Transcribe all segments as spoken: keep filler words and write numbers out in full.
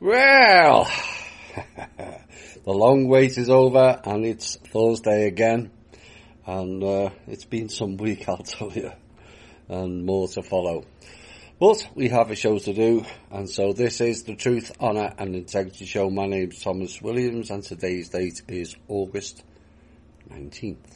Well, the long wait is over and it's Thursday again, and uh, it's been some week, I'll tell you, and more to follow. But we have a show to do, and so this is the Truth, Honour and Integrity Show. My name's Thomas Williams, and today's date is August nineteenth.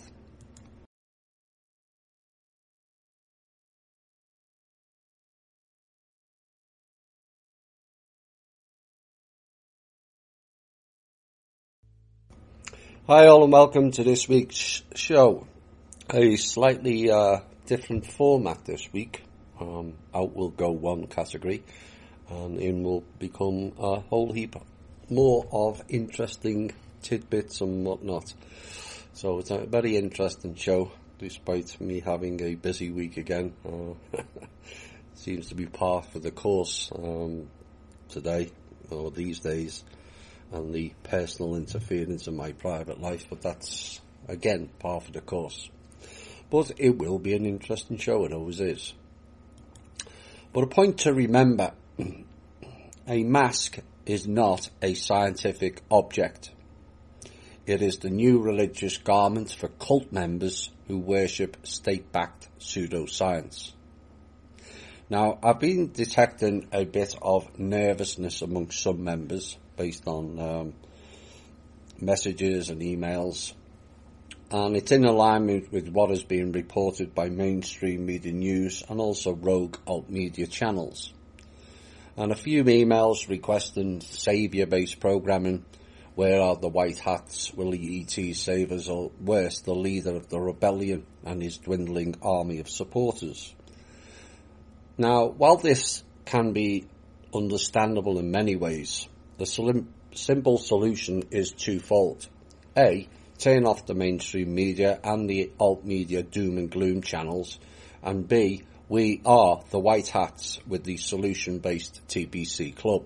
Hi all and welcome to this week's show. A slightly uh, different format this week. Um, out will go one category and in will become a whole heap more of interesting tidbits and whatnot. So it's a very interesting show despite me having a busy week again. Uh, seems to be par for the course um, today or these days. And the personal interference in my private life, but that's, again, par for the course. But it will be an interesting show, it always is. But a point to remember, a mask is not a scientific object. It is the new religious garment for cult members who worship state-backed pseudoscience. Now, I've been detecting a bit of nervousness amongst some members, based on um, messages and emails, and it's in alignment with what is being reported by mainstream media news and also rogue alt media channels. And a few emails requesting saviour-based programming. Where are the white hats? Will the E T save us? Or worse, the leader of the rebellion and his dwindling army of supporters? Now, while this can be understandable in many ways, the slim, simple solution is twofold. A, turn off the mainstream media and the alt media doom and gloom channels. And B, we are the white hats with the solution-based T P C club.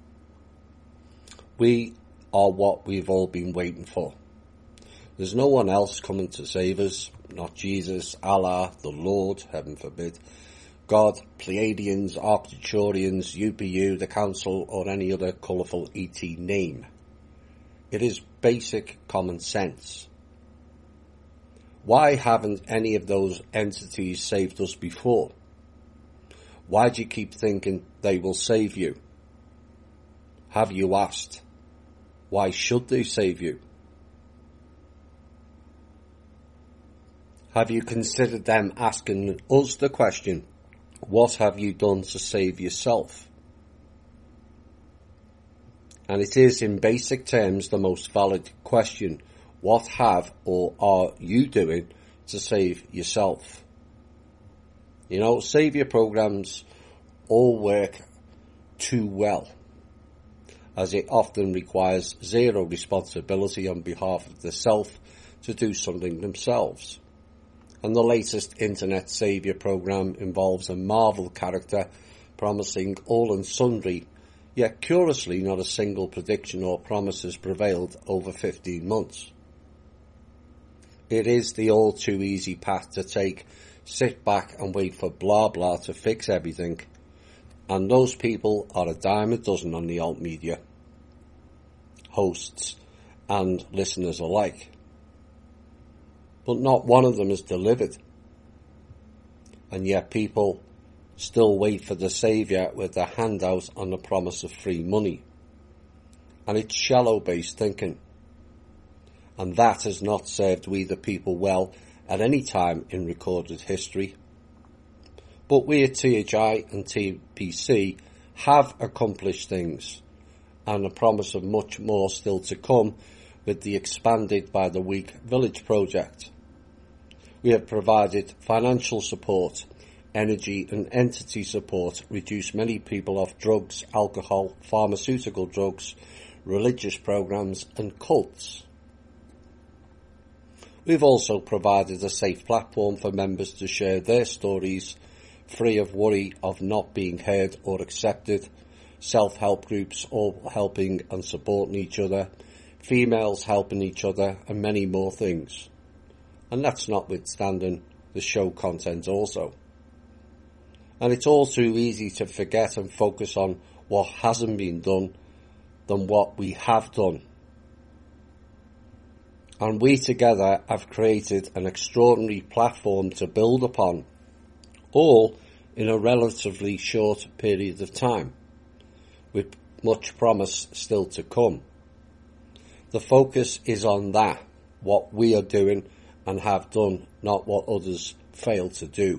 We are what we've all been waiting for. There's no one else coming to save us, not Jesus, Allah, the Lord, heaven forbid, God, Pleiadians, Arcturians, U P U, the Council, or any other colourful E T name. It is basic common sense. Why haven't any of those entities saved us before? Why do you keep thinking they will save you? Have you asked, why should they save you? Have you considered them asking us the question, what have you done to save yourself? And it is in basic terms the most valid question. What have or are you doing to save yourself? You know, saviour programs all work too well, as it often requires zero responsibility on behalf of the self to do something themselves. And the latest internet saviour program involves a Marvel character promising all and sundry, yet curiously not a single prediction or promise has prevailed over fifteen months. It is the all too easy path to take, sit back and wait for blah blah to fix everything, and those people are a dime a dozen on the alt media, hosts and listeners alike. But not one of them is delivered. And yet people still wait for the saviour with their hand out on the promise of free money. And it's shallow-based thinking. And that has not served we the people well at any time in recorded history. But we at T H I and T P C have accomplished things, and a promise of much more still to come with the Expanded by the Week Village project. We have provided financial support, energy and entity support, reduced many people off drugs, alcohol, pharmaceutical drugs, religious programs and cults. We've also provided a safe platform for members to share their stories, free of worry of not being heard or accepted, self-help groups all helping and supporting each other, females helping each other, and many more things. And that's notwithstanding the show content also. And it's all too easy to forget and focus on what hasn't been done than what we have done. And we together have created an extraordinary platform to build upon, all in a relatively short period of time, with much promise still to come. The focus is on that, what we are doing and have done, not what others fail to do.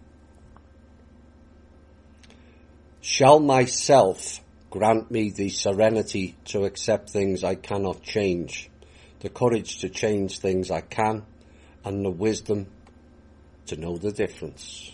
Shall myself grant me the serenity to accept things I cannot change, the courage to change things I can, and the wisdom to know the difference.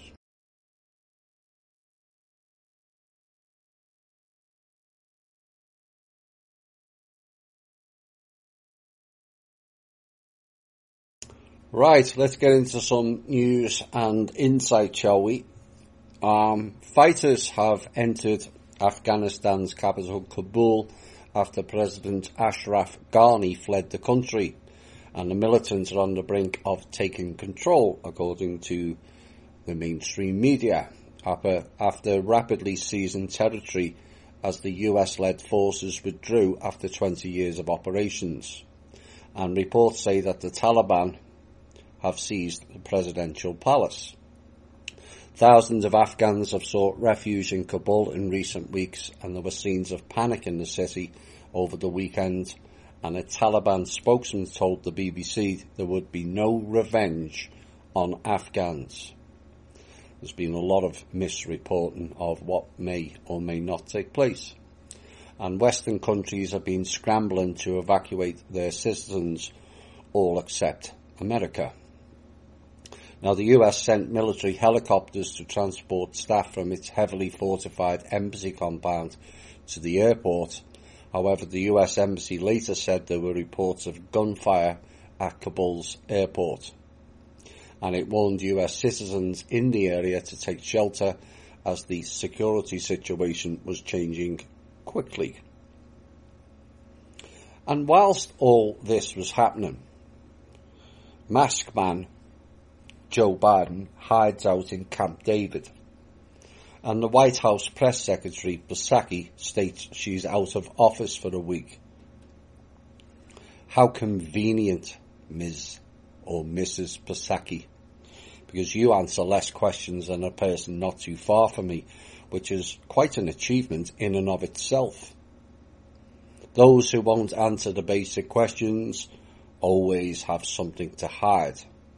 Right, let's get into some news and insight, shall we? Um, fighters have entered Afghanistan's capital, Kabul, after President Ashraf Ghani fled the country, and the militants are on the brink of taking control, according to the mainstream media, after, after rapidly seizing territory as the U S-led forces withdrew after twenty years of operations. And reports say that the Taliban have seized the presidential palace. Thousands of Afghans have sought refuge in Kabul in recent weeks, and there were scenes of panic in the city over the weekend, and a Taliban spokesman told the B B C there would be no revenge on Afghans. There's been a lot of misreporting of what may or may not take place, and Western countries have been scrambling to evacuate their citizens, all except America. Now, the U S sent military helicopters to transport staff from its heavily fortified embassy compound to the airport. However, the U S embassy later said there were reports of gunfire at Kabul's airport, and it warned U S citizens in the area to take shelter as the security situation was changing quickly. And whilst all this was happening, Mask Man Joe Biden hides out in Camp David, and the White House press secretary Psaki states she's out of office for a week. How convenient, Miz or Missus Psaki, because you answer less questions than a person not too far from me, which is quite an achievement in and of itself. Those who won't answer the basic questions always have something to hide.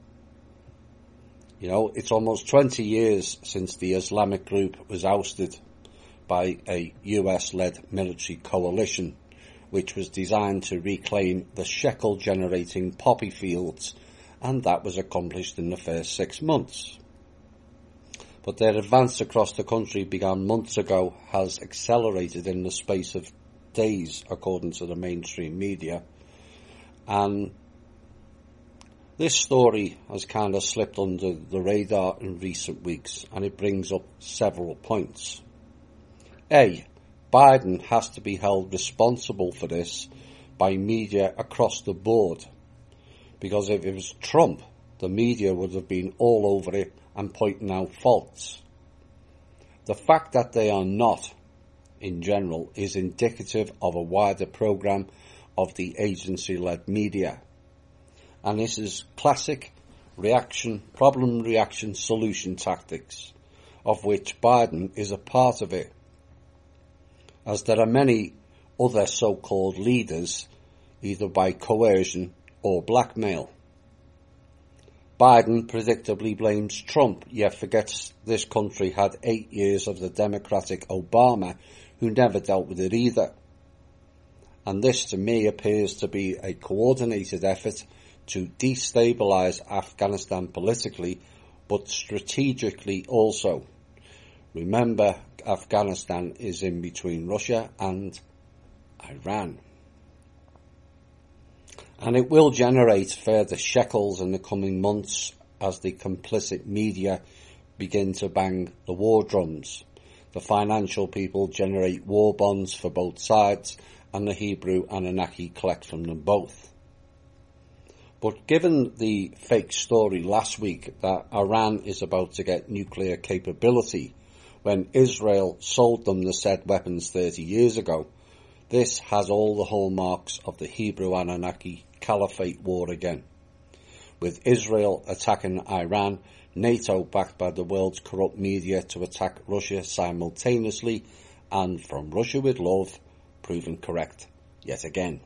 You know, it's almost twenty years since the Islamic group was ousted by a U S-led military coalition, which was designed to reclaim the shekel-generating poppy fields, and that was accomplished in the first six months. But their advance across the country began months ago has accelerated in the space of days, according to the mainstream media, and this story has kind of slipped under the radar in recent weeks, and it brings up several points. A. Biden has to be held responsible for this by media across the board, because if it was Trump, the media would have been all over it and pointing out faults. The fact that they are not, in general, is indicative of a wider program of the agency-led media. And this is classic reaction, problem reaction solution tactics, of which Biden is a part of it, as there are many other so-called leaders, either by coercion or blackmail. Biden predictably blames Trump, yet forgets this country had eight years of the Democratic Obama, who never dealt with it either. And this, to me, appears to be a coordinated effort to destabilise Afghanistan politically, but strategically also. Remember, Afghanistan is in between Russia and Iran. And it will generate further shekels in the coming months as the complicit media begin to bang the war drums. The financial people generate war bonds for both sides, and the Hebrew Anunnaki collect from them both. But given the fake story last week that Iran is about to get nuclear capability when Israel sold them the said weapons thirty years ago, This has all the hallmarks of the Hebrew Anunnaki Caliphate War again, with Israel attacking Iran, NATO backed by the world's corrupt media to attack Russia simultaneously, and From Russia with Love proven correct yet again.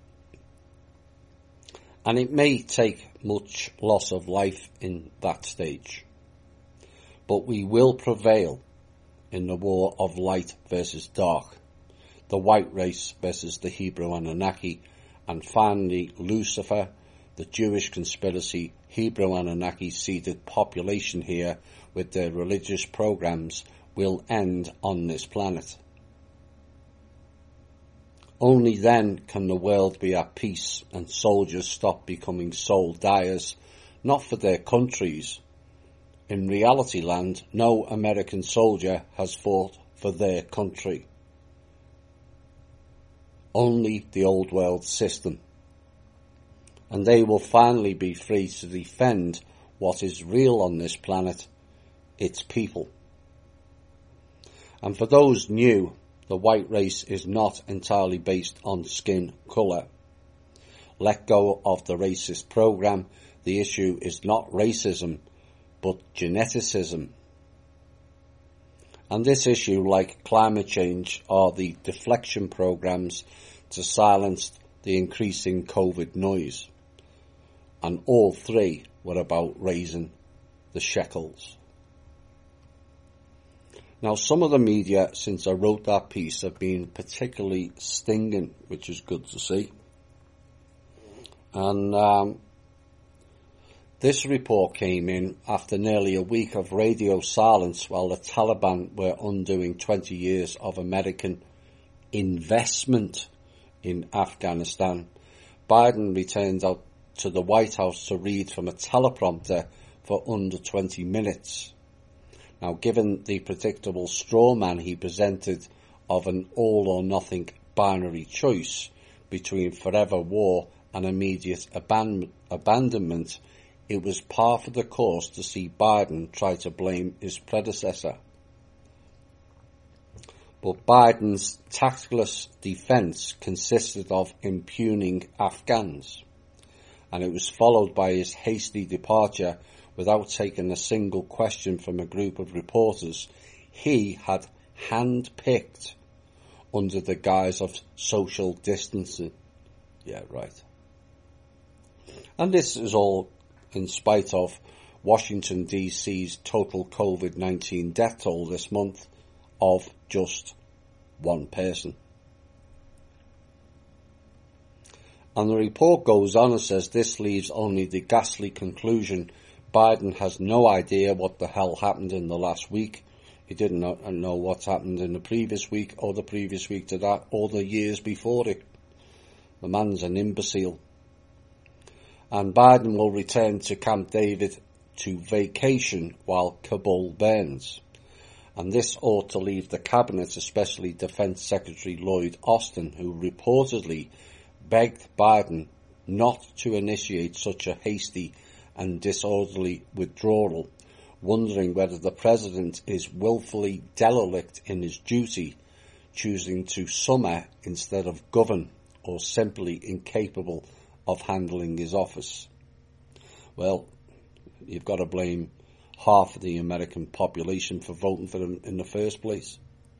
And it may take much loss of life in that stage, but we will prevail in the war of light versus dark, the white race versus the Hebrew Anunnaki, and finally Lucifer, the Jewish conspiracy, Hebrew Anunnaki seeded population here with their religious programs will end on this planet. Only then can the world be at peace and soldiers stop becoming soul dyers, not for their countries. In reality land, no American soldier has fought for their country. Only the old world system. And they will finally be free to defend what is real on this planet, its people. And for those new, the white race is not entirely based on skin colour. Let go of the racist program. The issue is not racism, but geneticism. And this issue, like climate change, are the deflection programs to silence the increasing COVID noise. And all three were about raising the shekels. Now, some of the media, since I wrote that piece, have been particularly stinging, which is good to see. And um, this report came in after nearly a week of radio silence while the Taliban were undoing twenty years of American investment in Afghanistan. Biden returned out to the White House to read from a teleprompter for under twenty minutes. Now, given the predictable straw man he presented of an all-or-nothing binary choice between forever war and immediate aban- abandonment, it was par for the course to see Biden try to blame his predecessor. But Biden's tactless defence consisted of impugning Afghans, and it was followed by his hasty departure without taking a single question from a group of reporters he had hand-picked under the guise of social distancing. Yeah, right. And this is all in spite of Washington D C's total COVID nineteen death toll this month of just one person. And the report goes on and says this leaves only the ghastly conclusion: Biden has no idea what the hell happened in the last week. He didn't know, know what's happened in the previous week or the previous week to that or the years before it. The man's an imbecile. And Biden will return to Camp David to vacation while Kabul burns. And this ought to leave the cabinet, especially Defense Secretary Lloyd Austin, who reportedly begged Biden not to initiate such a hasty and disorderly withdrawal, wondering whether the president is willfully derelict in his duty, choosing to summer instead of govern, or simply incapable of handling his office. Well, you've got to blame half of the American population for voting for him in the first place.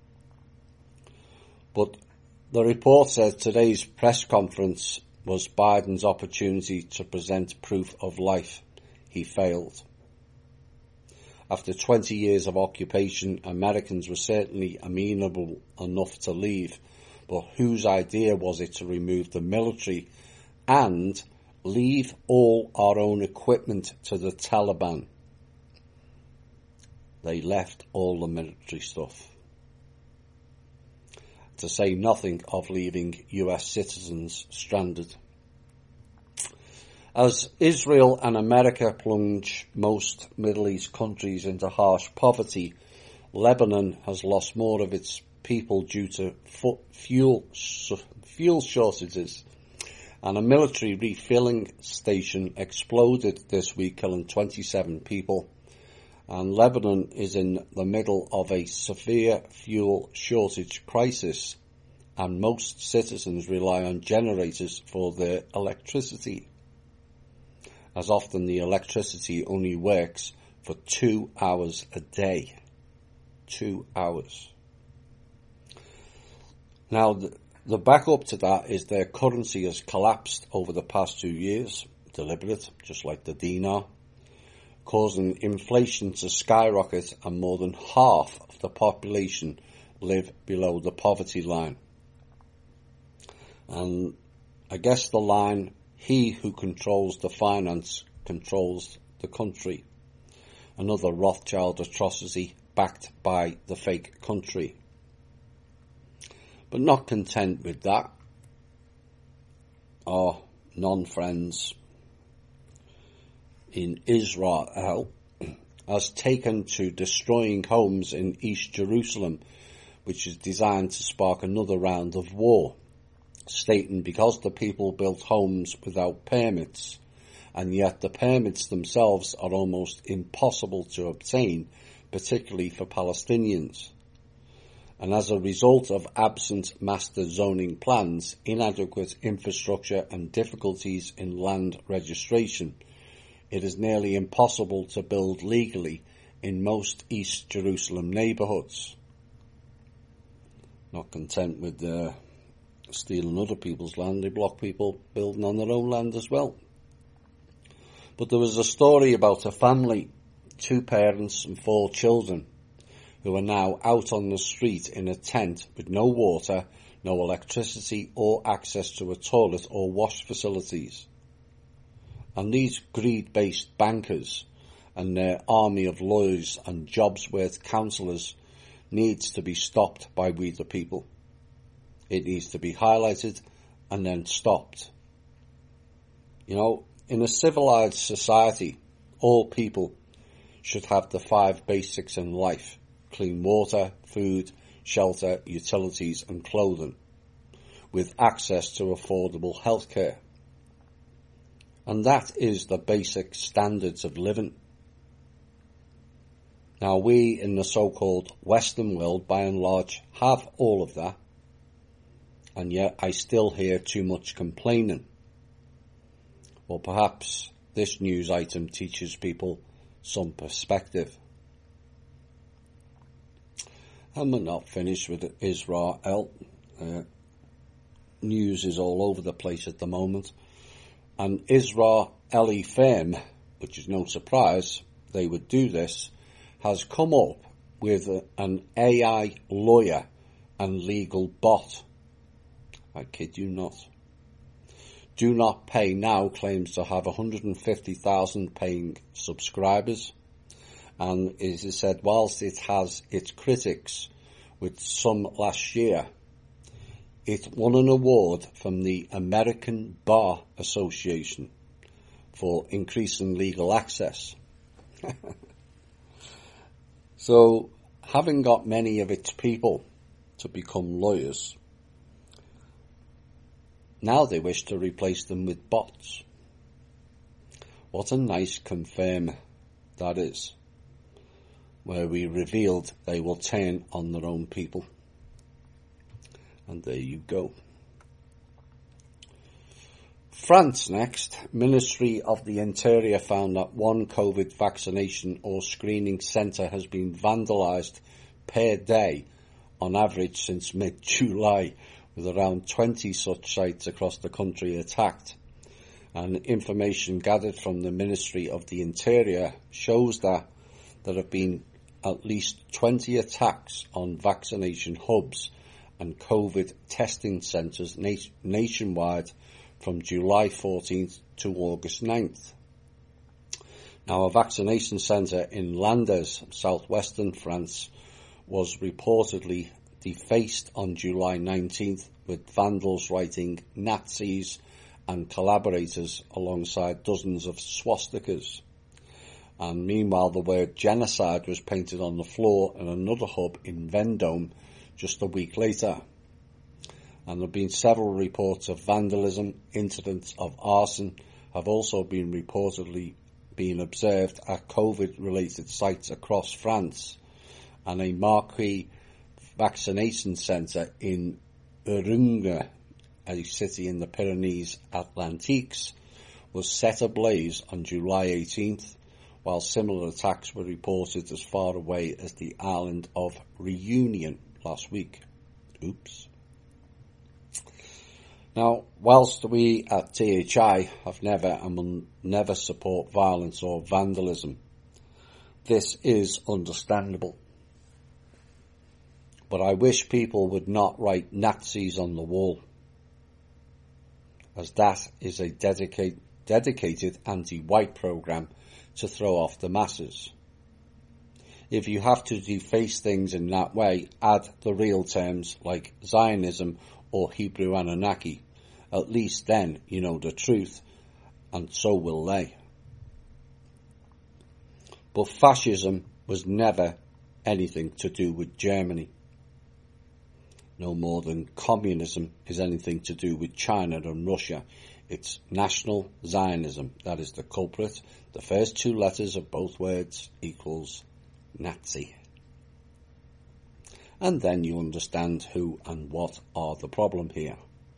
But the report says today's press conference was Biden's opportunity to present proof of life. He failed. After twenty years of occupation, Americans were certainly amenable enough to leave, but whose idea was it to remove the military and leave all our own equipment to the Taliban? They left all the military stuff. To say nothing of leaving U S citizens stranded. As Israel and America plunge most Middle East countries into harsh poverty, Lebanon has lost more of its people due to fuel fuel shortages, and a military refilling station exploded this week, killing twenty-seven people. And Lebanon is in the middle of a severe fuel shortage crisis and most citizens rely on generators for their electricity, as often the electricity only works for two hours a day. Two hours. Now, the, the backup to that is their currency has collapsed over the past two years, deliberate, just like the dinar, causing inflation to skyrocket, and more than half of the population live below the poverty line. And I guess the line, he who controls the finance controls the country. Another Rothschild atrocity backed by the fake country. But not content with that, our non-friends in Israel has taken to destroying homes in East Jerusalem, which is designed to spark another round of war, stating because the people built homes without permits, and yet the permits themselves are almost impossible to obtain, particularly for Palestinians. And as a result of absent master zoning plans, inadequate infrastructure and difficulties in land registration, it is nearly impossible to build legally in most East Jerusalem neighbourhoods. Not content with uh, stealing other people's land, they block people building on their own land as well. But there was a story about a family, two parents and four children, who are now out on the street in a tent with no water, no electricity or access to a toilet or wash facilities. And these greed-based bankers and their army of lawyers and jobs-worth counsellors needs to be stopped by we the people. It needs to be highlighted and then stopped. You know, in a civilized society, all people should have the five basics in life: clean water, food, shelter, utilities and clothing, with access to affordable healthcare. And that is the basic standards of living. Now we in the so-called Western world by and large have all of that, and yet I still hear too much complaining. Or perhaps this news item teaches people some perspective. And we're not finished with Israel. Uh, news is all over the place at the moment. And Israeli firm, which is no surprise they would do this, has come up with a, an A I lawyer and legal bot. I kid you not. Do Not Pay Now claims to have one hundred fifty thousand paying subscribers, and it is said whilst it has its critics, with some last year, it won an award from the American Bar Association for increasing legal access. So, having got many of its people to become lawyers, now they wish to replace them with bots. What a nice confirm that is, where we revealed they will turn on their own people. And there you go. France next. Ministry of the Interior found that one COVID vaccination or screening centre has been vandalised per day on average since mid-July, with around twenty such sites across the country attacked. And information gathered from the Ministry of the Interior shows that there have been at least twenty attacks on vaccination hubs and COVID testing centres nat- nationwide from July fourteenth to August ninth. Now, a vaccination centre in Landes, southwestern France, was reportedly defaced on July nineteenth, with vandals writing Nazis and collaborators alongside dozens of swastikas. And meanwhile, the word genocide was painted on the floor in another hub in Vendôme just a week later. And there have been several reports of vandalism. Incidents of arson have also been reportedly been observed at COVID-related sites across France. And a marquee vaccination centre in Urunga, a city in the Pyrenees Atlantiques, was set ablaze on July eighteenth, while similar attacks were reported as far away as the island of Reunion last week. Oops. Now, whilst we at T H I have never and will never support violence or vandalism, this is understandable. But I wish people would not write Nazis on the wall, as that is a dedicate, dedicated anti-white programme to throw off the masses. If you have to deface things in that way, add the real terms like Zionism or Hebrew Anunnaki. At least then you know the truth, and so will they. But fascism was never anything to do with Germany. No more than communism is anything to do with China and Russia. It's National Zionism that is the culprit. The first two letters of both words equals Nazi. And then you understand who and what are the problem here.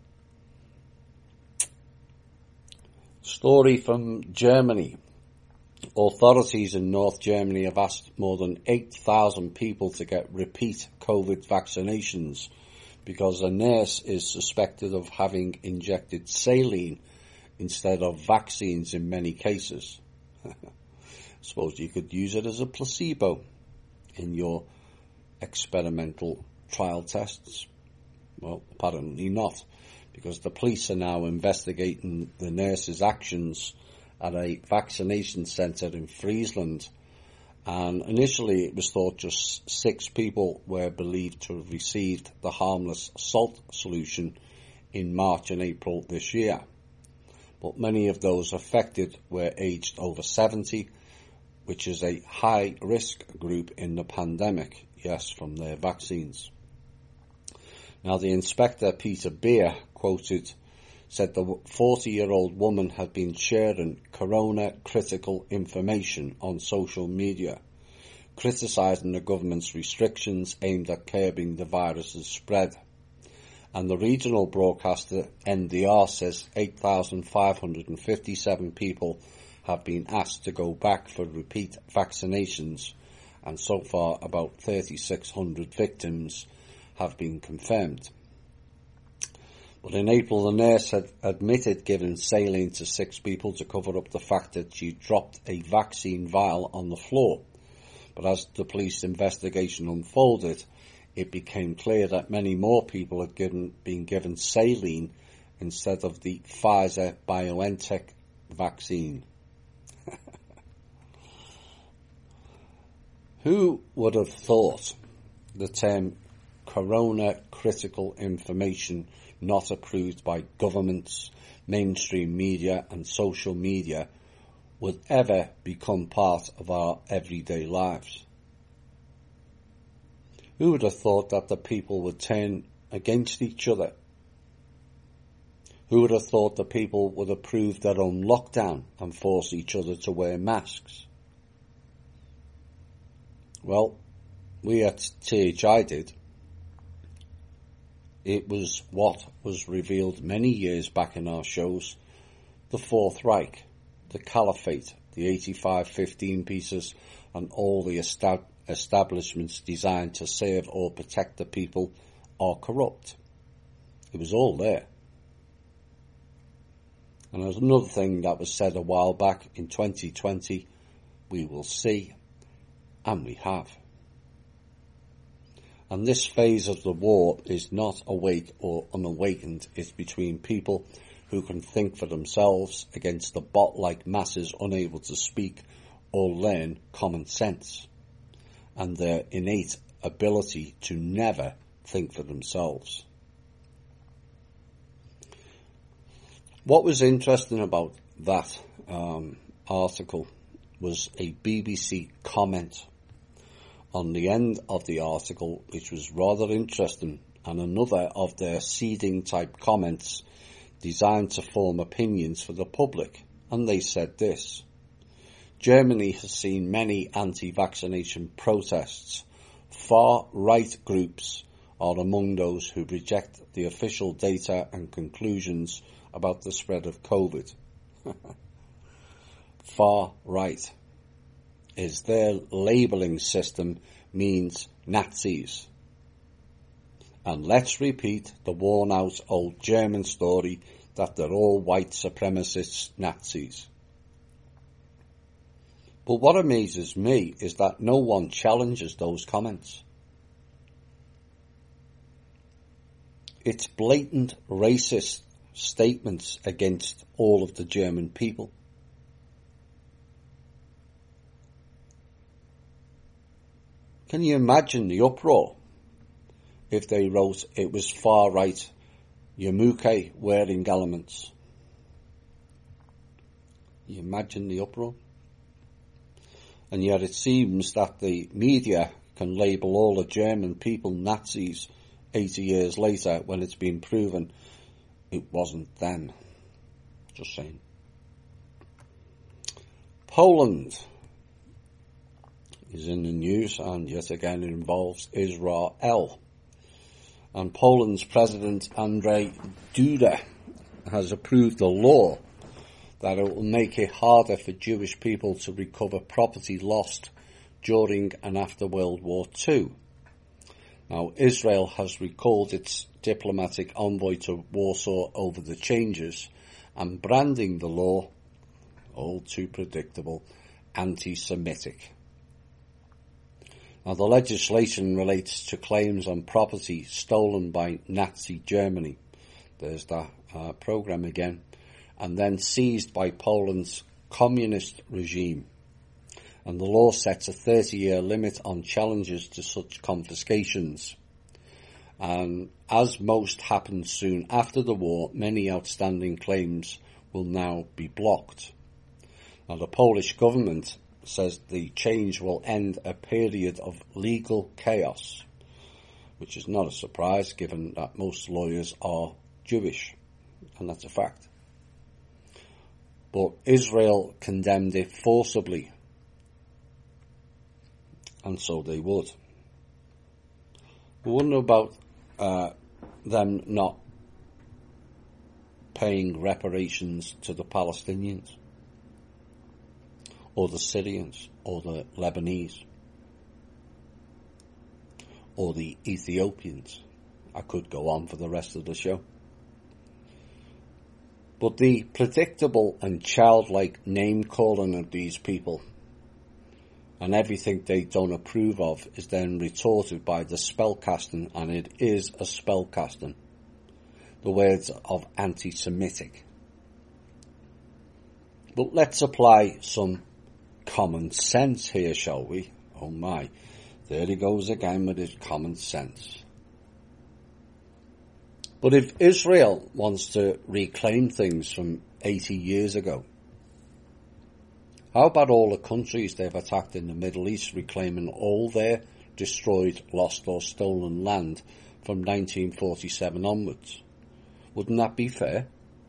Story from Germany. Authorities in North Germany have asked more than eight thousand people to get repeat COVID vaccinations because a nurse is suspected of having injected saline instead of vaccines in many cases. Suppose you could use it as a placebo in your experimental trial tests. Well, apparently not, because the police are now investigating the nurse's actions at a vaccination centre in Friesland, and initially it was thought just six people were believed to have received the harmless salt solution in March and April this year. But many of those affected were aged over seventy, which is a high-risk group in the pandemic, yes, from their vaccines. Now, the inspector, Peter Beer, quoted, said the forty-year-old woman had been sharing corona-critical information on social media, criticising the government's restrictions aimed at curbing the virus's spread. And the regional broadcaster N D R says eight thousand five hundred fifty-seven people have been asked to go back for repeat vaccinations, and so far about three thousand six hundred victims have been confirmed. But in April, the nurse had admitted giving saline to six people to cover up the fact that she dropped a vaccine vial on the floor. But as the police investigation unfolded, it became clear that many more people had given, been given saline instead of the Pfizer-BioNTech vaccine. Who would have thought the term corona critical information not approved by governments, mainstream media and social media would ever become part of our everyday lives? Who would have thought that the people would turn against each other? Who would have thought the people would approve their own lockdown and force each other to wear masks? Well, we at T H I did. It was what was revealed many years back in our shows: the Fourth Reich, the Caliphate, the eighty-five fifteen pieces, and all the estab- establishments designed to serve or protect the people are corrupt. It was all there. And there's another thing that was said a while back in twenty twenty, we will see, and we have. And this phase of the war is not awake or unawakened. It's between people who can think for themselves against the bot-like masses unable to speak or learn common sense, and their innate ability to never think for themselves. What was interesting about that um, article was a B B C comment on the end of the article, which was rather interesting, and another of their seeding type comments designed to form opinions for the public. And they said this: Germany has seen many anti-vaccination protests. Far-right groups are among those who reject the official data and conclusions about the spread of COVID. Far right is their labelling system means Nazis. And let's repeat the worn-out old German story that they're all white supremacists Nazis. But what amazes me is that no one challenges those comments. It's blatant racist statements against all of the German people. Can you imagine the uproar if they wrote it was far-right Yamuke wearing elements? You imagine the uproar? And yet it seems that the media can label all the German people Nazis eighty years later when it's been proven it wasn't then. Just saying. Poland is in the news, and yet again it involves Israel. And Poland's President Andrzej Duda has approved a law that it will make it harder for Jewish people to recover property lost during and after World War Two. Now, Israel has recalled its diplomatic envoy to Warsaw over the changes and branding the law, all too predictable, anti-Semitic. Now, the legislation relates to claims on property stolen by Nazi Germany. There's that uh, program again. And then seized by Poland's communist regime. And the law sets a thirty-year limit on challenges to such confiscations. And as most happened soon after the war, many outstanding claims will now be blocked. Now, the Polish government says the change will end a period of legal chaos, which is not a surprise given that most lawyers are Jewish, and that's a fact. But Israel condemned it forcibly, and so they would. We wonder about uh, them not paying reparations to the Palestinians, or the Syrians, or the Lebanese, or the Ethiopians. I could go on for the rest of the show. But the predictable and childlike name-calling of these people and everything they don't approve of is then retorted by the spellcasting, and it is a spellcasting, the words of anti-Semitic. But let's apply some common sense here, shall we? Oh my, there he goes again with his common sense. But if Israel wants to reclaim things from eighty years ago, how about all the countries they've attacked in the Middle East reclaiming all their destroyed, lost or stolen land from nineteen forty-seven onwards? Wouldn't that be fair?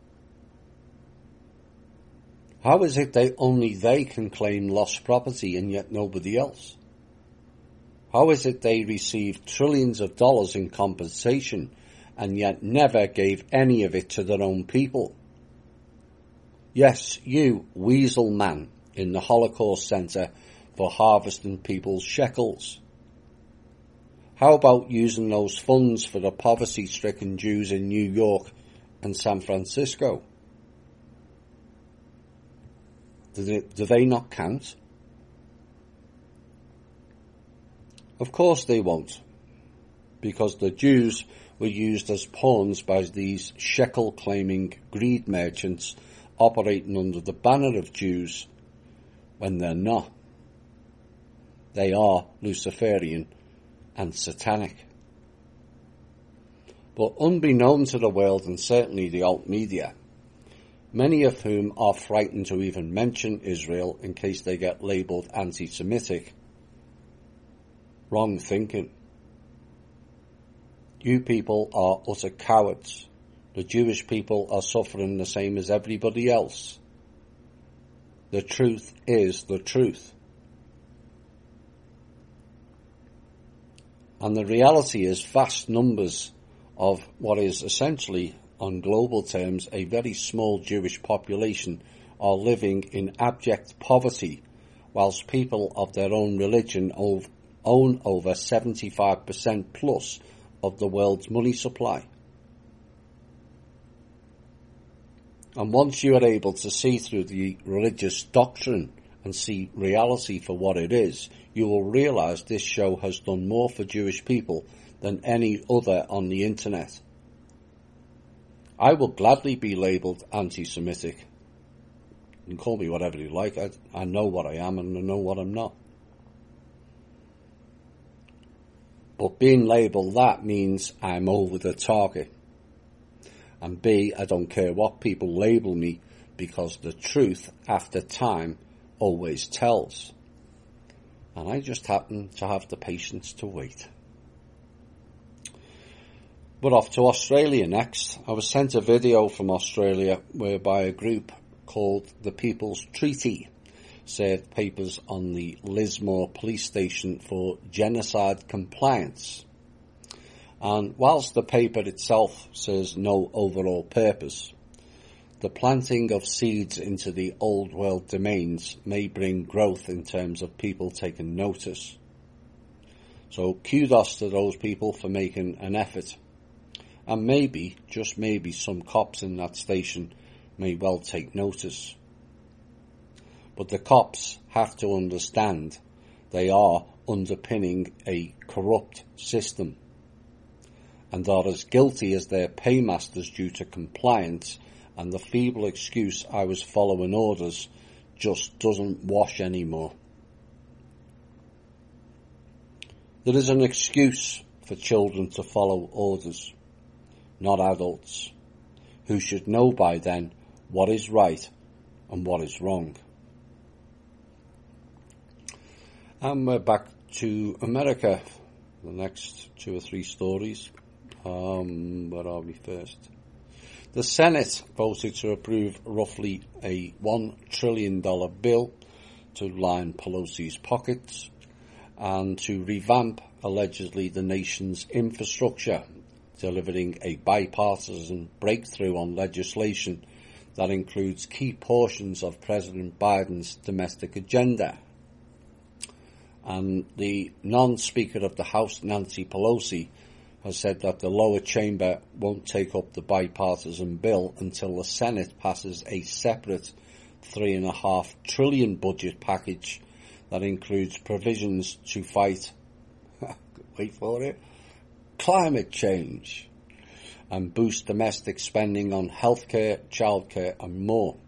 How is it they only they can claim lost property and yet nobody else? How is it they received trillions of dollars in compensation and yet never gave any of it to their own people? Yes, you, weasel man, in the Holocaust Centre for harvesting people's shekels. How about using those funds for the poverty-stricken Jews in New York and San Francisco? Do they, do they not count? Of course they won't, because the Jews were used as pawns by these shekel-claiming greed merchants operating under the banner of Jews when they're not. They are Luciferian and satanic. But unbeknown to the world, and certainly the alt media, many of whom are frightened to even mention Israel in case they get labelled anti-Semitic, wrong thinking. You people are utter cowards. The Jewish people are suffering the same as everybody else. The truth is the truth. And the reality is vast numbers of what is essentially, on global terms, a very small Jewish population are living in abject poverty, whilst people of their own religion own over seventy-five percent plus of the world's money supply. And once you are able to see through the religious doctrine and see reality for what it is, you will realise this show has done more for Jewish people than any other on the internet. I will gladly be labelled anti-Semitic. You can call me whatever you like. I, I know what I am and I know what I'm not. But being labelled that means I'm over the target. And B, I don't care what people label me, because the truth, after time, always tells. And I just happen to have the patience to wait. But off to Australia next. I was sent a video from Australia whereby a group called the People's Treaty served papers on the Lismore police station for genocide compliance. And whilst the paper itself says no overall purpose, the planting of seeds into the old world domains may bring growth in terms of people taking notice. So kudos to those people for making an effort. And maybe, just maybe, some cops in that station may well take notice. But the cops have to understand they are underpinning a corrupt system, and are as guilty as their paymasters due to compliance, and the feeble excuse I was following orders just doesn't wash anymore. There is an excuse for children to follow orders, not adults, who should know by then what is right and what is wrong. And we're back to America. The next two or three stories. Um, where are we first? The Senate voted to approve roughly a one trillion dollars bill to line Pelosi's pockets and to revamp, allegedly, the nation's infrastructure, delivering a bipartisan breakthrough on legislation that includes key portions of President Biden's domestic agenda. And the non-Speaker of the House, Nancy Pelosi, has said that the lower chamber won't take up the bipartisan bill until the Senate passes a separate three and a half trillion budget package that includes provisions to fight, wait for it, climate change and boost domestic spending on healthcare, childcare and more.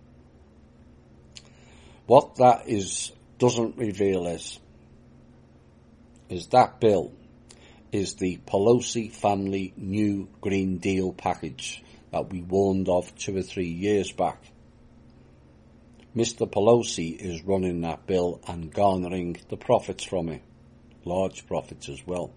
What that is doesn't reveal is, is that bill is the Pelosi family new Green Deal package that we warned of two or three years back. Mister Pelosi is running that bill and garnering the profits from it, large profits as well.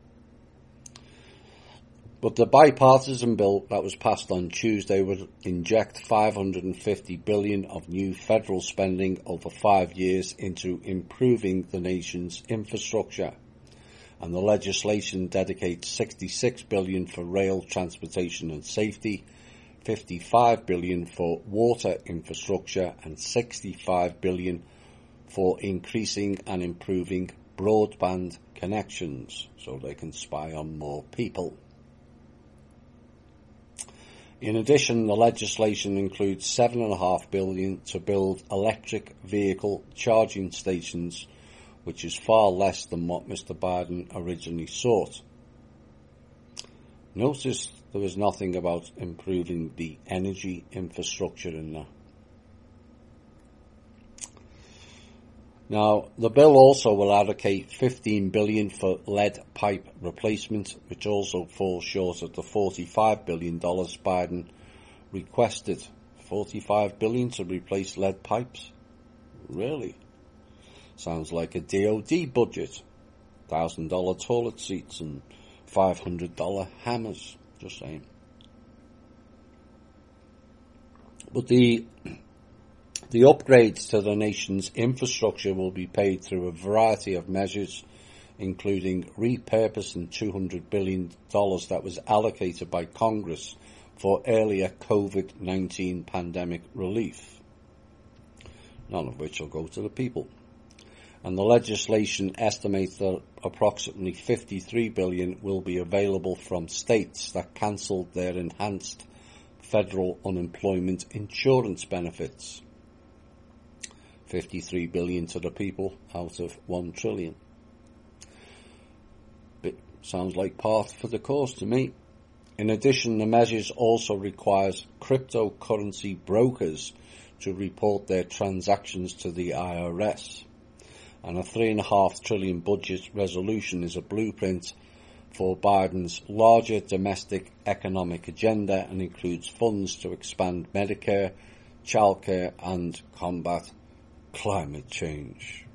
But the bipartisan bill that was passed on Tuesday would inject five hundred fifty billion dollars of new federal spending over five years into improving the nation's infrastructure. And the legislation dedicates sixty-six billion dollars for rail transportation and safety, fifty-five billion dollars for water infrastructure, and sixty-five billion dollars for increasing and improving broadband connections so they can spy on more people. In addition, the legislation includes seven point five billion dollars to build electric vehicle charging stations, which is far less than what Mister Biden originally sought. Notice there was nothing about improving the energy infrastructure in there. Now, the bill also will allocate fifteen billion dollars for lead pipe replacement, which also falls short of the forty-five billion dollars Biden requested. forty-five billion dollars to replace lead pipes? Really? Sounds like a D O D budget. one thousand dollars toilet seats and five hundred dollars hammers. Just saying. But the the upgrades to the nation's infrastructure will be paid through a variety of measures, including repurposing two hundred billion dollars that was allocated by Congress for earlier COVID nineteen pandemic relief, none of which will go to the people. And the legislation estimates that approximately fifty-three billion dollars will be available from states that cancelled their enhanced federal unemployment insurance benefits. fifty-three billion dollars to the people out of one trillion dollars. Bit sounds like par for the course to me. In addition, the measures also requires cryptocurrency brokers to report their transactions to the I R S. And a three and a half trillion budget resolution is a blueprint for Biden's larger domestic economic agenda and includes funds to expand Medicare, childcare and combat climate change.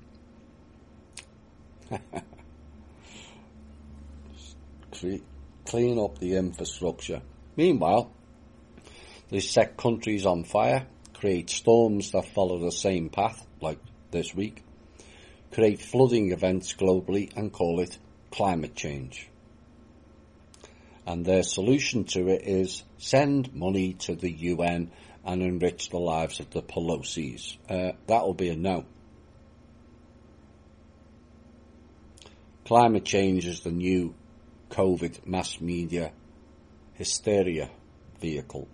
Clean up the infrastructure. Meanwhile, they set countries on fire, create storms that follow the same path, like this week, create flooding events globally and call it climate change. And their solution to it is send money to the U N and enrich the lives of the Pelosi's. Uh, that'll be a no. Climate change is the new COVID mass media hysteria vehicle.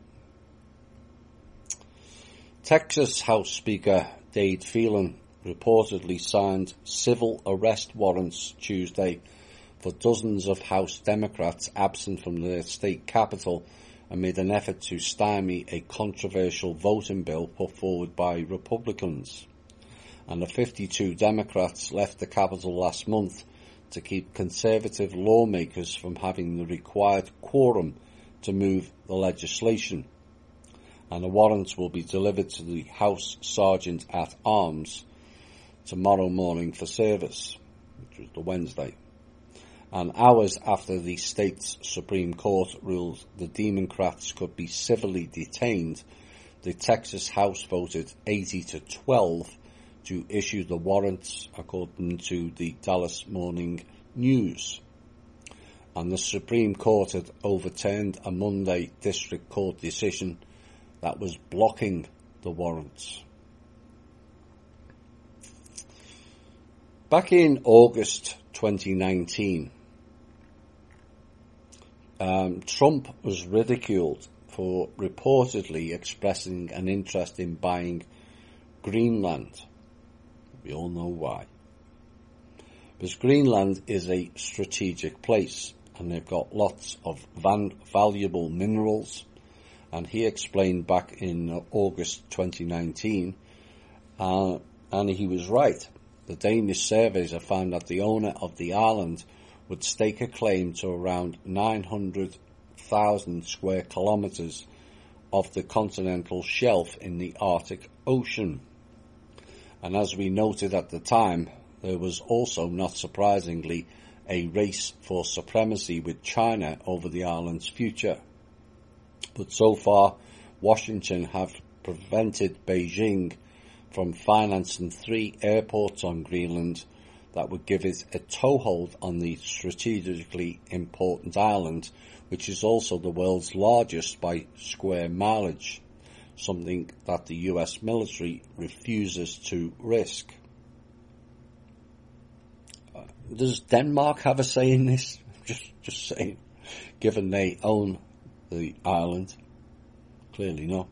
Texas House Speaker Dade Phelan reportedly signed civil arrest warrants Tuesday for dozens of House Democrats absent from their state capital amid an effort to stymie a controversial voting bill put forward by Republicans. And the fifty-two Democrats left the Capitol last month to keep conservative lawmakers from having the required quorum to move the legislation. And the warrants will be delivered to the House Sergeant at Arms tomorrow morning for service, which was the Wednesday. And hours after the state's Supreme Court ruled the Democrats could be civilly detained, the Texas House voted eighty to twelve to issue the warrants, according to the Dallas Morning News. And the Supreme Court had overturned a Monday District Court decision that was blocking the warrants. Back in August twenty nineteen, um, Trump was ridiculed for reportedly expressing an interest in buying Greenland. We all know why. Because Greenland is a strategic place and they've got lots of van- valuable minerals. And he explained back in August twenty nineteen, uh, and he was right. The Danish surveys have found that the owner of the island would stake a claim to around nine hundred thousand square kilometres of the continental shelf in the Arctic Ocean. And as we noted at the time, there was also, not surprisingly, a race for supremacy with China over the island's future. But so far, Washington have prevented Beijing from financing three airports on Greenland that would give it a toehold on the strategically important island, which is also the world's largest by square mileage, something that the U S military refuses to risk. Uh, does Denmark have a say in this? Just, just saying, given they own the island. Clearly not.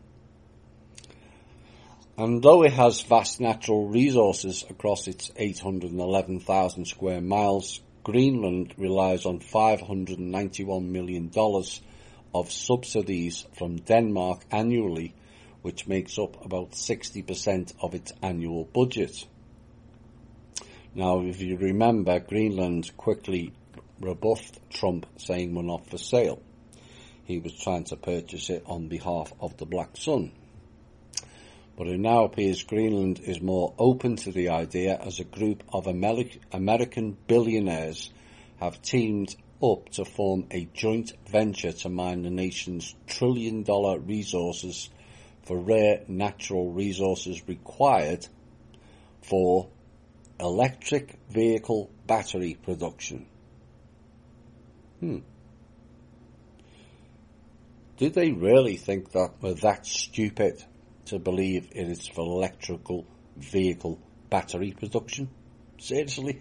And though it has vast natural resources across its eight hundred eleven thousand square miles, Greenland relies on five hundred ninety-one million dollars of subsidies from Denmark annually, which makes up about sixty percent of its annual budget. Now, if you remember, Greenland quickly rebuffed Trump, saying we're not for sale. He was trying to purchase it on behalf of the Black Sun. But it now appears Greenland is more open to the idea, as a group of Ameri- American billionaires have teamed up to form a joint venture to mine the nation's trillion dollar resources for rare natural resources required for electric vehicle battery production. Hmm. Do they really think that we're that stupid to believe it is for electrical vehicle battery production? Seriously?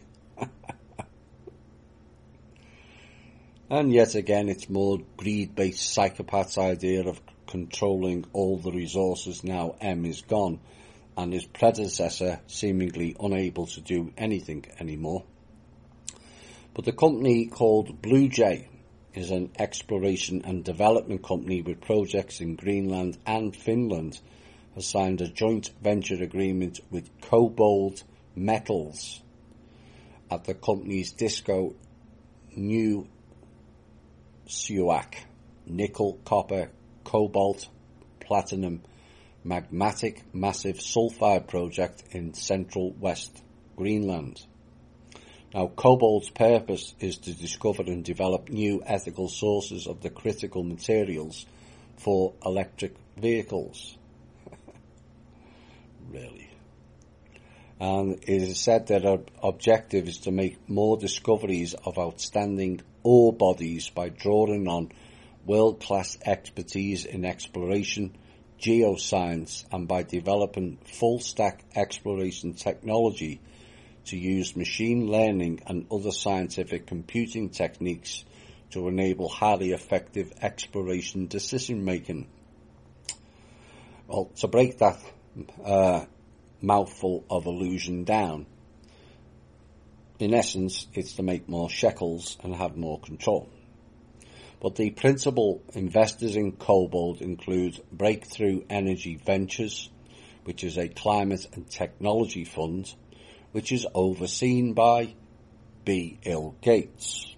And yet again, it's more greed-based psychopath's idea of controlling all the resources now M is gone, and his predecessor seemingly unable to do anything anymore. But the company called Blue Jay is an exploration and development company with projects in Greenland and Finland, has signed a joint venture agreement with Cobalt Metals at the company's Disco New Suak, nickel, copper, cobalt, platinum, magmatic massive sulfide project in central West Greenland. Now, Cobalt's purpose is to discover and develop new ethical sources of the critical materials for electric vehicles. Really. And it is said that our objective is to make more discoveries of outstanding ore bodies by drawing on world-class expertise in exploration, geoscience, and by developing full-stack exploration technology to use machine learning and other scientific computing techniques to enable highly effective exploration decision-making. Well, to break that uh, mouthful of illusion down, in essence, it's to make more shekels and have more control. But the principal investors in Cobalt include Breakthrough Energy Ventures, which is a climate and technology fund, which is overseen by Bill Gates,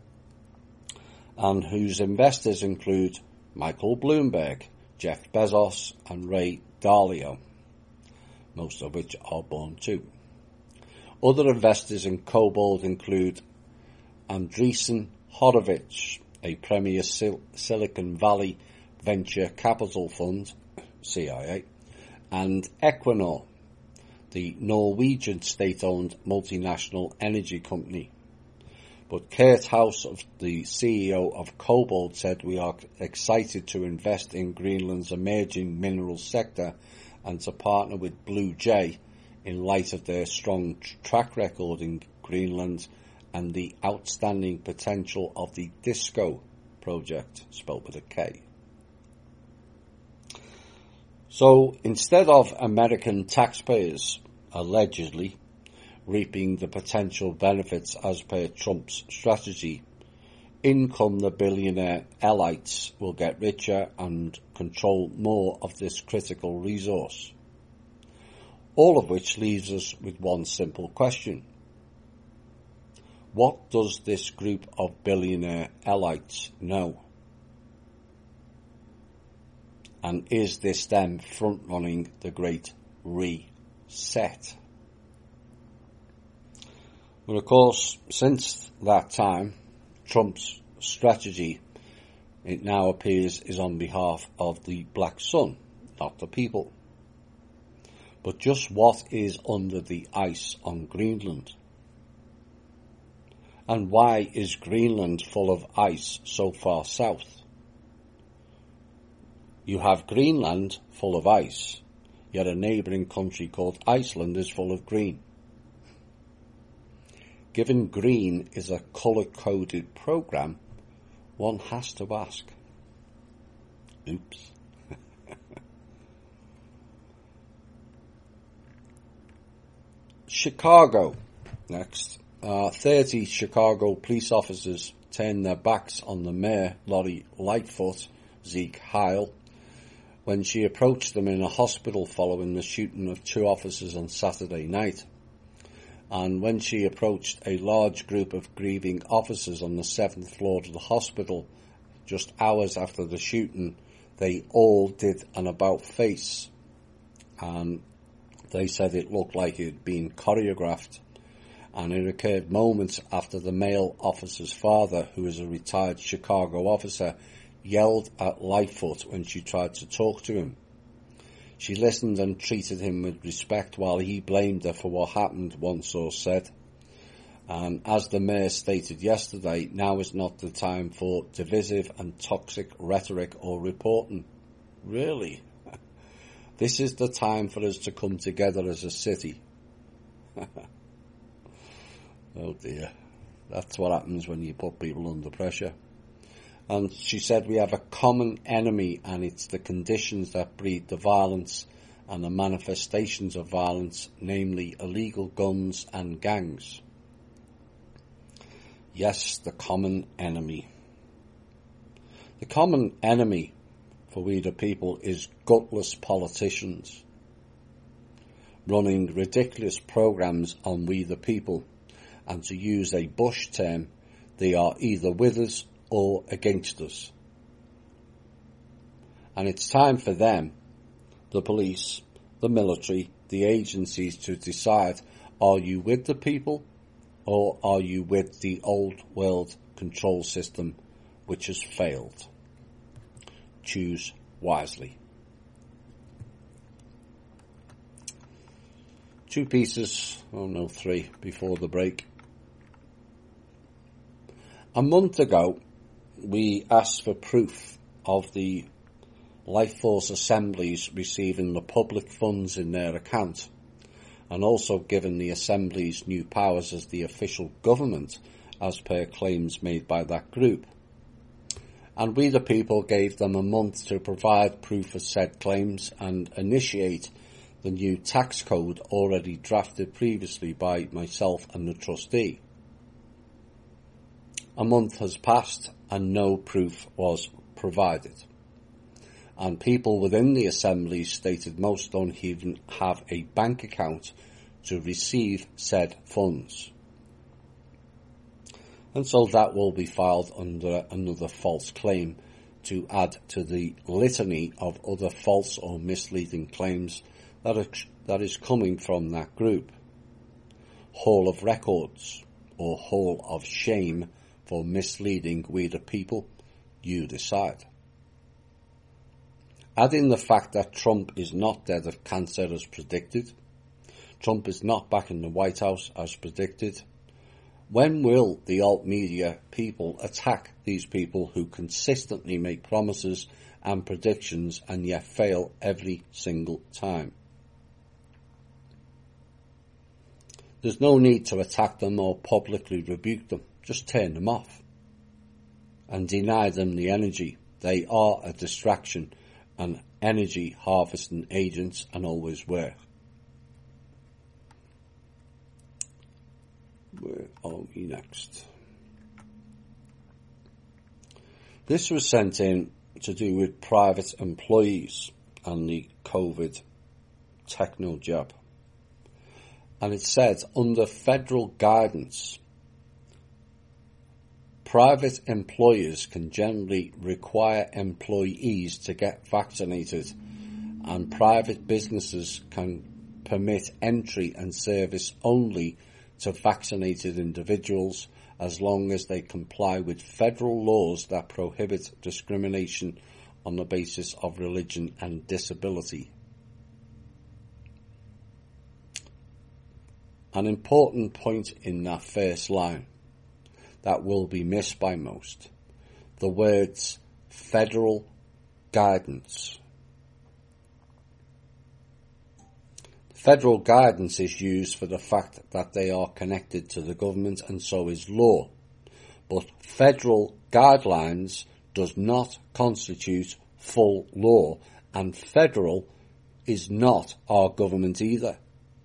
and whose investors include Michael Bloomberg, Jeff Bezos, and Ray Dalio, most of which are born too. Other investors in Cobalt include Andreessen Horowitz, a premier Sil- Silicon Valley venture capital fund, C I A, and Equinor, the Norwegian state-owned multinational energy company. But Kurt House, of the C E O of Cobalt, said, "We are excited to invest in Greenland's emerging mineral sector and to partner with Blue Jay in light of their strong track record in Greenland and the outstanding potential of the DISCO project," spelled with a K. So instead of American taxpayers allegedly reaping the potential benefits as per Trump's strategy, in come the billionaire elites will get richer and control more of this critical resource. All of which leaves us with one simple question. What does this group of billionaire elites know? And is this them front-running the Great Reset? Well, of course, since that time, Trump's strategy, it now appears, is on behalf of the black sun, not the people. But just what is under the ice on Greenland? And why is Greenland full of ice so far south? You have Greenland full of ice, yet a neighbouring country called Iceland is full of green. Given green is a colour-coded programme, one has to ask. Oops. Chicago, next. Uh, thirty Chicago police officers turned their backs on the mayor, Lori Lightfoot, Zeke Heil, when she approached them in a hospital following the shooting of two officers on Saturday night. And when she approached a large group of grieving officers on the seventh floor of the hospital just hours after the shooting, they all did an about-face. And they said it looked like it had been choreographed. And it occurred moments after the male officer's father, who is a retired Chicago officer, yelled at Lightfoot when she tried to talk to him. She listened and treated him with respect while he blamed her for what happened, one source said. And as the mayor stated yesterday, now is not the time for divisive and toxic rhetoric or reporting. Really? This is the time for us to come together as a city. Oh dear. That's what happens when you put people under pressure. And she said we have a common enemy, and it's the conditions that breed the violence and the manifestations of violence, namely illegal guns and gangs. Yes, the common enemy. The common enemy for we the people is gutless politicians running ridiculous programs on we the people, and to use a Bush term, they are either with us or against us. And it's time for them, the police, the military, the agencies, to decide, are you with the people or are you with the old world control system which has failed? Choose wisely. Two pieces, oh no, three, before the break. A month ago, we asked for proof of the Life Force assemblies receiving the public funds in their account, and also given the assemblies new powers as the official government, as per claims made by that group. And we the people gave them a month to provide proof of said claims and initiate the new tax code already drafted previously by myself and the trustee. A month has passed and no proof was provided. And people within the assemblies stated most don't even have a bank account to receive said funds. And so that will be filed under another false claim to add to the litany of other false or misleading claims that are, that is coming from that group. Hall of Records or Hall of Shame for misleading we the people, you decide. Add in the fact that Trump is not dead of cancer as predicted. Trump is not back in the White House as predicted. When will the alt media people attack these people who consistently make promises and predictions and yet fail every single time? There's no need to attack them or publicly rebuke them. Just turn them off and deny them the energy. They are a distraction and energy harvesting agents and always were. Where are we next? This was sent in to do with private employees and the COVID techno jab. And it said, under federal guidance, private employers can generally require employees to get vaccinated, and private businesses can permit entry and service only to vaccinated individuals as long as they comply with federal laws that prohibit discrimination on the basis of religion and disability. An important point in that first line that will be missed by most, the words federal guidance. Federal guidance is used for the fact that they are connected to the government, and so is law. But federal guidelines does not constitute full law, and federal is not our government either.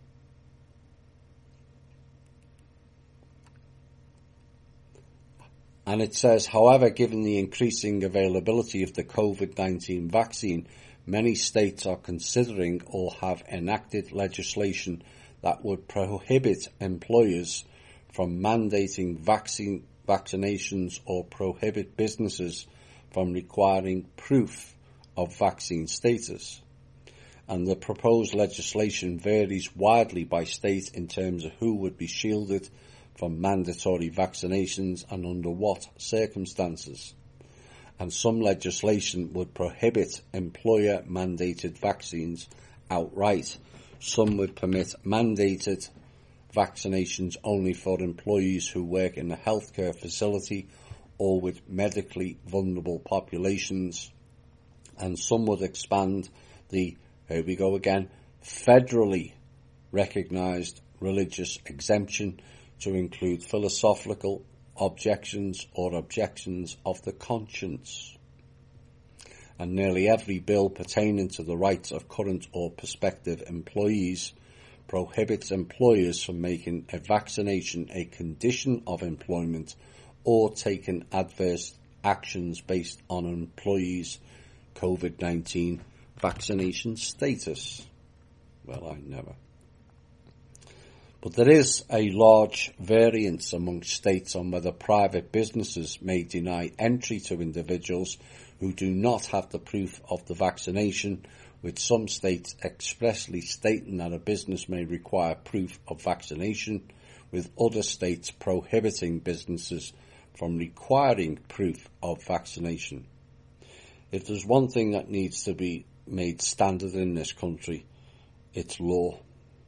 And it says, however, given the increasing availability of the COVID nineteen vaccine, many states are considering or have enacted legislation that would prohibit employers from mandating vaccine vaccinations or prohibit businesses from requiring proof of vaccine status. And the proposed legislation varies widely by state in terms of who would be shielded from mandatory vaccinations and under what circumstances. and some legislation would prohibit employer-mandated vaccines outright. Some would permit mandated vaccinations only for employees who work in a healthcare facility or with medically vulnerable populations. And some would expand the, here we go again, federally recognised religious exemption to include philosophical objections or objections of the conscience. And nearly every bill pertaining to the rights of current or prospective employees prohibits employers from making a vaccination a condition of employment or taking adverse actions based on an employee's COVID nineteen vaccination status. Well, I never. But there is a large variance among states on whether private businesses may deny entry to individuals who do not have the proof of the vaccination, with some states expressly stating that a business may require proof of vaccination, with other states prohibiting businesses from requiring proof of vaccination. If there's one thing that needs to be made standard in this country, it's law.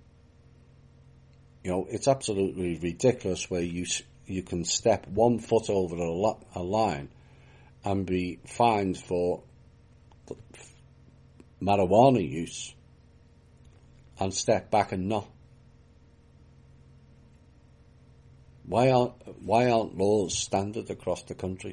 You know, it's absolutely ridiculous where you you can step one foot over a, lo- a line and be fined for marijuana use and step back and not. Why aren't, why aren't laws standard across the country?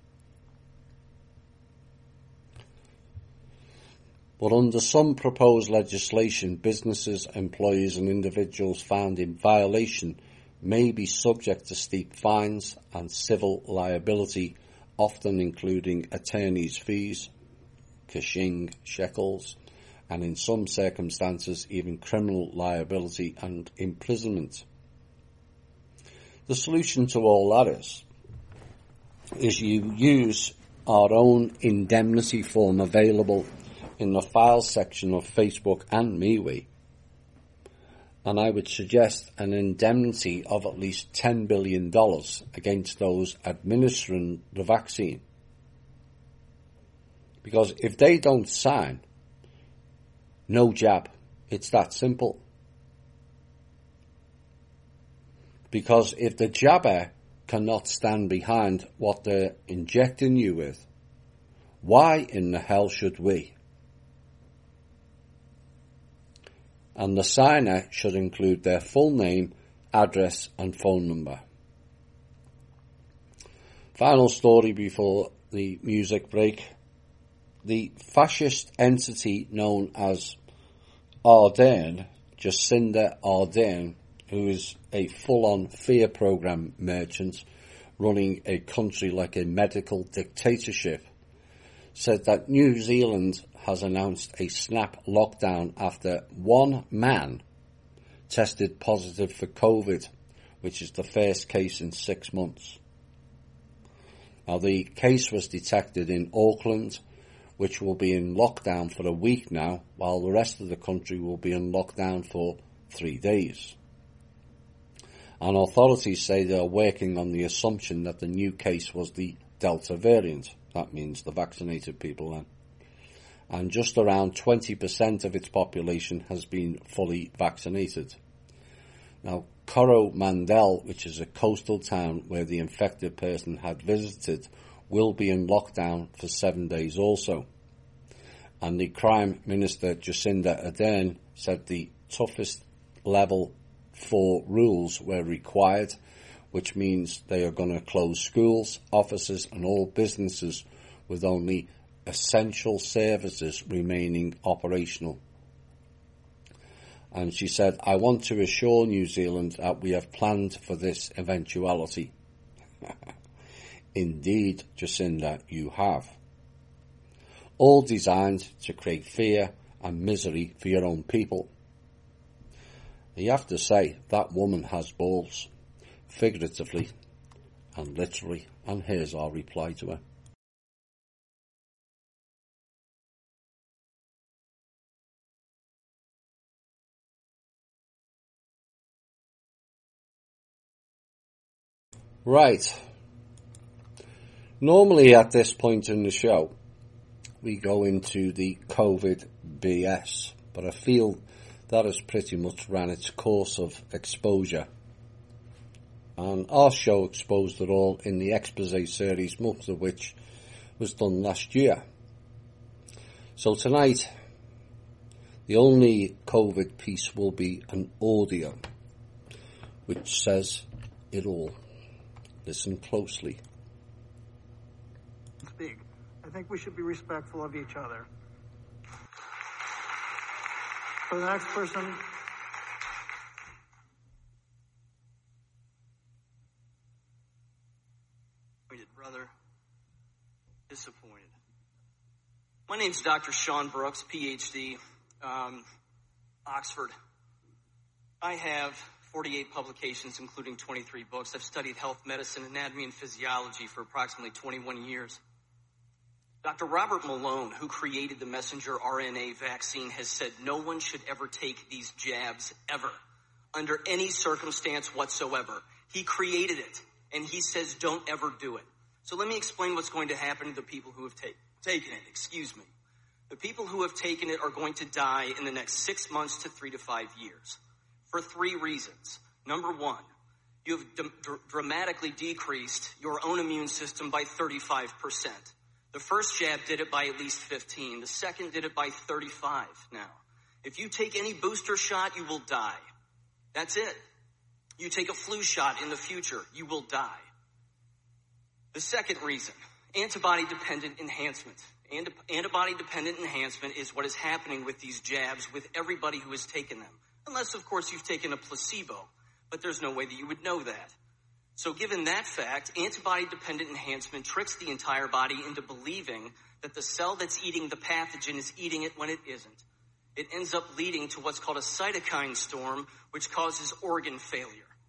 But under some proposed legislation, businesses, employees and individuals found in violation may be subject to steep fines and civil liability, often including attorneys' fees, kashing shekels, and in some circumstances even criminal liability and imprisonment. The solution to all that is, is you use our own indemnity form available in the files section of Facebook and MeWe, and I would suggest an indemnity of at least ten billion dollars against those administering the vaccine. Because if they don't sign, no jab. It's that simple. Because if the jabber cannot stand behind what they're injecting you with, why in the hell should we? And the signer should include their full name, address and phone number. Final story before the music break. The fascist entity known as Ardern, Jacinda Ardern, who is a full-on fear program merchant running a country like a medical dictatorship, said that New Zealand has announced a snap lockdown after one man tested positive for COVID, which is the first case in six months. Now, the case was detected in Auckland, which will be in lockdown for a week now, while the rest of the country will be in lockdown for three days. And authorities say they are working on the assumption that the new case was the Delta variant. That means the vaccinated people then. And just around twenty percent of its population has been fully vaccinated. Now, Coromandel, which is a coastal town where the infected person had visited, will be in lockdown for seven days also. And the Crime Minister Jacinda Ardern said the toughest level four rules were required, which means they are going to close schools, offices and all businesses with only essential services remaining operational. And she said, I want to assure New Zealand that we have planned for this eventuality. Indeed, Jacinda, you have. All designed to create fear and misery for your own people. You have to say, that woman has balls, figuratively and literally, and here's our reply to her. Right. Normally at this point in the show, we go into the COVID B S, but I feel that has pretty much ran its course of exposure. And our show exposed it all in the expose series, most of which was done last year. So tonight, the only COVID piece will be an audio, which says it all. Listen closely. Speak. I think we should be respectful of each other. For the next person. Brother, disappointed. My name's Doctor Sean Brooks, P H D, um, Oxford. I have forty-eight publications, including twenty-three books. I've studied health, medicine, anatomy, and physiology for approximately twenty-one years. Doctor Robert Malone, who created the messenger R N A vaccine, has said no one should ever take these jabs ever, under any circumstance whatsoever. He created it, and he says don't ever do it. So let me explain what's going to happen to the people who have ta- taken it. Excuse me. The people who have taken it are going to die in the next six months to three to five years for three reasons. Number one, you have d- dr- dramatically decreased your own immune system by thirty-five percent. The first jab did it by at least fifteen. The second did it by thirty-five now. If you take any booster shot, you will die. That's it. You take a flu shot in the future, you will die. The second reason, antibody-dependent enhancement. And antibody-dependent enhancement is what is happening with these jabs with everybody who has taken them. Unless, of course, you've taken a placebo. But there's no way that you would know that. So given that fact, antibody-dependent enhancement tricks the entire body into believing that the cell that's eating the pathogen is eating it when it isn't. It ends up leading to what's called a cytokine storm, which causes organ failure.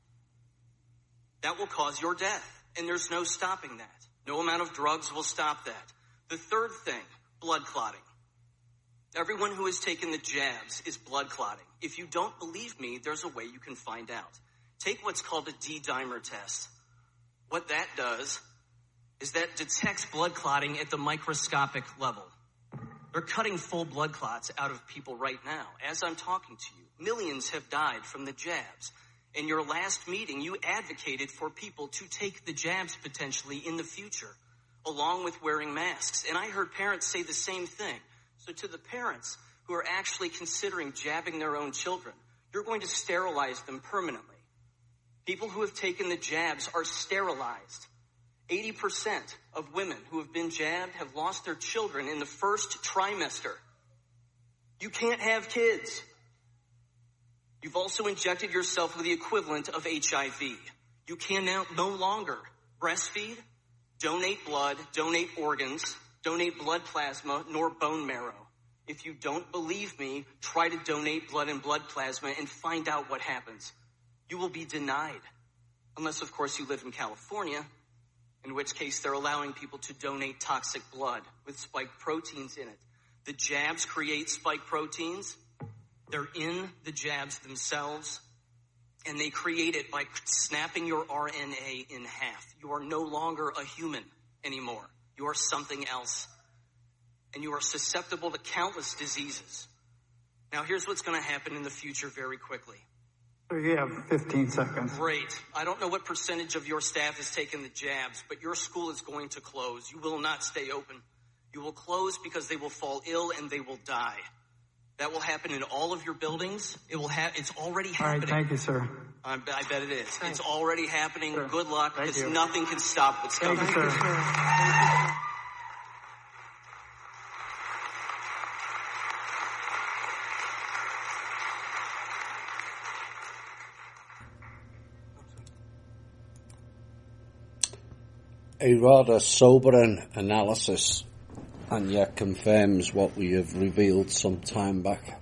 That will cause your death. And there's no stopping that. No amount of drugs will stop that. The third thing, blood clotting. Everyone who has taken the jabs is blood clotting. If you don't believe me, there's a way you can find out. Take what's called a D-dimer test. What that does is that detects blood clotting at the microscopic level. They're cutting full blood clots out of people right now. As I'm talking to you, millions have died from the jabs. In your last meeting, you advocated for people to take the jabs potentially in the future, along with wearing masks. And I heard parents say the same thing. So to the parents who are actually considering jabbing their own children, you're going to sterilize them permanently. People who have taken the jabs are sterilized. eighty percent of women who have been jabbed have lost their children in the first trimester. You can't have kids. You've also injected yourself with the equivalent of H I V. You can now no longer breastfeed, donate blood, donate organs, donate blood plasma, nor bone marrow. If you don't believe me, try to donate blood and blood plasma and find out what happens. You will be denied. Unless, of course, you live in California, in which case they're allowing people to donate toxic blood with spike proteins in it. The jabs create spike proteins. They're in the jabs themselves, and they create it by snapping your R N A in half. You are no longer a human anymore. You are something else, and you are susceptible to countless diseases. Now, here's what's going to happen in the future very quickly. So you have fifteen seconds. Great. I don't know what percentage of your staff has taken the jabs, but your school is going to close. You will not stay open. You will close because they will fall ill and they will die. That will happen in all of your buildings. It will have. It's already happening. All right, thank you, sir. I, I bet it is. Thanks. It's already happening. Sure. Good luck, Thank because you. nothing can stop what's coming. Thank you, sir. Thank you. A rather sobering analysis, and yet confirms what we have revealed some time back.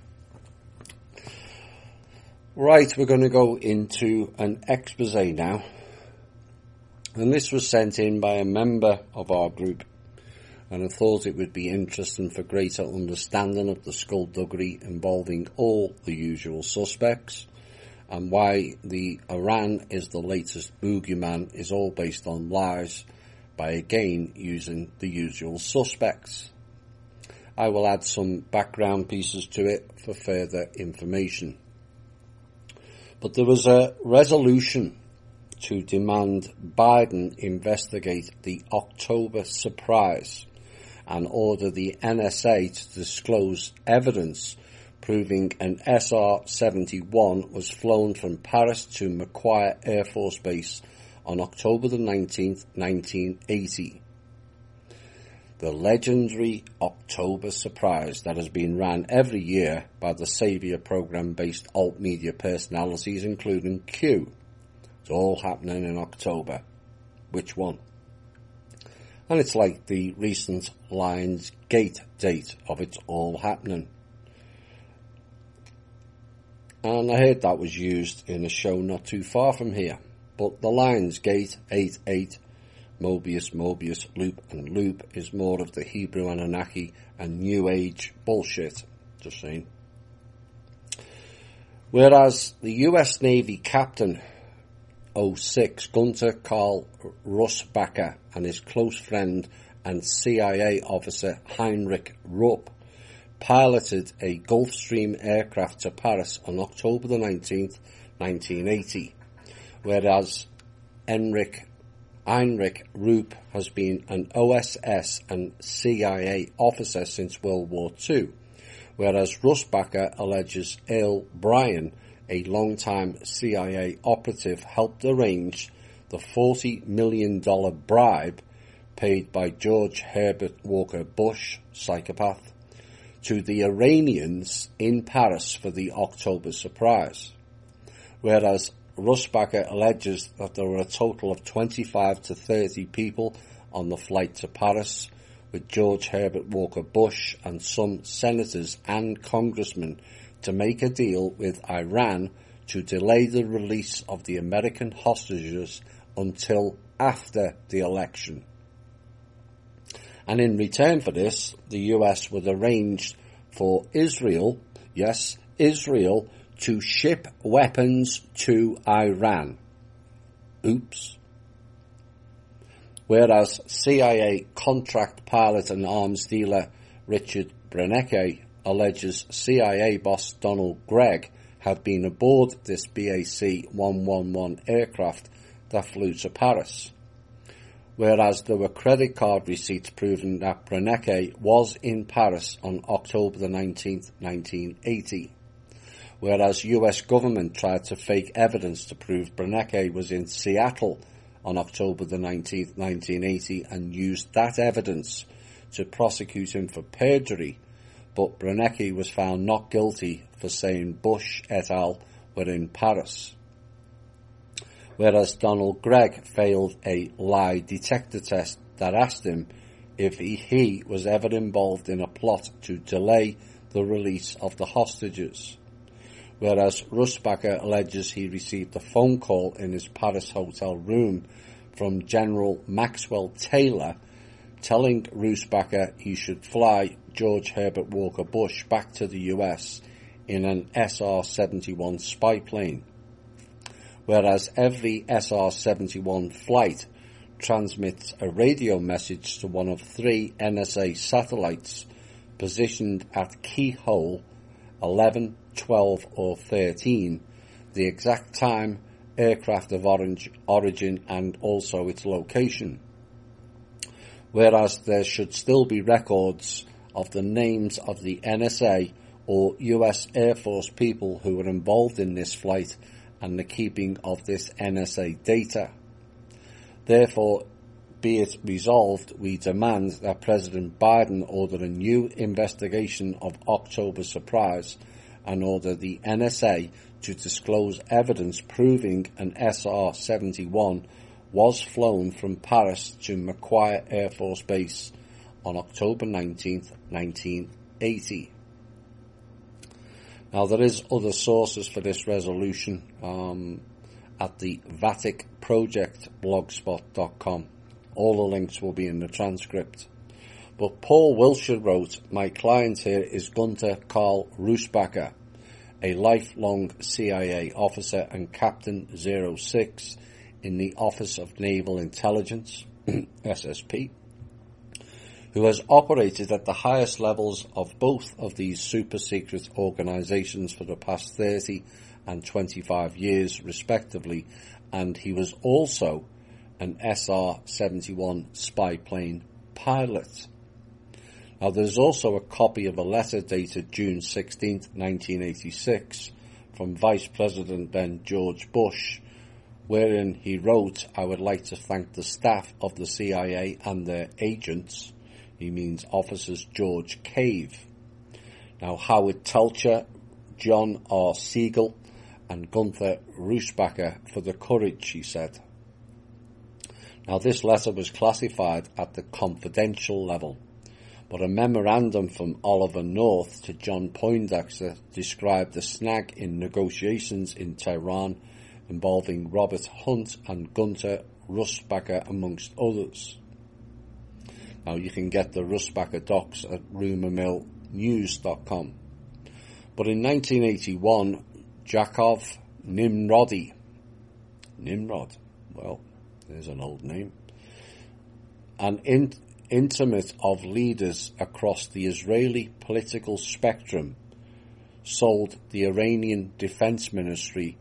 Right, we're going to go into an expose now. And this was sent in by a member of our group, and I thought it would be interesting for greater understanding of the skullduggery involving all the usual suspects, and why the Iran is the latest boogeyman is all based on lies by again using the usual suspects. I will add some background pieces to it for further information. But there was a resolution to demand Biden investigate the October surprise and order the N S A to disclose evidence proving an S R seventy-one was flown from Paris to Macquarie Air Force Base on October the nineteenth, nineteen eighty. The legendary October surprise that has been ran every year by the Saviour program-based alt-media personalities, including Q. It's all happening in October. Which one? And it's like the recent Lions Gate date of it's all happening. And I heard that was used in a show not too far from here. But the Lions Gate eight eight, Mobius, Mobius, loop and loop is more of the Hebrew Anunnaki and New Age bullshit. Just saying. Whereas the U S Navy Captain oh six, Gunter Karl Russbacher, and his close friend and C I A officer Heinrich Rupp piloted a Gulfstream aircraft to Paris on October the nineteenth, nineteen eighty, whereas Heinrich, Heinrich Rupp has been an O S S and C I A officer since World War Two, whereas Russbacher alleges Earl Bryan, a long-time C I A operative, helped arrange the forty million dollars bribe paid by George Herbert Walker Bush, psychopath, to the Iranians in Paris for the October surprise, whereas Russbacher alleges that there were a total of twenty-five to thirty people on the flight to Paris, with George Herbert Walker Bush and some senators and congressmen to make a deal with Iran to delay the release of the American hostages until after the election. And in return for this, the U S would arrange for Israel, yes, Israel, to ship weapons to Iran. Oops. Whereas C I A contract pilot and arms dealer Richard Brenecke alleges C I A boss Donald Gregg had been aboard this B A C one eleven aircraft that flew to Paris, whereas there were credit card receipts proving that Brenecke was in Paris on October the nineteenth, nineteen eighty, whereas U S government tried to fake evidence to prove Brenecke was in Seattle on October the nineteenth, nineteen eighty, and used that evidence to prosecute him for perjury, but Brenecke was found not guilty for saying Bush et al. Were in Paris. Whereas Donald Gregg failed a lie detector test that asked him if he, he was ever involved in a plot to delay the release of the hostages. Whereas Russbacher alleges he received a phone call in his Paris hotel room from General Maxwell Taylor telling Russbacher he should fly George Herbert Walker Bush back to the U S in an S R seventy-one spy plane, whereas every S R seventy-one flight transmits a radio message to one of three N S A satellites positioned at keyhole eleven, twelve or thirteen, the exact time, aircraft of origin and also its location, whereas there should still be records of the names of the N S A or U S Air Force people who were involved in this flight and the keeping of this N S A data. Therefore, be it resolved, we demand that President Biden order a new investigation of October surprise and order the N S A to disclose evidence proving an S R seventy-one was flown from Paris to Macquarie Air Force Base on October nineteenth, nineteen eighty. Now, there is other sources for this resolution um, at the Vatic Project blogspot dot com. All the links will be in the transcript. But Paul Wilshire wrote, "My client here is Gunter Karl Russbacher, a lifelong C I A officer and Captain zero six in the Office of Naval Intelligence, S S P, who has operated at the highest levels of both of these super-secret organisations for the past thirty and twenty-five years, respectively, and he was also an S R seventy-one spy plane pilot. Now, there's also a copy of a letter dated June sixteenth, nineteen eighty-six, from Vice President then George Bush, wherein he wrote, "I would like to thank the staff of the C I A and their agents," he means officers George Cave, now Howard Telcher, John R. Siegel, and Gunther Russbacher for the courage, he said. Now, this letter was classified at the confidential level, but a memorandum from Oliver North to John Poindexter described the snag in negotiations in Tehran involving Robert Hunt and Gunther Russbacher, amongst others. Now, you can get the Russbacher docs at rumour mill news dot com. But in nineteen eighty-one, Jakov Nimrodi, Nimrod, well, there's an old name, an in, intimate of leaders across the Israeli political spectrum, sold the Iranian Defense Ministry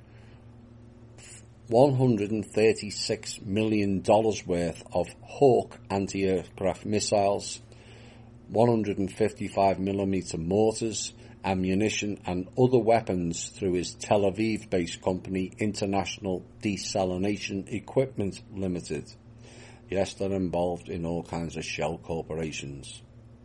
one hundred thirty-six million dollars worth of Hawk anti-aircraft missiles, one hundred fifty-five millimeter mortars, ammunition and other weapons through his Tel Aviv-based company International Desalination Equipment Limited. Yes, they're involved in all kinds of shell corporations.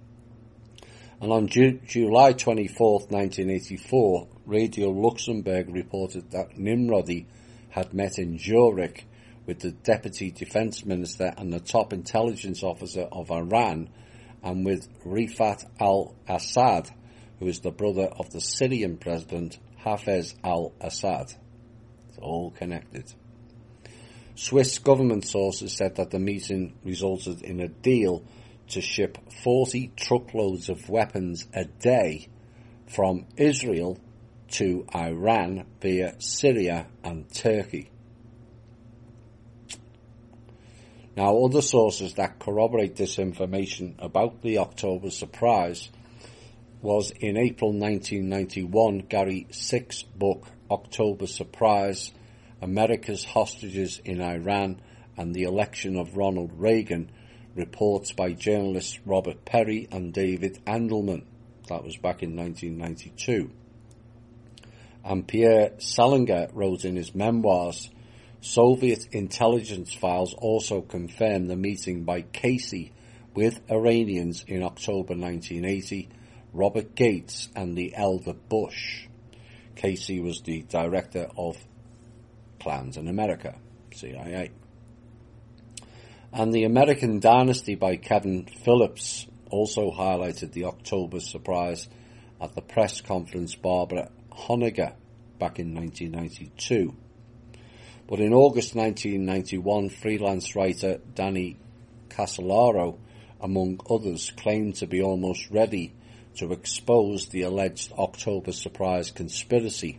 And on Ju- July twenty-fourth, nineteen eighty-four, Radio Luxembourg reported that Nimrodi had met in Zurich with the Deputy Defense Minister and the top intelligence officer of Iran, and with Rifat al-Assad, who is the brother of the Syrian President Hafez al-Assad. It's all connected. Swiss government sources said that the meeting resulted in a deal to ship forty truckloads of weapons a day from Israel to Iran via Syria and Turkey. Now, other sources that corroborate this information about the October surprise was in April nineteen ninety-one, Gary Sick's book, October Surprise, America's Hostages in Iran and the Election of Ronald Reagan, reports by journalists Robert Perry and David Andelman. That was back in nineteen ninety-two. And Pierre Salinger wrote in his memoirs, Soviet intelligence files also confirmed the meeting by Casey with Iranians in October nineteen eighty, Robert Gates and the elder Bush. Casey was the director of Plans in America, C I A. And The American Dynasty by Kevin Phillips also highlighted the October surprise at the press conference Barbara Honegger back in nineteen ninety-two. But in August nineteen ninety-one, freelance writer Danny Casolaro, among others, claimed to be almost ready to expose the alleged October surprise conspiracy.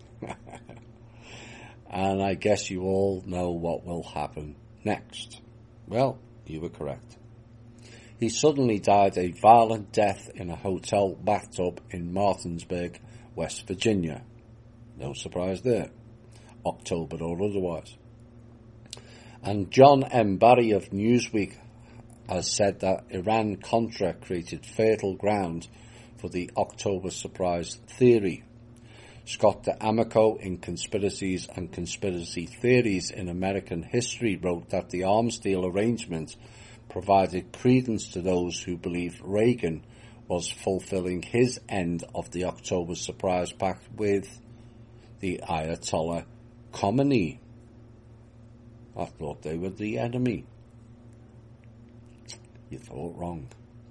And I guess you all know what will happen next. Well, you were correct. He suddenly died a violent death in a hotel bathtub in Martinsburg, West Virginia. No surprise there, October or otherwise. And John M. Barry of Newsweek has said that Iran-Contra created fertile ground for the October surprise theory. Scott D'Amico in Conspiracies and Conspiracy Theories in American History wrote that the arms deal arrangement provided credence to those who believed Reagan was fulfilling his end of the October surprise pact with the Ayatollah Khomeini. I thought they were the enemy. You thought wrong.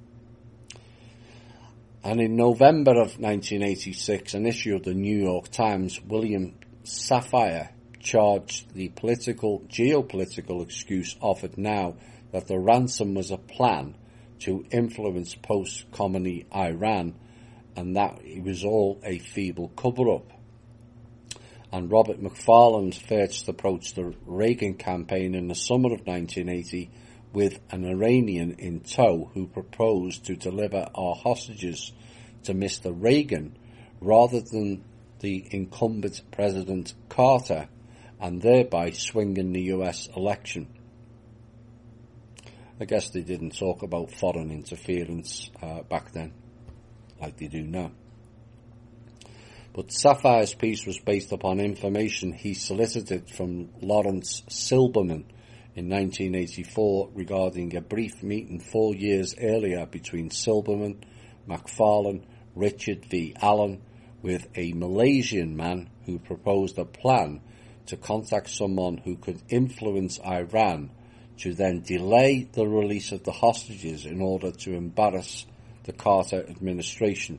And in November of nineteen eighty-six, an issue of the New York Times, William Safire charged the political, geopolitical excuse offered now that the ransom was a plan to influence post-Khomeini Iran, and that it was all a feeble cover-up. And Robert McFarland first approached the Reagan campaign in the summer of nineteen eighty with an Iranian in tow who proposed to deliver our hostages to Mister Reagan rather than the incumbent President Carter, and thereby swinging the U S election. I guess they didn't talk about foreign interference uh, back then, like they do now. But Safire's piece was based upon information he solicited from Lawrence Silberman in nineteen eighty-four regarding a brief meeting four years earlier between Silberman, McFarlane, Richard V. Allen, with a Malaysian man who proposed a plan to contact someone who could influence Iran to then delay the release of the hostages in order to embarrass the Carter administration.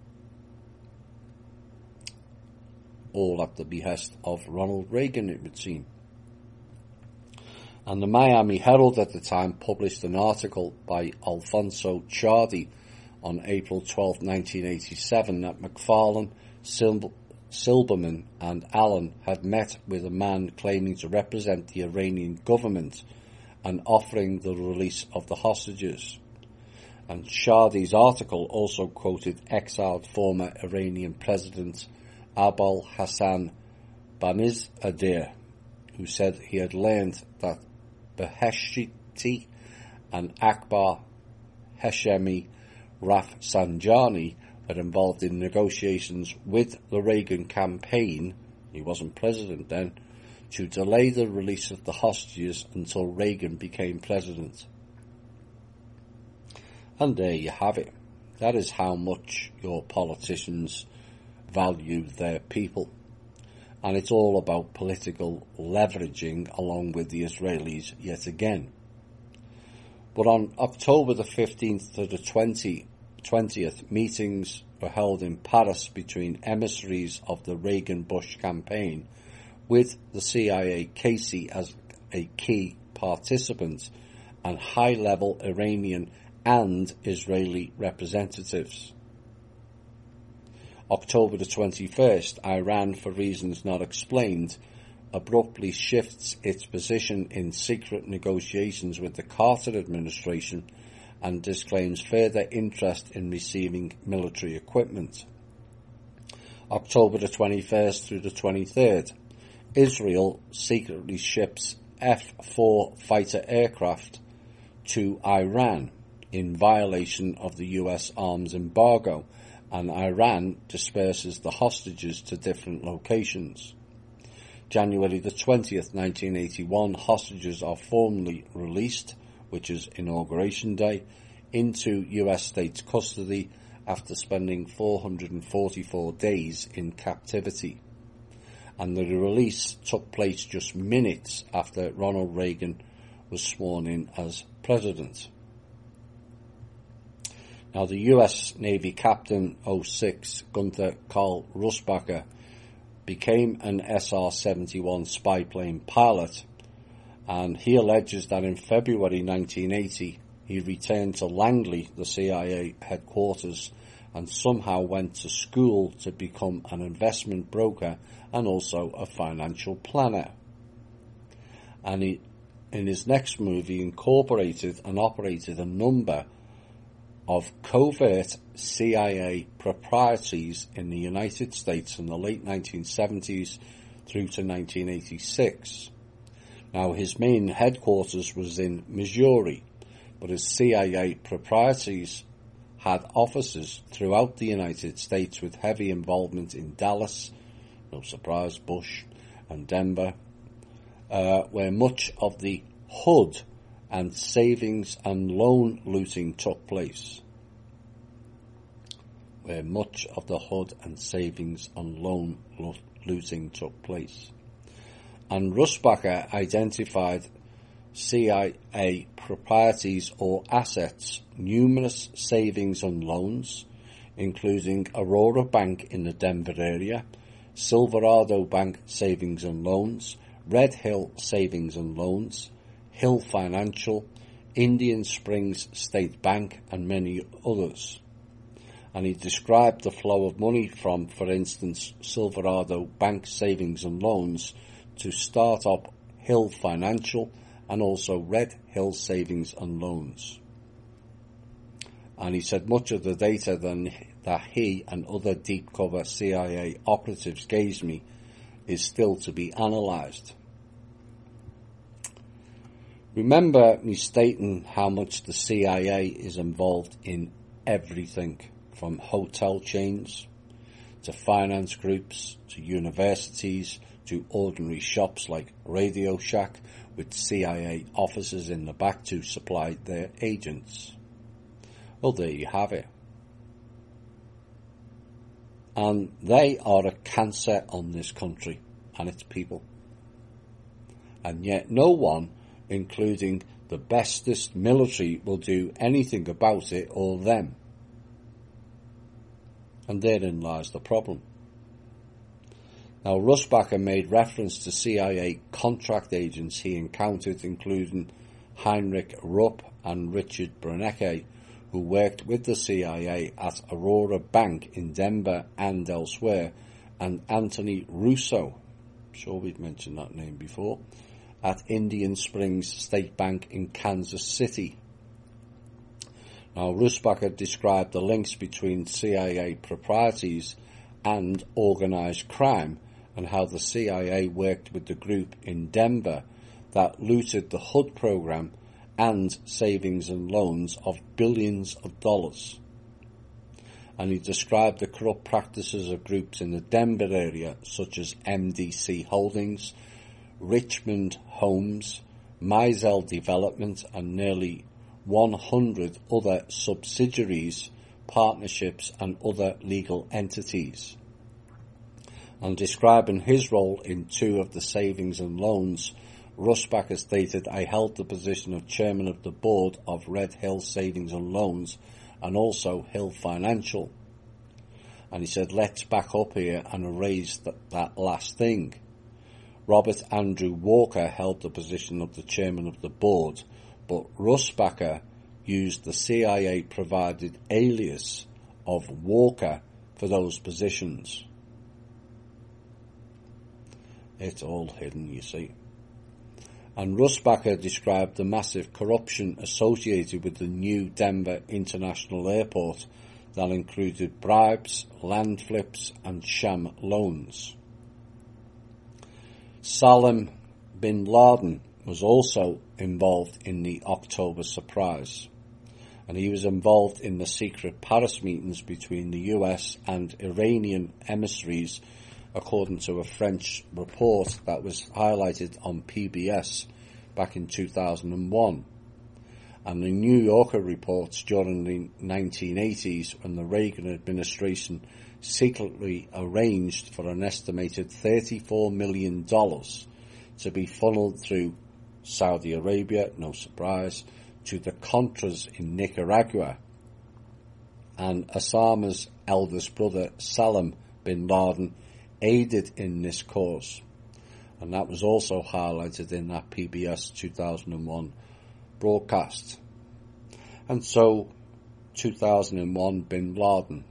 All at the behest of Ronald Reagan, it would seem. And the Miami Herald at the time published an article by Alfonso Ciardi on April twelfth, nineteen eighty-seven, that McFarlane, Sil- Silberman and Allen had met with a man claiming to represent the Iranian government and offering the release of the hostages. And Ciardi's article also quoted exiled former Iranian President Abul Hassan Banizadeh, who said he had learned that Beheshti and Akbar Hashemi Rafsanjani were involved in negotiations with the Reagan campaign, he wasn't president then, to delay the release of the hostages until Reagan became president. And there you have it. That is how much your politicians value their people. And it's all about political leveraging along with the Israelis yet again. But on October the fifteenth to the twentieth, meetings were held in Paris between emissaries of the Reagan-Bush campaign, with the C I A Casey as a key participant, and high-level Iranian and Israeli representatives. October the twenty-first, Iran, for reasons not explained, abruptly shifts its position in secret negotiations with the Carter administration and disclaims further interest in receiving military equipment. October the twenty-first through the twenty-third, Israel secretly ships F four fighter aircraft to Iran in violation of the U S arms embargo, and Iran disperses the hostages to different locations. January the twentieth, nineteen eighty-one, hostages are formally released, which is Inauguration Day, into U S state custody after spending four hundred forty-four days in captivity. And the release took place just minutes after Ronald Reagan was sworn in as president. Now, the U S Navy Captain oh six Gunther Karl Rusbacher became an S R seventy-one spy plane pilot, and he alleges that in February nineteen eighty he returned to Langley, the C I A headquarters, and somehow went to school to become an investment broker and also a financial planner. And he, in his next move, he incorporated and operated a number of covert C I A proprieties in the United States from the late nineteen seventies through to nineteen eighty-six. Now, his main headquarters was in Missouri, but his C I A proprieties had offices throughout the United States with heavy involvement in Dallas, no surprise, Bush, and Denver, uh, where much of the H U D and savings and loan looting took place. Where much of the H U D and savings and loan lo- looting took place. And Rusbacher identified C I A properties or assets, numerous savings and loans, including Aurora Bank in the Denver area, Silverado Bank Savings and Loans, Red Hill Savings and Loans, Hill Financial, Indian Springs State Bank, and many others. And he described the flow of money from, for instance, Silverado Bank Savings and Loans to start up Hill Financial and also Red Hill Savings and Loans. And he said much of the data then that he and other deep cover C I A operatives gave me is still to be analysed. Remember me stating how much the C I A is involved in everything, from hotel chains to finance groups to universities to ordinary shops like Radio Shack with C I A officers in the back to supply their agents. Well, there you have it. And they are a cancer on this country and its people. And yet no one, including the bestest military, will do anything about it or them. And therein lies the problem. Now, Rusbacher made reference to C I A contract agents he encountered, including Heinrich Rupp and Richard Brennecke, who worked with the C I A at Aurora Bank in Denver and elsewhere, and Anthony Russo, I'm sure we've mentioned that name before, at Indian Springs State Bank in Kansas City. Now, Rusbacher described the links between C I A proprieties and organised crime, and how the C I A worked with the group in Denver that looted the H U D program and savings and loans of billions of dollars. And he described the corrupt practices of groups in the Denver area, such as M D C Holdings, Richmond Homes, Mizell Development, and nearly one hundred other subsidiaries, partnerships, and other legal entities. And describing his role in two of the savings and loans, Rusbacher stated, I held the position of chairman of the board of Red Hill Savings and Loans and also Hill Financial. And he said, let's back up here and erase that, that last thing. Robert Andrew Walker held the position of the chairman of the board, but Rusbacher used the C I A-provided alias of Walker for those positions. It's all hidden, you see. And Rusbacher described the massive corruption associated with the new Denver International Airport that included bribes, land flips, and sham loans. Salim bin Laden was also involved in the October surprise, and he was involved in the secret Paris meetings between the U S and Iranian emissaries, according to a French report that was highlighted on P B S back in two thousand one. And the New Yorker reports during the nineteen eighties, when the Reagan administration secretly arranged for an estimated thirty-four million dollars to be funneled through Saudi Arabia, no surprise, to the Contras in Nicaragua. And Osama's eldest brother, Salim bin Laden, aided in this cause. And that was also highlighted in that P B S two thousand one broadcast. And so, two thousand one, bin Laden.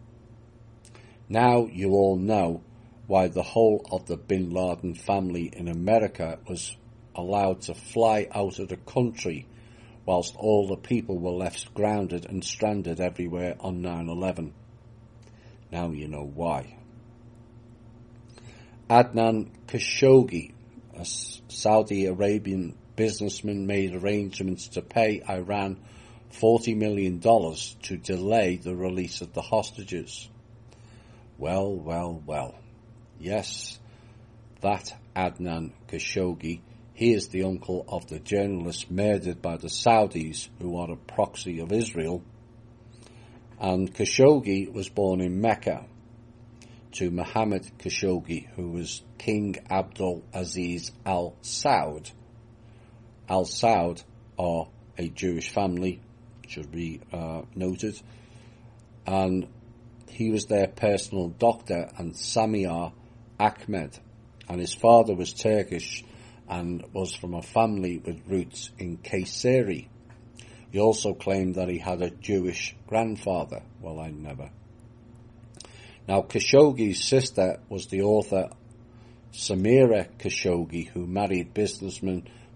Now you all know why the whole of the bin Laden family in America was allowed to fly out of the country, whilst all the people were left grounded and stranded everywhere on nine eleven. Now you know why. Adnan Khashoggi, a Saudi Arabian businessman, made arrangements to pay Iran forty million dollars to delay the release of the hostages. Well, well, well. Yes, that Adnan Khashoggi, he is the uncle of the journalist murdered by the Saudis, who are a proxy of Israel. And Khashoggi was born in Mecca to Mohammed Khashoggi, who was King Abdul Aziz Al Saud. Al Saud are a Jewish family, should be uh, noted, and he was their personal doctor, and Samir Ahmed, and his father was Turkish and was from a family with roots in Kayseri. He also claimed that he had a Jewish grandfather. Well, I never. Now, Khashoggi's sister was the author Samira Khashoggi, who married businessman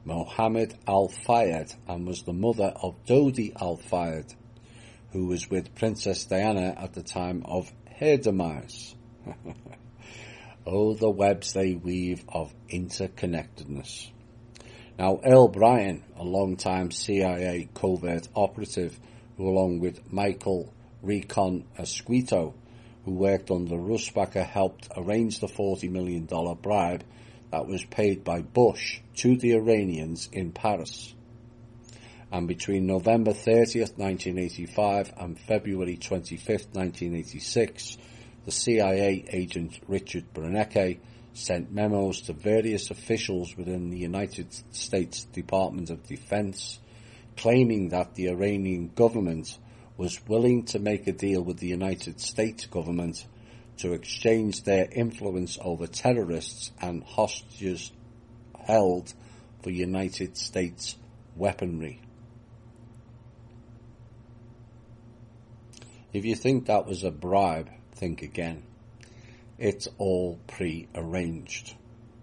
Mohammed Al-Fayed, and was the mother of Dodi Al-Fayed, who was with Princess Diana at the time of her demise. Oh, the webs they weave of interconnectedness. Now, Earl Bryan, a long-time C I A covert operative, who along with Michael Recon Esquito, who worked under Rusbacher, helped arrange the forty million dollars bribe that was paid by Bush to the Iranians in Paris. And between November thirtieth, nineteen eighty-five and February twenty-fifth, nineteen eighty-six, the C I A agent Richard Bernanke sent memos to various officials within the United States Department of Defense, claiming that the Iranian government was willing to make a deal with the United States government to exchange their influence over terrorists and hostages held for United States weaponry. If you think that was a bribe, think again. It's all pre-arranged.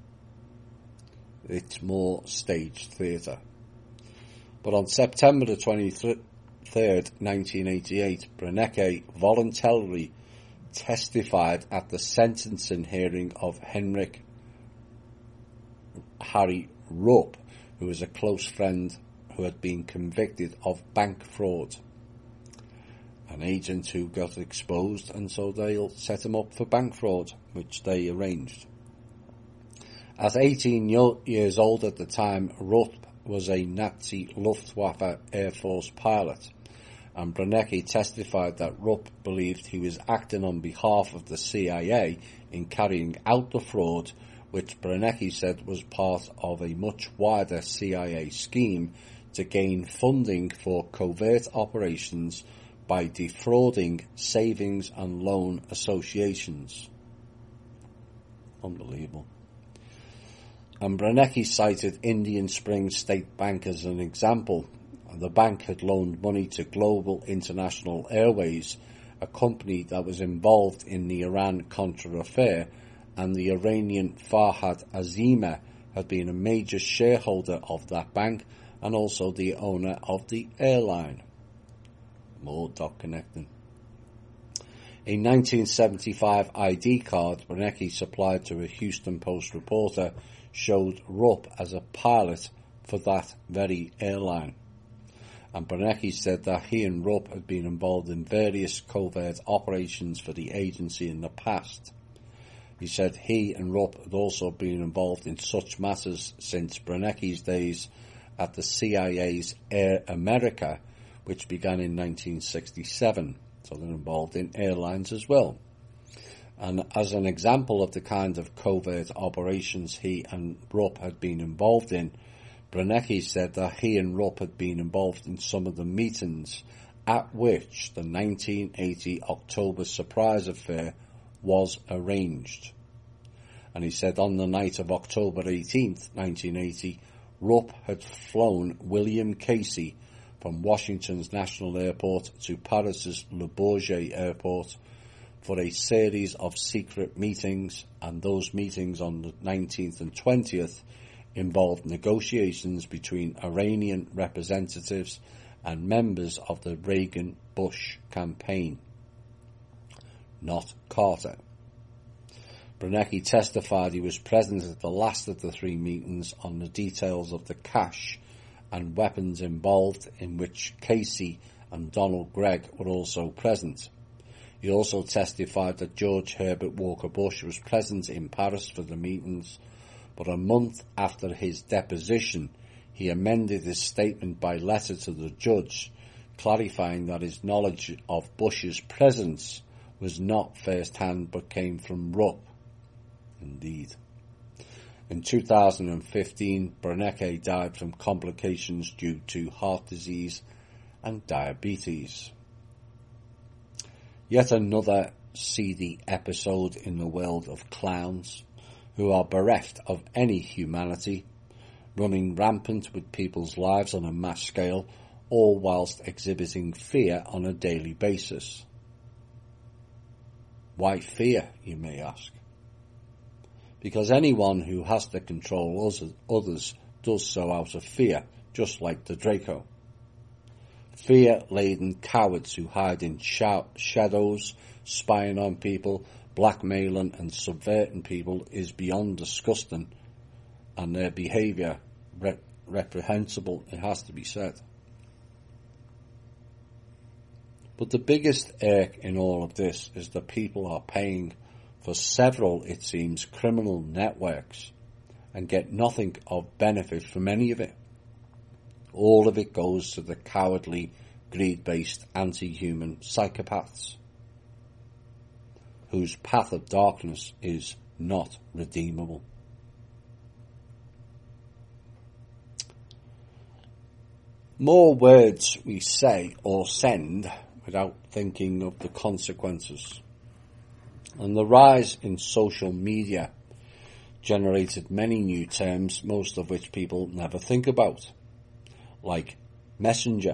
It's more staged theatre. But on September the twenty-third, nineteen eighty-eight, Bernanke voluntarily testified at the sentencing hearing of Henrik Harry Rupp, who was a close friend who had been convicted of bank fraud. An agent who got exposed, and so they'll set him up for bank fraud, which they arranged. At eighteen years old at the time, Rupp was a Nazi Luftwaffe Air Force pilot, and Bernanke testified that Rupp believed he was acting on behalf of the C I A in carrying out the fraud, which Bernanke said was part of a much wider C I A scheme to gain funding for covert operations by defrauding savings and loan associations. Unbelievable. And Bernanke cited Indian Springs State Bank as an example. The bank had loaned money to Global International Airways, a company that was involved in the Iran-Contra affair, and the Iranian Farhad Azimeh had been a major shareholder of that bank and also the owner of the airline. More dot connecting. A nineteen seventy-five I D card Bernanke supplied to a Houston Post reporter showed Rupp as a pilot for that very airline. And Bernanke said that he and Rupp had been involved in various covert operations for the agency in the past. He said he and Rupp had also been involved in such matters since Bernanke's days at the C I A's Air America, which began in nineteen sixty-seven. So they're involved in airlines as well. And as an example of the kind of covert operations he and Rupp had been involved in, Bernanke said that he and Rupp had been involved in some of the meetings at which the nineteen eighty October surprise affair was arranged. And he said on the night of October eighteenth, nineteen eighty, Rupp had flown William Casey from Washington's National Airport to Paris's Le Bourget Airport for a series of secret meetings, and those meetings on the nineteenth and twentieth involved negotiations between Iranian representatives and members of the Reagan-Bush campaign, not Carter. Bernanke testified he was present at the last of the three meetings on the details of the cash and weapons involved, in which Casey and Donald Gregg were also present. He also testified that George Herbert Walker Bush was present in Paris for the meetings, but a month after his deposition, he amended his statement by letter to the judge, clarifying that his knowledge of Bush's presence was not first-hand but came from Rupp. Indeed. In two thousand fifteen, Bernanke died from complications due to heart disease and diabetes. Yet another seedy episode in the world of clowns, who are bereft of any humanity, running rampant with people's lives on a mass scale, all whilst exhibiting fear on a daily basis. Why fear, you may ask? Because anyone who has to control others does so out of fear, just like the Draco. Fear-laden cowards who hide in sh- shadows, spying on people, blackmailing and subverting people is beyond disgusting, and their behaviour re- reprehensible, it has to be said. But the biggest irk in all of this is that people are paying for several, it seems, criminal networks and get nothing of benefit from any of it. All of it goes to the cowardly, greed-based, anti-human psychopaths whose path of darkness is not redeemable. More words we say or send without thinking of the consequences. And the rise in social media generated many new terms, most of which people never think about, like messenger.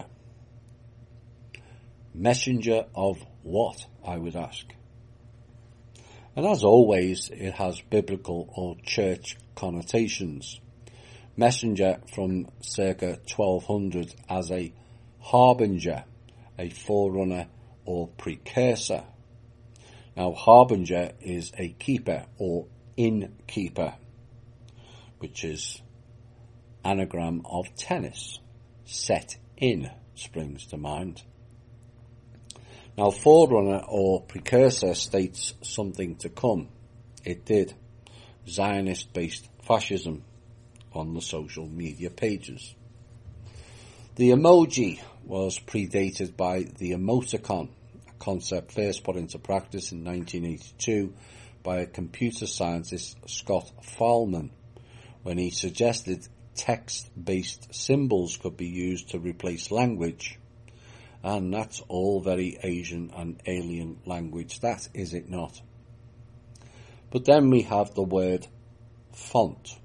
Messenger of what, I would ask? And as always, it has biblical or church connotations. Messenger from circa twelve hundred as a harbinger, a forerunner or precursor. Now, harbinger is a keeper or innkeeper, which is anagram of tennis. Set in springs to mind. Now, forerunner or precursor states something to come. It did. Zionist-based fascism on the social media pages. The emoji was predated by the emoticon, a concept first put into practice in nineteen eighty-two by a computer scientist, Scott Fahlman, when he suggested text-based symbols could be used to replace language. And that's all very Asian and alien language, that is it not? But then we have the word font.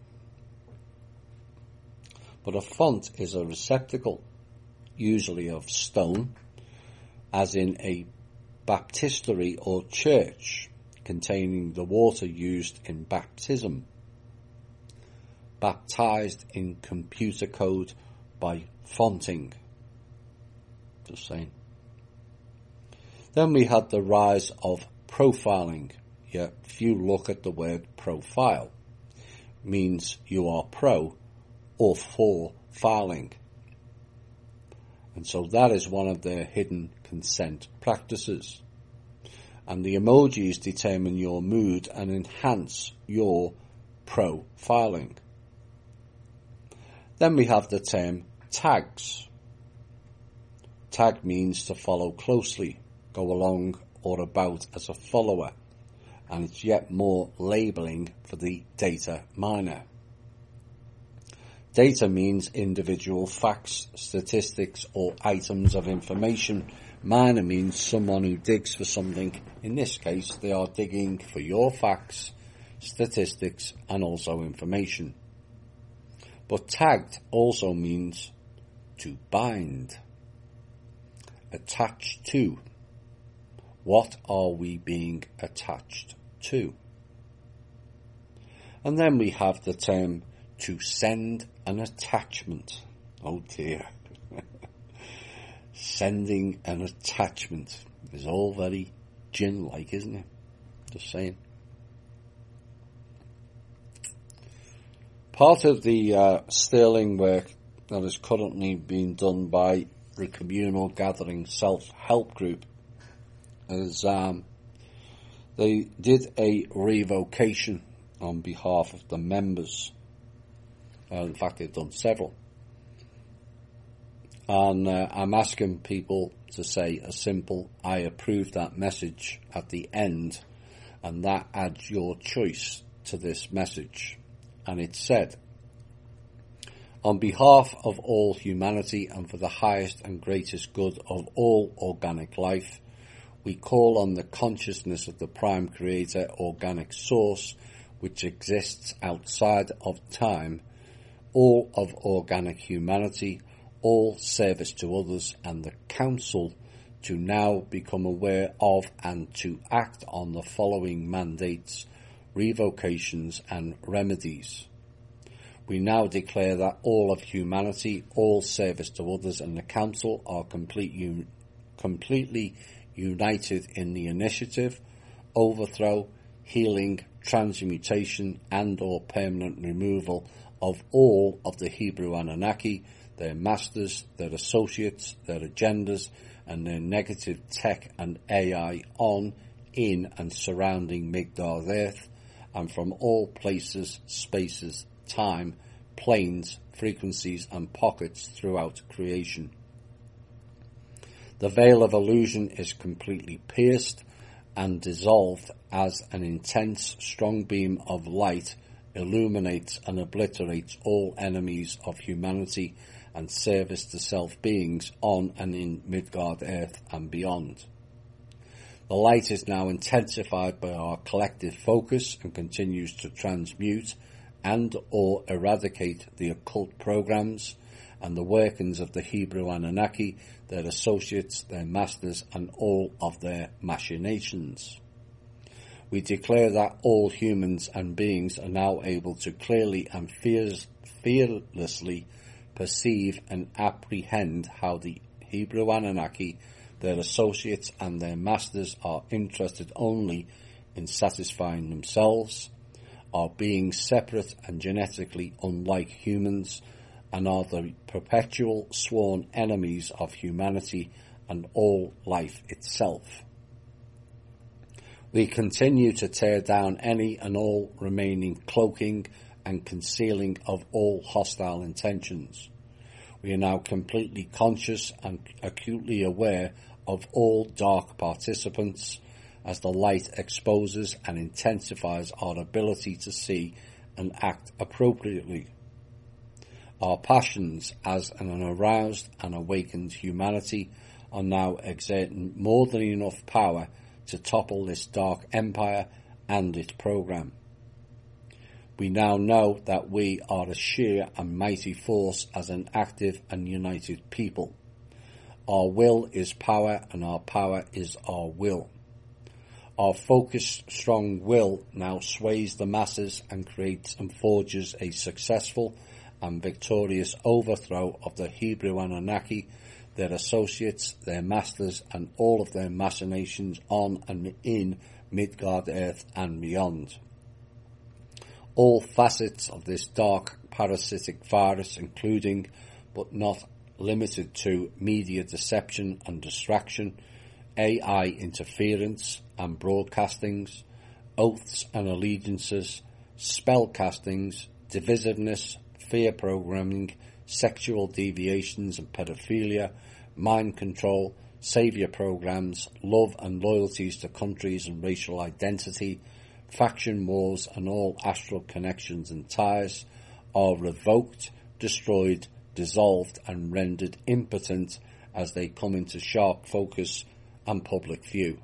But a font is a receptacle, usually of stone, as in a baptistery or church, containing the water used in baptism. Baptized in computer code by fonting. Just saying. Then we had the rise of profiling. Yet few look at the word profile. Means you are pro or for filing. And so that is one of their hidden consent practices. And the emojis determine your mood and enhance your profiling. Then we have the term tags. Tag means to follow closely, go along or about as a follower, and it's yet more labelling for the data miner. Data means individual facts, statistics or items of information. Miner means someone who digs for something. In this case, they are digging for your facts, statistics and also information. But tagged also means to bind. Attached to. What are we being attached to? And then we have the term to send an attachment. Oh dear. Sending an attachment is all very gin-like, isn't it? Just saying. Part of the uh, sterling work that is currently being done by the Communal Gathering Self-Help Group is um, they did a revocation on behalf of the members. Uh, in fact, they've done several. And uh, I'm asking people to say a simple, I approve that message at the end, and that adds your choice to this message. And it said, on behalf of all humanity and for the highest and greatest good of all organic life, we call on the consciousness of the Prime Creator organic source which exists outside of time, all of organic humanity, all service to others, and the Council to now become aware of and to act on the following mandates, revocations and remedies. We now declare that all of humanity, all service to others and the Council are complete, un, completely united in the initiative, overthrow, healing, transmutation and or permanent removal of all of the Hebrew Anunnaki, their masters, their associates, their agendas and their negative tech and A I on, in and surrounding Midgard-Earth, and from all places, spaces, time, planes, frequencies and pockets throughout creation. The veil of illusion is completely pierced and dissolved as an intense, strong beam of light illuminates and obliterates all enemies of humanity and service to self beings on and in Midgard-Earth and beyond. The light is now intensified by our collective focus and continues to transmute and or eradicate the occult programs and the workings of the Hebrew Anunnaki, their associates, their masters and all of their machinations. We declare that all humans and beings are now able to clearly and fears, fearlessly perceive and apprehend how the Hebrew Anunnaki, their associates and their masters are interested only in satisfying themselves, are being separate and genetically unlike humans, and are the perpetual sworn enemies of humanity and all life itself. We continue to tear down any and all remaining cloaking and concealing of all hostile intentions. We are now completely conscious and acutely aware of all dark participants as the light exposes and intensifies our ability to see and act appropriately. Our passions as an aroused and awakened humanity are now exerting more than enough power to topple this dark empire and its program. We now know that we are a sheer and mighty force as an active and united people. Our will is power and our power is our will. Our focused, strong will now sways the masses and creates and forges a successful and victorious overthrow of the Hebrew Anunnaki, their associates, their masters, and all of their machinations on and in Midgard-Earth and beyond. All facets of this dark parasitic virus, including but not limited to media deception and distraction, A I interference and broadcastings, oaths and allegiances, spell castings, divisiveness, fear programming, sexual deviations and pedophilia, mind control, saviour programs, love and loyalties to countries and racial identity, faction wars and all astral connections and ties are revoked, destroyed, dissolved and rendered impotent as they come into sharp focus and public view.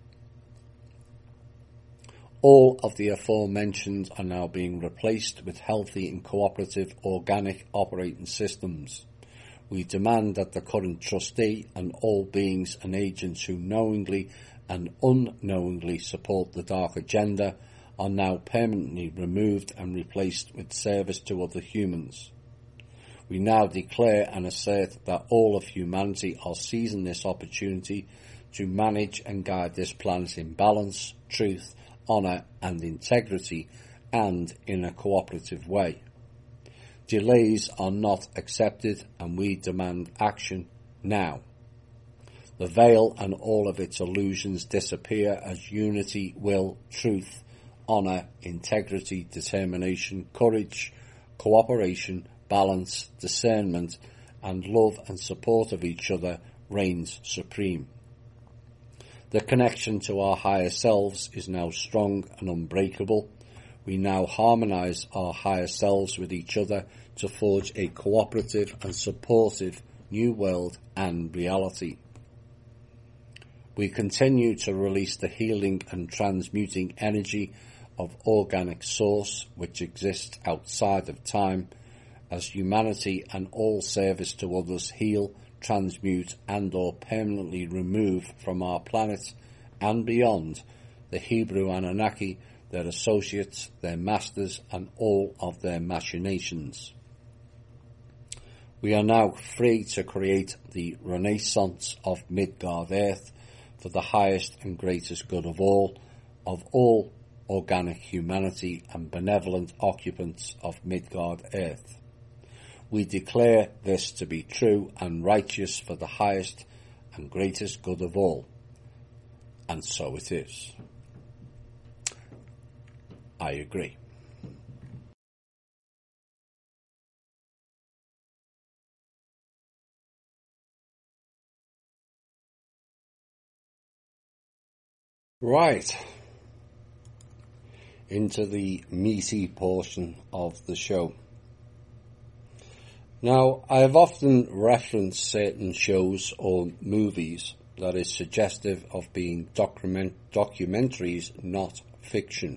All of the aforementioned are now being replaced with healthy and cooperative organic operating systems. We demand that the current trustee and all beings and agents who knowingly and unknowingly support the dark agenda are now permanently removed and replaced with service to other humans. We now declare and assert that all of humanity are seizing this opportunity to manage and guide this planet in balance, truth, honour and integrity, and in a cooperative way. Delays are not accepted and we demand action now. The veil and all of its illusions disappear as unity, will, truth, honour, integrity, determination, courage, cooperation, balance, discernment, and love and support of each other reigns supreme. The connection to our higher selves is now strong and unbreakable. We now harmonise our higher selves with each other to forge a cooperative and supportive new world and reality. We continue to release the healing and transmuting energy of organic source which exists outside of time as humanity and all service to others heal, transmute and or permanently remove from our planet and beyond the Hebrew Anunnaki, their associates, their masters, and all of their machinations. We are now free to create the renaissance of Midgard-Earth for the highest and greatest good of all, of all organic humanity and benevolent occupants of Midgard-Earth. We declare this to be true and righteous for the highest and greatest good of all. And so it is. I agree. Right. Into the meaty portion of the show. Now, I have often referenced certain shows or movies that is suggestive of being document documentaries, not fiction.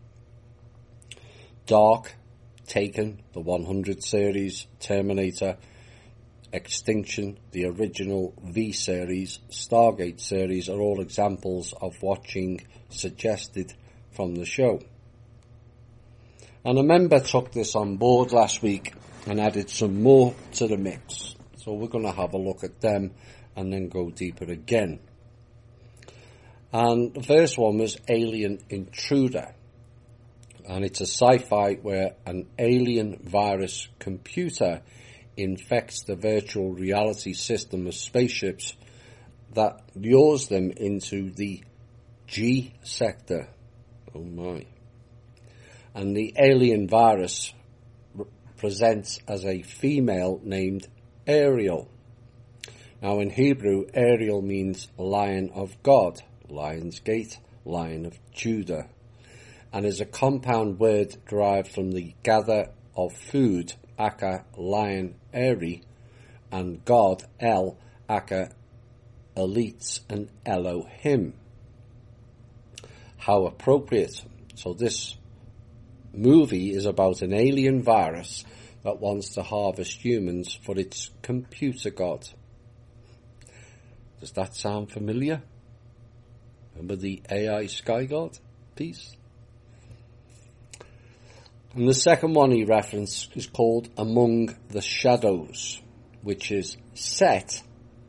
Dark, Taken, the one hundred series, Terminator, Extinction, the original V series, Stargate series are all examples of watching suggested from the show. And a member took this on board last week and added some more to the mix. So we're going to have a look at them and then go deeper again. And the first one was Alien Intruder. And it's a sci-fi where an alien virus computer infects the virtual reality system of spaceships that lures them into the G sector. Oh my. And the alien virus re- presents as a female named Ariel. Now in Hebrew, Ariel means Lion of God, Lion's Gate, Lion of Judah, and is a compound word derived from the gather of food, aka lion Eri, and God El, aka elites and Elohim. How appropriate. So this movie is about an alien virus that wants to harvest humans for its computer god. Does that sound familiar? Remember the A I sky god piece? And the second one he referenced is called Among the Shadows, which is set,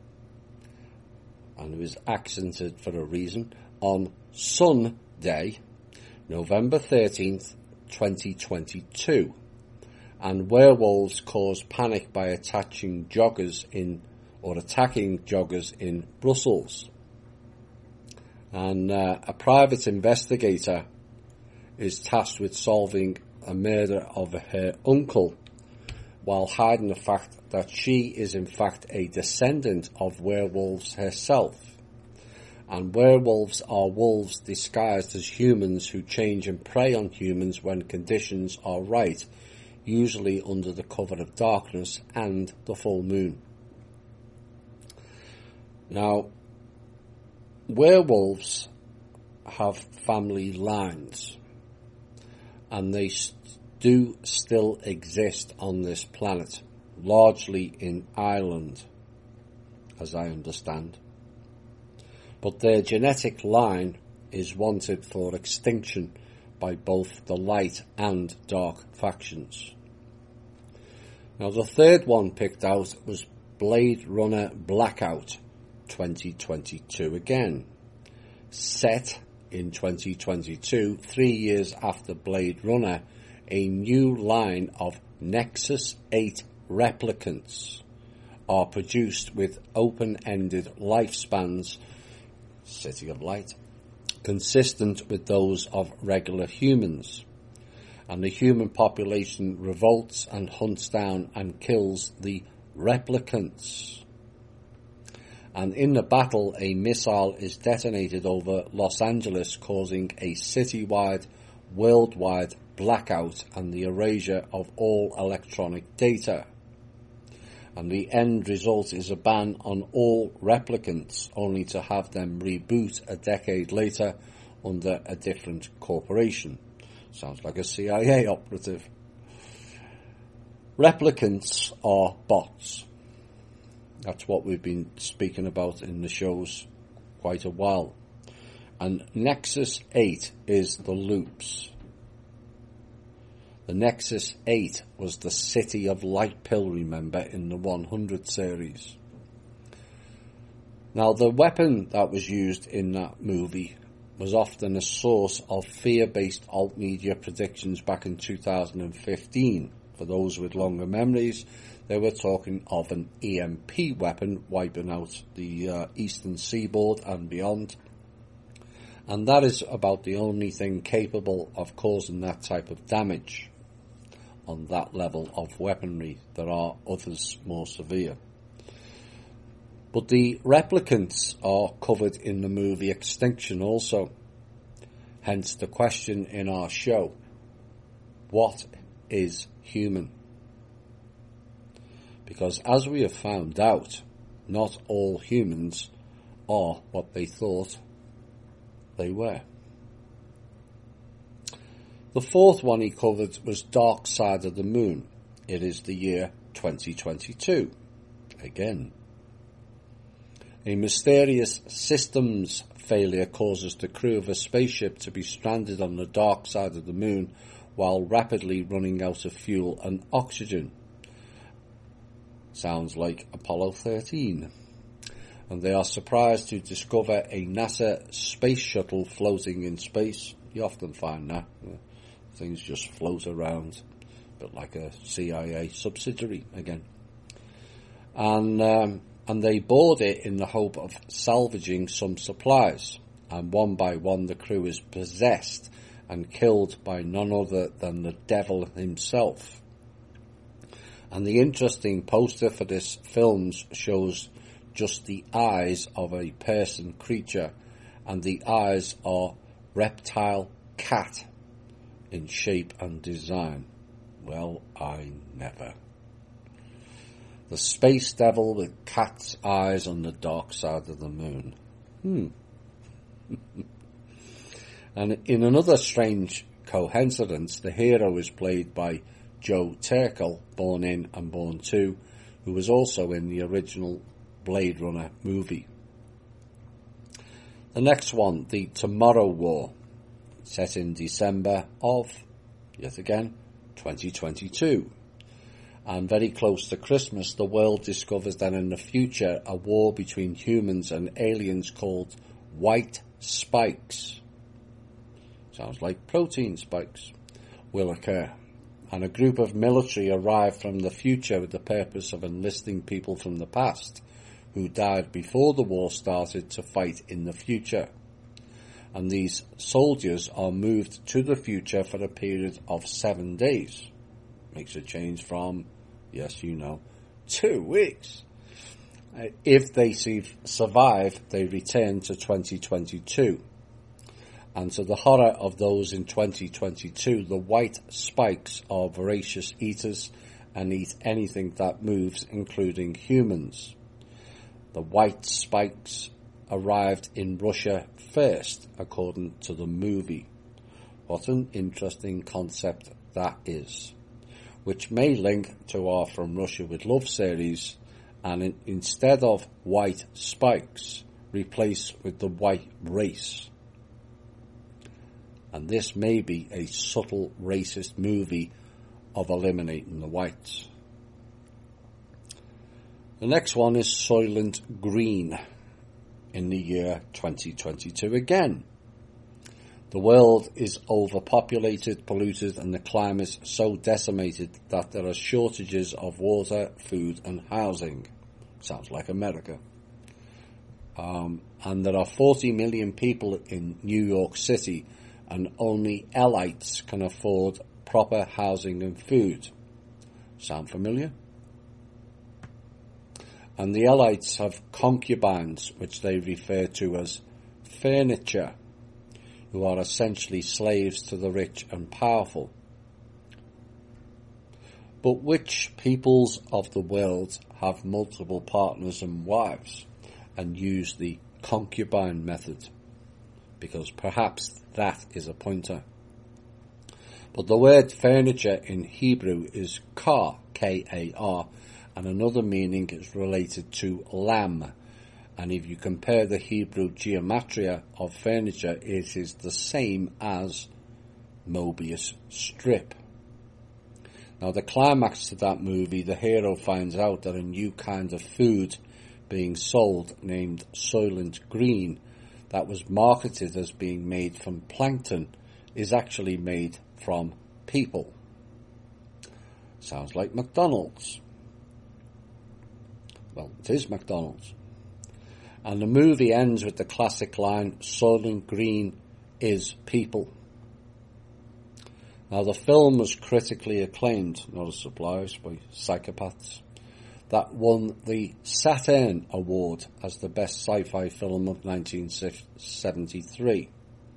and it was accented for a reason, on Sunday, November thirteenth, twenty twenty-two. And werewolves cause panic by attaching joggers in, or attacking joggers in Brussels. And uh, a private investigator is tasked with solving a murder of her uncle, while hiding the fact that she is in fact a descendant of werewolves herself. And werewolves are wolves disguised as humans who change and prey on humans when conditions are right, usually under the cover of darkness and the full moon. Now, werewolves have family lines, and they do still exist on this planet, largely in Ireland, as I understand. But their genetic line is wanted for extinction by both the light and dark factions. Now the third one picked out was Blade Runner Blackout twenty twenty-two again. Set in twenty twenty-two, three years after Blade Runner, a new line of Nexus eight replicants are produced with open-ended lifespans, City of Light, consistent with those of regular humans. And the human population revolts and hunts down and kills the replicants. And in the battle, a missile is detonated over Los Angeles, causing a citywide, worldwide blackout and the erasure of all electronic data. And the end result is a ban on all replicants, only to have them reboot a decade later under a different corporation. Sounds like a C I A operative. Replicants are bots. That's what we've been speaking about in the shows quite a while. And Nexus eight is the loops. The Nexus eight was the city of Light Pill, remember, in the one hundred series. Now, the weapon that was used in that movie was often a source of fear-based alt media predictions back in two thousand fifteen. For those with longer memories, they were talking of an E M P weapon wiping out the uh, eastern seaboard and beyond. And that is about the only thing capable of causing that type of damage on that level of weaponry. There are others more severe. But the replicants are covered in the movie Extinction also. Hence the question in our show, what is human? Because as we have found out, not all humans are what they thought they were. The fourth one he covered was Dark Side of the Moon. It is the year twenty twenty-two. Again. A mysterious systems failure causes the crew of a spaceship to be stranded on the dark side of the moon while rapidly running out of fuel and oxygen. Sounds like Apollo thirteen. And they are surprised to discover a NASA space shuttle floating in space. You often find that. Things just float around, a bit like a C I A subsidiary again. And um, and they board it in the hope of salvaging some supplies. And one by one the crew is possessed and killed by none other than the devil himself. And the interesting poster for this film shows just the eyes of a person creature, and the eyes are reptile cat in shape and design. Well, I never. The space devil with cat's eyes on the dark side of the moon. Hmm. And in another strange coincidence, the hero is played by Joe Turkel, born in and born to, who was also in the original Blade Runner movie. The next one, the Tomorrow War, set in December of, yet again, twenty twenty-two. And very close to Christmas, the world discovers that in the future a war between humans and aliens called white spikes, sounds like protein spikes, will occur. And a group of military arrive from the future with the purpose of enlisting people from the past who died before the war started to fight in the future. And these soldiers are moved to the future for a period of seven days. Makes a change from, yes, you know, two weeks. Uh, if they survive, they return to twenty twenty-two. And to the horror of those in twenty twenty-two, the white spikes are voracious eaters and eat anything that moves, including humans. The white spikes arrived in Russia first, according to the movie. What an interesting concept that is. Which may link to our From Russia with Love series, and in, instead of white spikes, replace with the white race. And this may be a subtle racist movie of eliminating the whites. The next one is Soylent Green in the year twenty twenty-two again. The world is overpopulated, polluted, and the climate so decimated that there are shortages of water, food, and housing. Sounds like America. Um, and there are forty million people in New York City, and only elites can afford proper housing and food. Sound familiar? And the elites have concubines, which they refer to as furniture, who are essentially slaves to the rich and powerful. But which peoples of the world have multiple partners and wives and use the concubine method? Because perhaps that is a pointer. But the word furniture in Hebrew is kar, K A R, and another meaning is related to lamb, And if you compare the Hebrew gematria of furniture, it is the same as Mobius strip. Now, the climax to that movie, the hero finds out that a new kind of food being sold named Soylent Green that was marketed as being made from plankton is actually made from people. Sounds like McDonald's. Well, it is McDonald's. And the movie ends with the classic line, Soylent Green is people. Now, the film was critically acclaimed, not a surprise, by psychopaths, that won the Saturn Award as the best sci-fi film of nineteen seventy-three.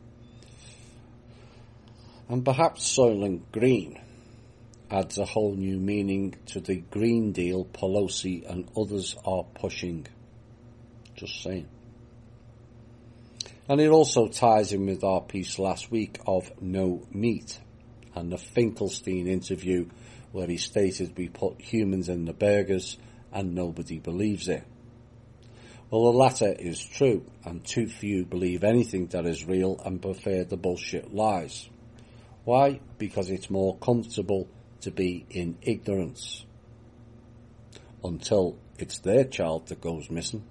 And perhaps Soylent Green adds a whole new meaning to the Green Deal Pelosi and others are pushing. Just saying. And it also ties in with our piece last week of No Meat and the Finkelstein interview where he stated we put humans in the burgers and nobody believes it. Well, the latter is true, and too few believe anything that is real and prefer the bullshit lies. Why? Because it's more comfortable to be in ignorance. Until it's their child that goes missing.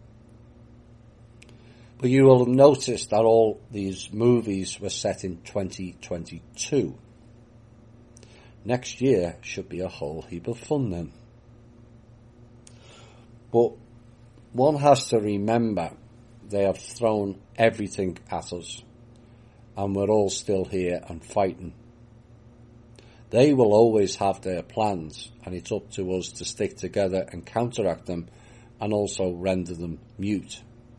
But you will have noticed that all these movies were set in twenty twenty-two. Next year should be a whole heap of fun then. But one has to remember they have thrown everything at us, and we're all still here and fighting. They will always have their plans, and it's up to us to stick together and counteract them and also render them mute.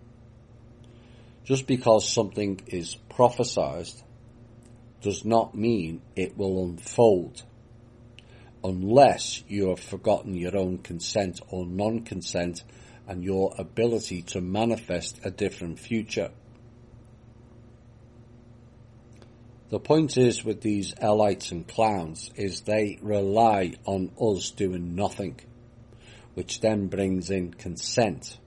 Just because something is prophesied does not mean it will unfold, unless you have forgotten your own consent or non-consent and your ability to manifest a different future. The point is with these elites and clowns is they rely on us doing nothing, which then brings in consent.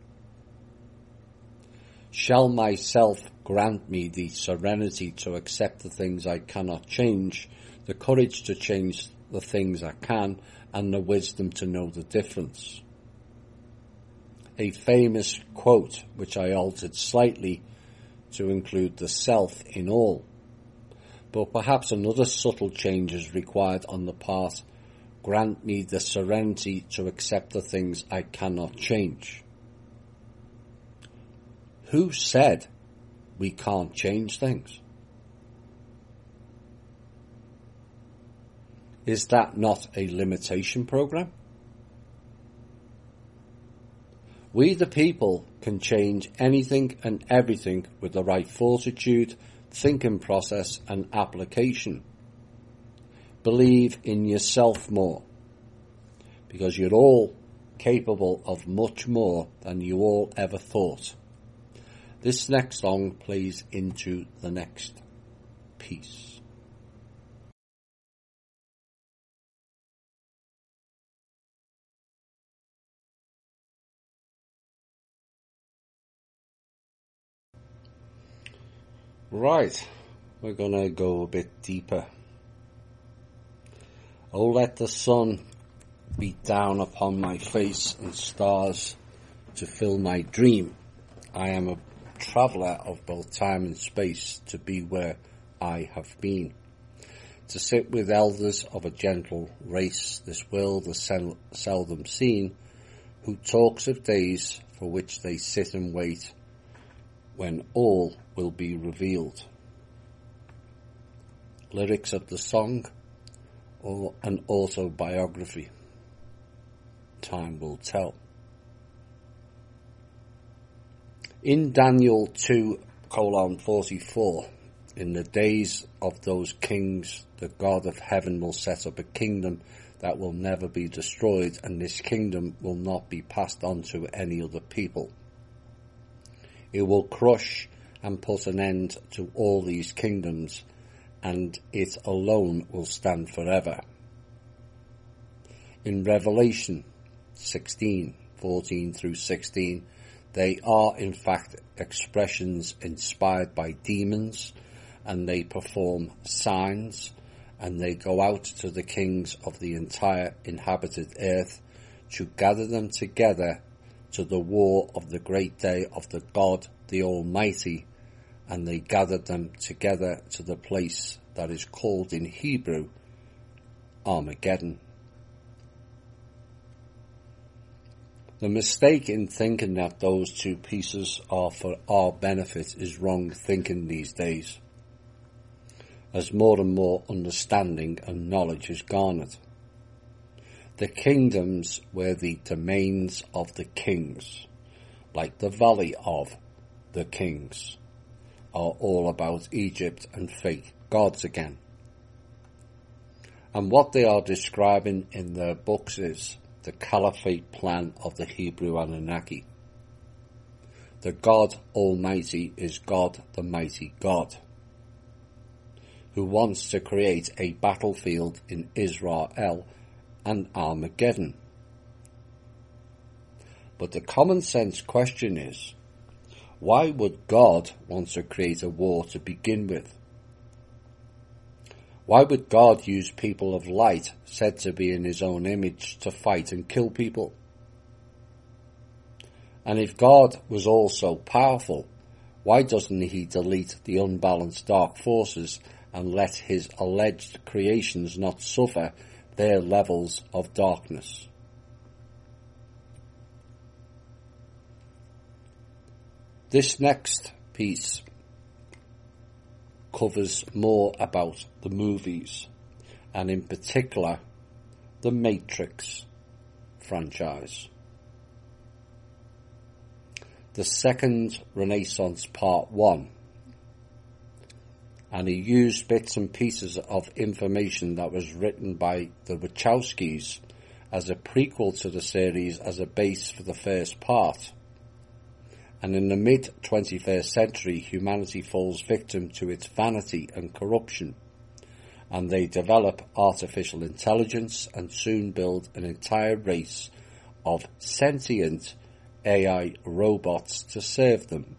Shall myself grant me the serenity to accept the things I cannot change, the courage to change the things I can, and the wisdom to know the difference. A famous quote, which I altered slightly to include the self in all. But perhaps another subtle change is required on the part, grant me the serenity to accept the things I cannot change. Who said we can't change things? Is that not a limitation program? We the people can change anything and everything with the right fortitude, thinking process and application. Believe in yourself more, because you're all capable of much more than you all ever thought. This next song plays into the next piece. Right, we're going to go a bit deeper. Oh, let the sun beat down upon my face and stars to fill my dream. I am a traveller of both time and space to be where I have been. To sit with elders of a gentle race, this world is sel- seldom seen, who talks of days for which they sit and wait, when all will be revealed. Lyrics of the song or an autobiography. Time will tell. In Daniel two, colon forty-four, in the days of those kings, the God of heaven will set up a kingdom that will never be destroyed, and this kingdom will not be passed on to any other people. It will crush and put an end to all these kingdoms, and it alone will stand forever. In Revelation sixteen, fourteen through sixteen, They are in fact expressions inspired by demons, and they perform signs, and they go out to the kings of the entire inhabited earth to gather them together to the war of the great day of the God, the Almighty, and they gathered them together to the place that is called in Hebrew Armageddon. The mistake in thinking that those two pieces are for our benefit is wrong thinking these days, as more and more understanding and knowledge is garnered. The kingdoms were the domains of the kings, like the Valley of the Kings, are all about Egypt and fake gods again. And what they are describing in their books is the caliphate plan of the Hebrew Anunnaki. The God Almighty is God, the mighty God, who wants to create a battlefield in Israel and Armageddon. But the common sense question is, why would God want to create a war to begin with? Why would God use people of light, said to be in his own image, to fight and kill people? And if God was all so powerful, why doesn't he delete the unbalanced dark forces and let his alleged creations not suffer their levels of darkness? This next piece covers more about the movies, and in particular the Matrix franchise. The Second Renaissance Part one, and he used bits and pieces of information that was written by the Wachowskis as a prequel to the series as a base for the first part. And in the mid-twenty-first century, humanity falls victim to its vanity and corruption, and they develop artificial intelligence and soon build an entire race of sentient A I robots to serve them.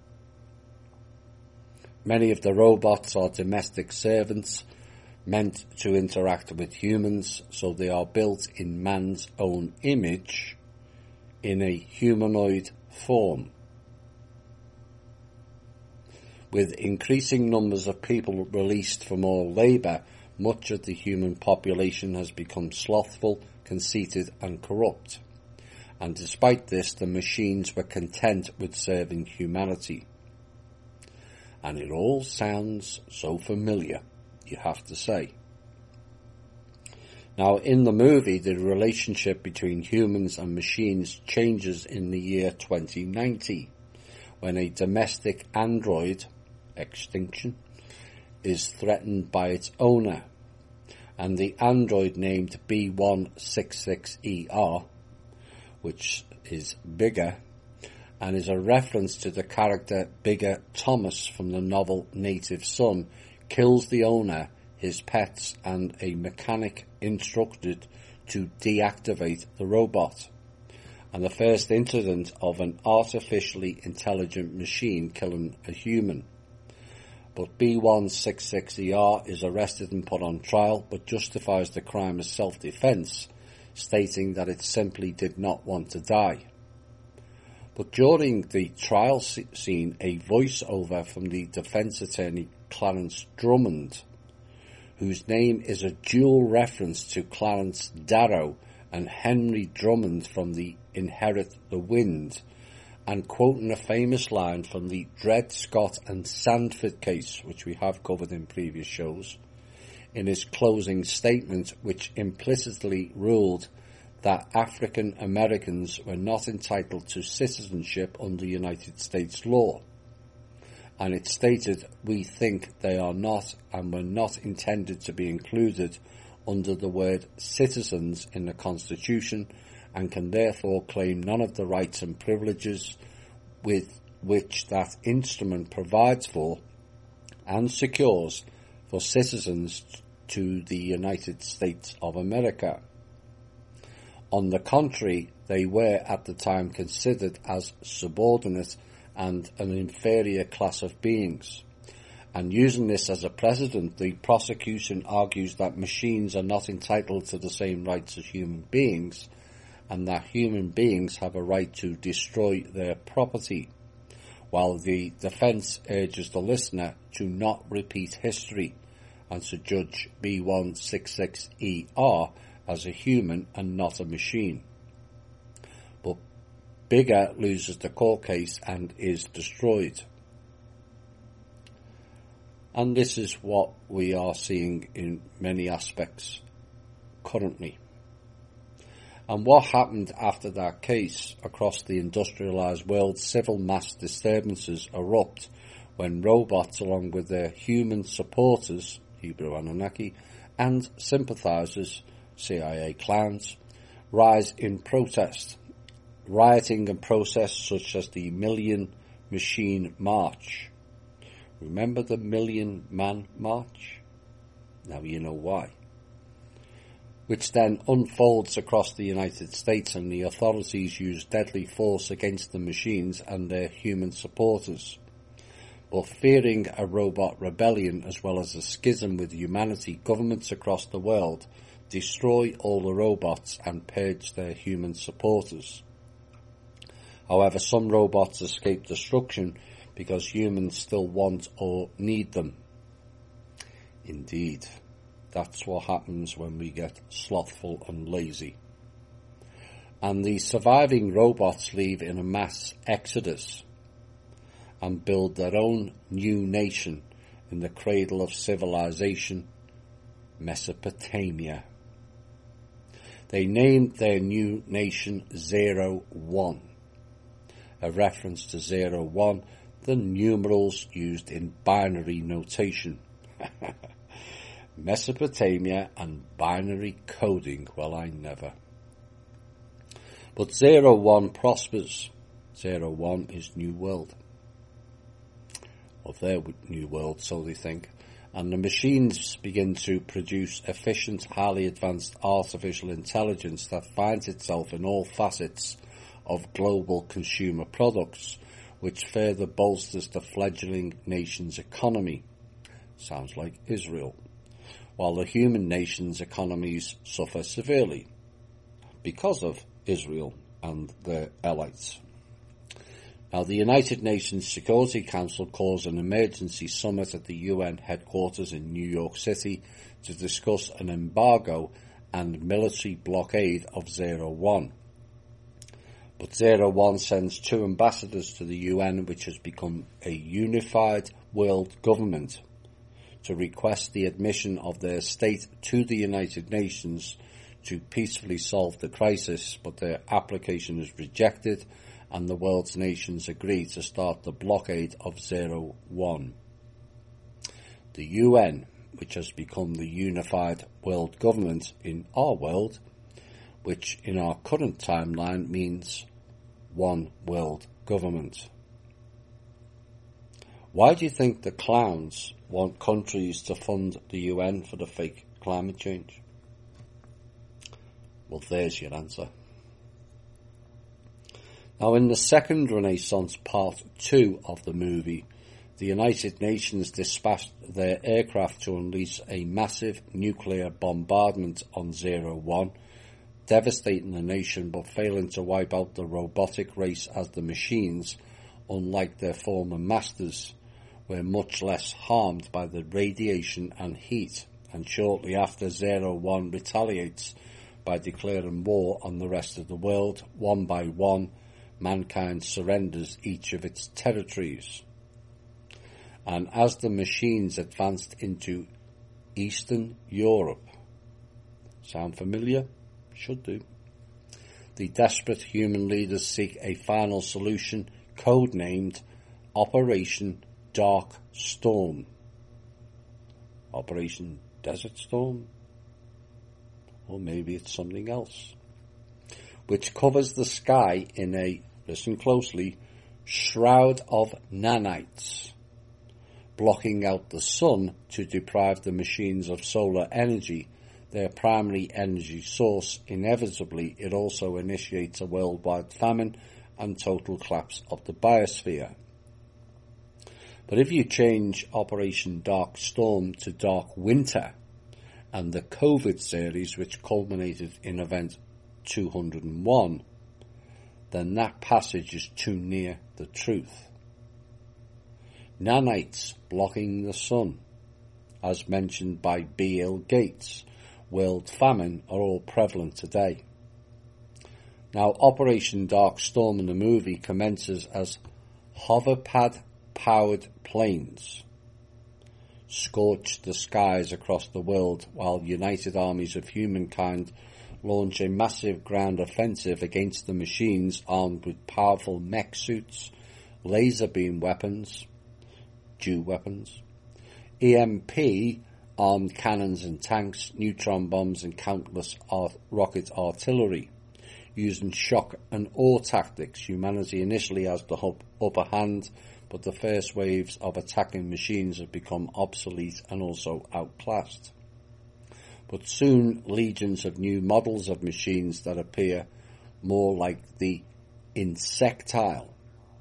Many of the robots are domestic servants meant to interact with humans, so they are built in man's own image in a humanoid form. With increasing numbers of people released for more labour, much of the human population has become slothful, conceited and corrupt. And despite this, the machines were content with serving humanity. And it all sounds so familiar, you have to say. Now, in the movie, the relationship between humans and machines changes in the year twenty ninety, when a domestic android, extinction, is threatened by its owner, and the android named B one sixty-six E R, which is Bigger, and is a reference to the character Bigger Thomas from the novel Native Son, kills the owner, his pets, and a mechanic instructed to deactivate the robot, and the first incident of an artificially intelligent machine killing a human. But B one sixty-six E R is arrested and put on trial, but justifies the crime as self-defense, stating that it simply did not want to die. But during the trial scene, a voiceover from the defence attorney Clarence Drummond, whose name is a dual reference to Clarence Darrow and Henry Drummond from the Inherit the Wind, and quoting a famous line from the Dred Scott and Sandford case, which we have covered in previous shows, in his closing statement, which implicitly ruled that African Americans were not entitled to citizenship under United States law. And it stated, "We think they are not and were not intended to be included under the word citizens in the Constitution, and can therefore claim none of the rights and privileges with which that instrument provides for and secures for citizens to the United States of America." On the contrary, they were at the time considered as subordinate and an inferior class of beings. And using this as a precedent, the prosecution argues that machines are not entitled to the same rights as human beings, and that human beings have a right to destroy their property, while the defence urges the listener to not repeat history and to judge B one sixty-six E R as a human and not a machine. But Bigger loses the court case and is destroyed. And this is what we are seeing in many aspects currently. And what happened after that case across the industrialised world, civil mass disturbances erupt when robots, along with their human supporters, Hebrew Anunnaki, and sympathisers, C I A clowns, rise in protest. Rioting and protests such as the Million Machine March. Remember the Million Man March? Now you know why. Which then unfolds across the United States, and the authorities use deadly force against the machines and their human supporters. But fearing a robot rebellion as well as a schism with humanity, governments across the world destroy all the robots and purge their human supporters. However, some robots escape destruction because humans still want or need them. Indeed, that's what happens when we get slothful and lazy. And the surviving robots leave in a mass exodus and build their own new nation in the cradle of civilization, Mesopotamia. They named their new nation Zero One, a reference to Zero One, the numerals used in binary notation. Mesopotamia and binary coding, well, I never. But Zero One prospers. Zero One is New World. Or their New World, so they think. And the machines begin to produce efficient, highly advanced artificial intelligence that finds itself in all facets of global consumer products, which further bolsters the fledgling nation's economy. Sounds like Israel. While the human nation's economies suffer severely because of Israel and their allies. Now, the United Nations Security Council calls an emergency summit at the U N headquarters in New York City to discuss an embargo and military blockade of Zero One. But Zero One sends two ambassadors to the U N, which has become a unified world government, to request the admission of their state to the United Nations to peacefully solve the crisis, but their application is rejected, and the world's nations agree to start the blockade of Zero One. The U N, which has become the unified world government in our world, which in our current timeline means one world government. Why do you think the clowns want countries to fund the U N for the fake climate change? Well, there's your answer. Now, in the second Renaissance part two of the movie, the United Nations dispatched their aircraft to unleash a massive nuclear bombardment on Zero One, devastating the nation but failing to wipe out the robotic race, as the machines, unlike their former masters, were much less harmed by the radiation and heat. And shortly after, Zero One retaliates by declaring war on the rest of the world. One by one, mankind surrenders each of its territories. And as the machines advanced into Eastern Europe, sound familiar? Should do. The desperate human leaders seek a final solution, codenamed Operation Dark Storm. Operation Desert Storm? Or maybe it's something else. Which covers the sky in a, listen closely, shroud of nanites, blocking out the sun to deprive the machines of solar energy their primary energy source, inevitably it also initiates a worldwide famine and total collapse of the biosphere. But if you change Operation Dark Storm to Dark Winter and the COVID series, which culminated in Event two hundred and one, then that passage is too near the truth. Nanites blocking the sun, as mentioned by Bill Gates, world famine are all prevalent today. Now, Operation Dark Storm in the movie commences as hoverpad-powered planes scorch the skies across the world while united armies of humankind launch a massive ground offensive against the machines armed with powerful mech suits, laser beam weapons, Jew weapons, E M P armed cannons and tanks, neutron bombs and countless art- rocket artillery. Using shock and awe tactics, humanity initially has the hub- upper hand, but the first waves of attacking machines have become obsolete and also outclassed. But soon legions of new models of machines that appear more like the insectile,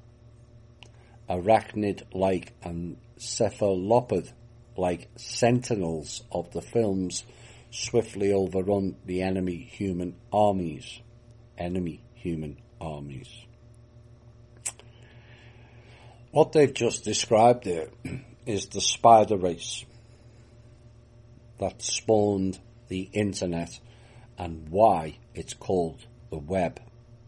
arachnid-like and cephalopod-like sentinels of the films swiftly overrun the enemy human armies. Enemy human armies. What they've just described there is the spider race that spawned the internet and why it's called the web.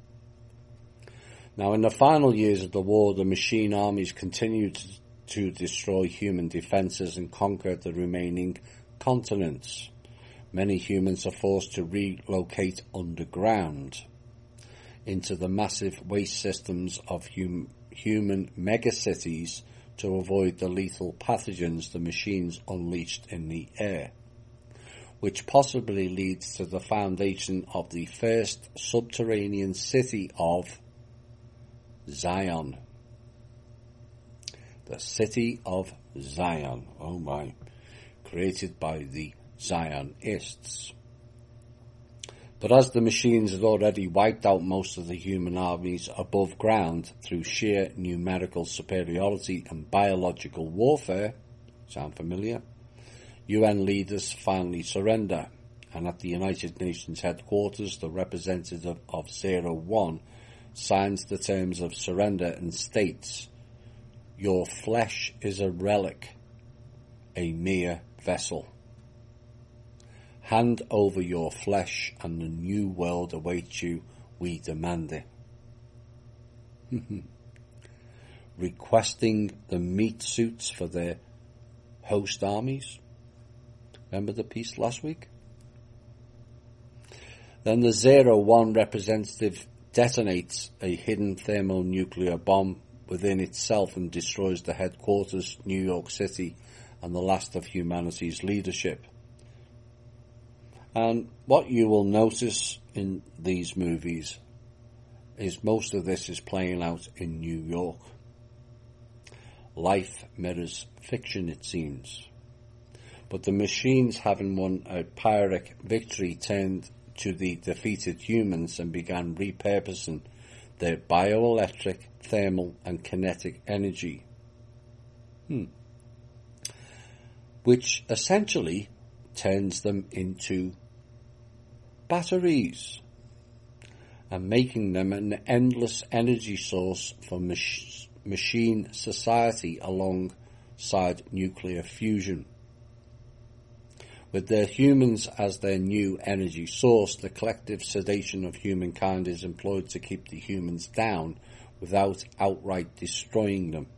Now, in the final years of the war, the machine armies continued to destroy human defences and conquer the remaining continents. Many humans are forced to relocate underground into the massive waste systems of hum- human megacities to avoid the lethal pathogens the machines unleashed in the air, which possibly leads to the foundation of the first subterranean city of Zion. The city of Zion, oh my, created by the Zionists. But as the machines had already wiped out most of the human armies above ground through sheer numerical superiority and biological warfare, sound familiar? U N leaders finally surrender, and at the United Nations headquarters, the representative of Zero One signs the terms of surrender and states, "Your flesh is a relic, a mere vessel. Hand over your flesh and the new world awaits you, we demand it." Requesting the meat suits for their host armies. Remember the piece last week? Then the Zero One representative detonates a hidden thermonuclear bomb within itself and destroys the headquarters, New York City, and the last of humanity's leadership. And what you will notice in these movies is most of this is playing out in New York. Life mirrors fiction, it seems. But the machines, having won a Pyrrhic victory, turned to the defeated humans and began repurposing their bioelectric, thermal and kinetic energy. Hmm. Which essentially turns them into batteries and making them an endless energy source for mach- machine society alongside nuclear fusion. With their humans as their new energy source, the collective sedation of humankind is employed to keep the humans down without outright destroying them.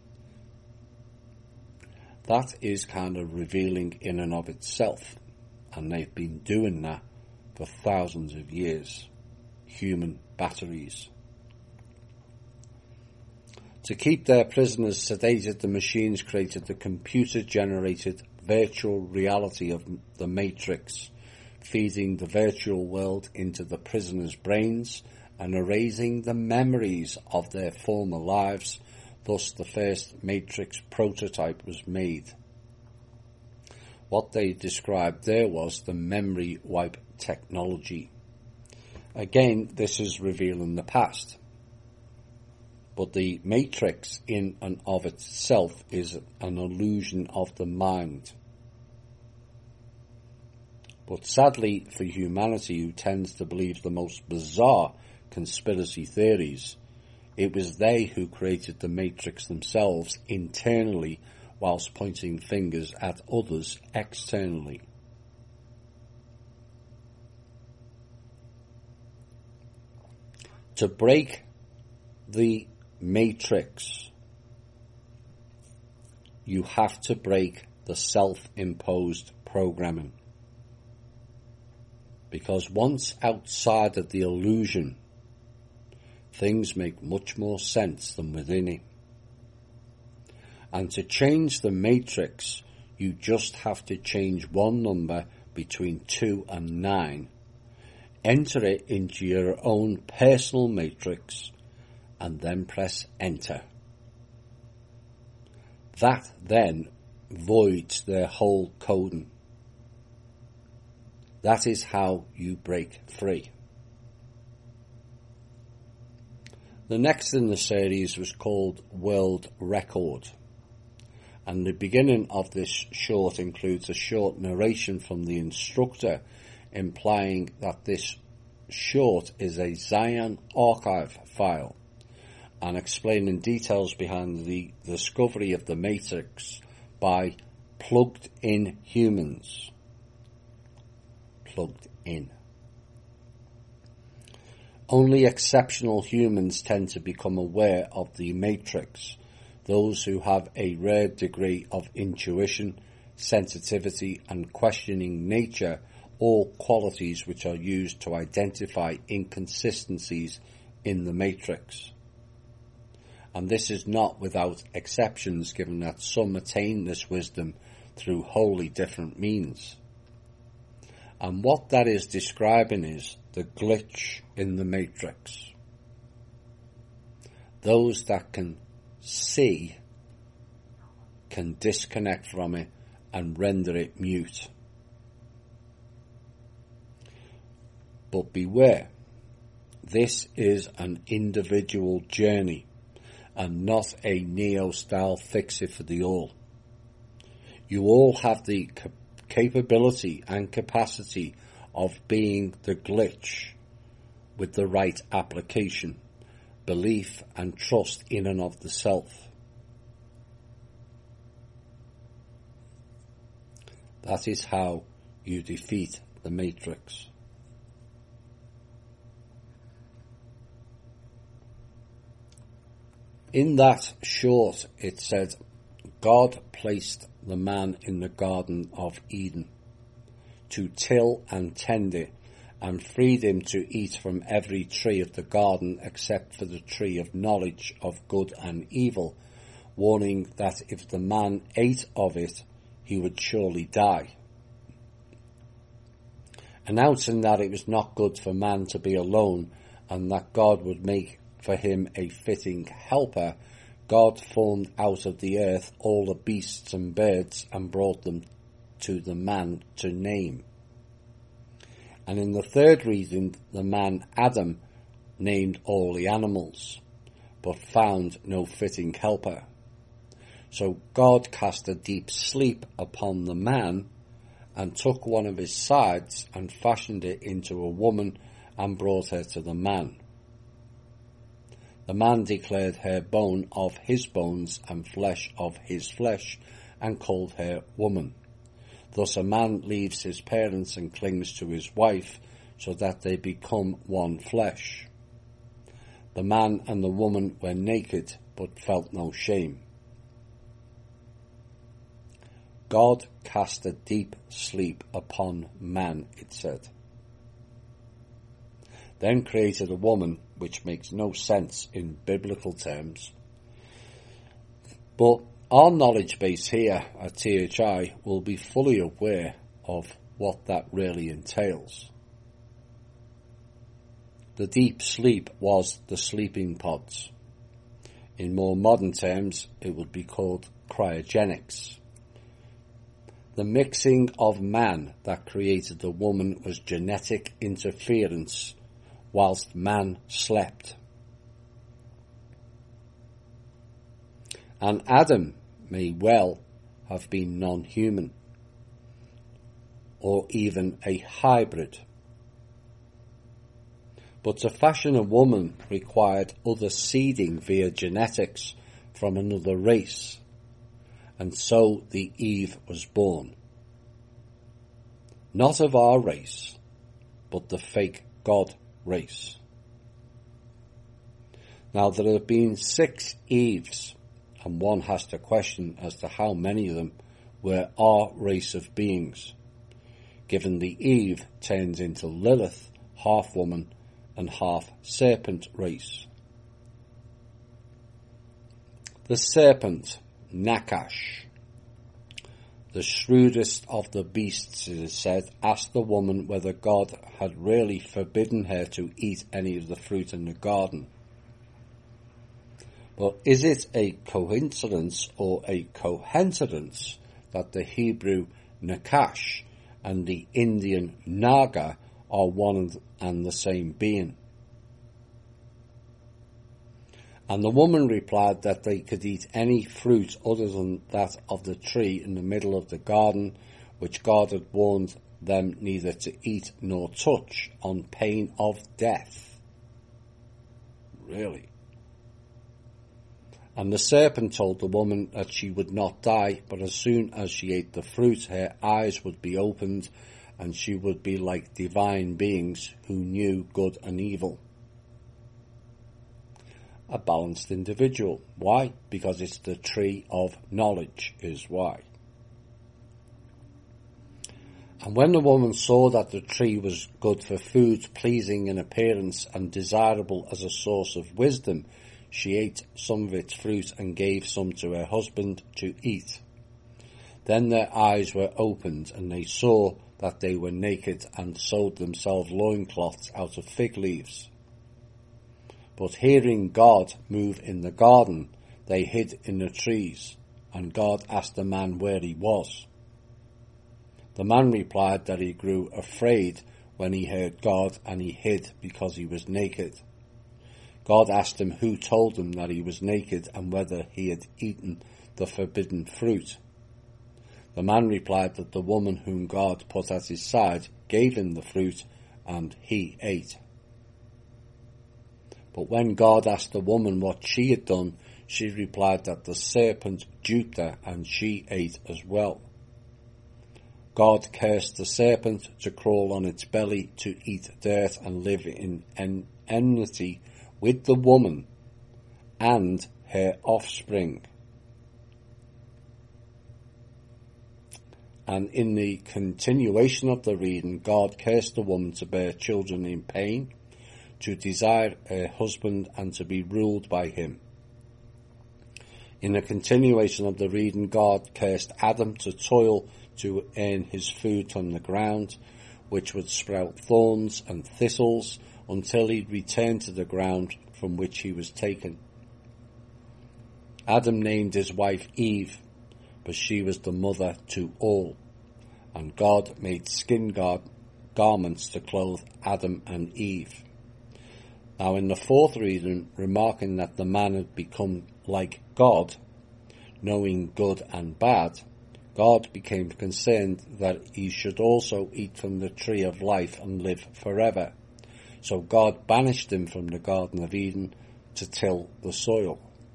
That is kind of revealing in and of itself, and they've been doing that for thousands of years. Human batteries. To keep their prisoners sedated, the machines created the computer-generated virtual reality of the Matrix, feeding the virtual world into the prisoners' brains and erasing the memories of their former lives. Thus, the first Matrix prototype was made. What they described there was the memory wipe technology. Again, this is revealing the past. But the Matrix in and of itself is an illusion of the mind. But sadly for humanity, who tends to believe the most bizarre conspiracy theories, it was they who created the Matrix themselves internally, whilst pointing fingers at others externally. To break the Matrix, you have to break the self-imposed programming. Because once outside of the illusion, things make much more sense than within it. And to change the Matrix, you just have to change one number between two and nine. Enter it into your own personal matrix and then press enter. That then voids their whole coding. That is how you break free. The next in the series was called World Record. And the beginning of this short includes a short narration from the instructor, implying that this short is a Zion archive file, and explaining details behind the discovery of the Matrix by plugged-in humans. Plugged in. Only exceptional humans tend to become aware of the Matrix. Those who have a rare degree of intuition, sensitivity and questioning nature, all qualities which are used to identify inconsistencies in the Matrix. And this is not without exceptions, given that some attain this wisdom through wholly different means. And what that is describing is the glitch in the Matrix. Those that can see can disconnect from it and render it mute. But beware, this is an individual journey and not a Neo-style fix-it for the all. You all have the cap- capability and capacity of being the glitch with the right application, belief and trust in and of the self. That is how you defeat the Matrix. In that short, it said, God placed the man in the Garden of Eden to till and tend it, and freed him to eat from every tree of the garden except for the tree of knowledge of good and evil, warning that if the man ate of it, he would surely die. Announcing that it was not good for man to be alone, and that God would make for him a fitting helper, God formed out of the earth all the beasts and birds and brought them to the man to name. And in the third reading, the man Adam named all the animals, but found no fitting helper. So God cast a deep sleep upon the man, and took one of his sides and fashioned it into a woman and brought her to the man. The man declared her bone of his bones and flesh of his flesh, and called her woman. Thus a man leaves his parents and clings to his wife, so that they become one flesh. The man and the woman were naked, but felt no shame. God cast a deep sleep upon man, it said. Then created a woman, which makes no sense in biblical terms. But our knowledge base here at T H I will be fully aware of what that really entails. The deep sleep was the sleeping pods. In more modern terms, it would be called cryogenics. The mixing of man that created the woman was genetic interference whilst man slept. And Adam may well have been non-human, or even a hybrid. But to fashion a woman required other seeding via genetics from another race, and so the Eve was born. Not of our race, but the fake God race. Now there have been six Eves, and one has to question as to how many of them were our race of beings, given the Eve turns into Lilith, half woman and half serpent race. The serpent, Nakash, the shrewdest of the beasts, it is said, asked the woman whether God had really forbidden her to eat any of the fruit in the garden. But is it a coincidence or a coincidence that the Hebrew Nakash and the Indian Naga are one and the same being? And the woman replied that they could eat any fruit other than that of the tree in the middle of the garden, which God had warned them neither to eat nor touch on pain of death. Really? And the serpent told the woman that she would not die, but as soon as she ate the fruit, her eyes would be opened, and she would be like divine beings who knew good and evil. A balanced individual. Why? Because it's the tree of knowledge is why. And when the woman saw that the tree was good for food, pleasing in appearance, and desirable as a source of wisdom, she ate some of its fruit and gave some to her husband to eat. Then their eyes were opened, and they saw that they were naked, and sewed themselves loincloths out of fig leaves. But hearing God move in the garden, they hid in the trees, and God asked the man where he was. The man replied that he grew afraid when he heard God, and he hid because he was naked. God asked him who told him that he was naked and whether he had eaten the forbidden fruit. The man replied that the woman whom God put at his side gave him the fruit, and he ate. But when God asked the woman what she had done, she replied that the serpent duped her, and she ate as well. God cursed the serpent to crawl on its belly, to eat dirt, and live in en- enmity with the woman and her offspring. And in the continuation of the reading, God cursed the woman to bear children in pain, to desire her husband, and to be ruled by him. In the continuation of the reading, God cursed Adam to toil to earn his food from the ground, which would sprout thorns and thistles, until he returned to the ground from which he was taken. Adam named his wife Eve, but she was the mother to all. And God made skin gar- garments to clothe Adam and Eve. Now in the fourth reading, remarking that the man had become like God, knowing good and bad, God became concerned that he should also eat from the tree of life and live forever. So God banished him from the Garden of Eden to till the soil.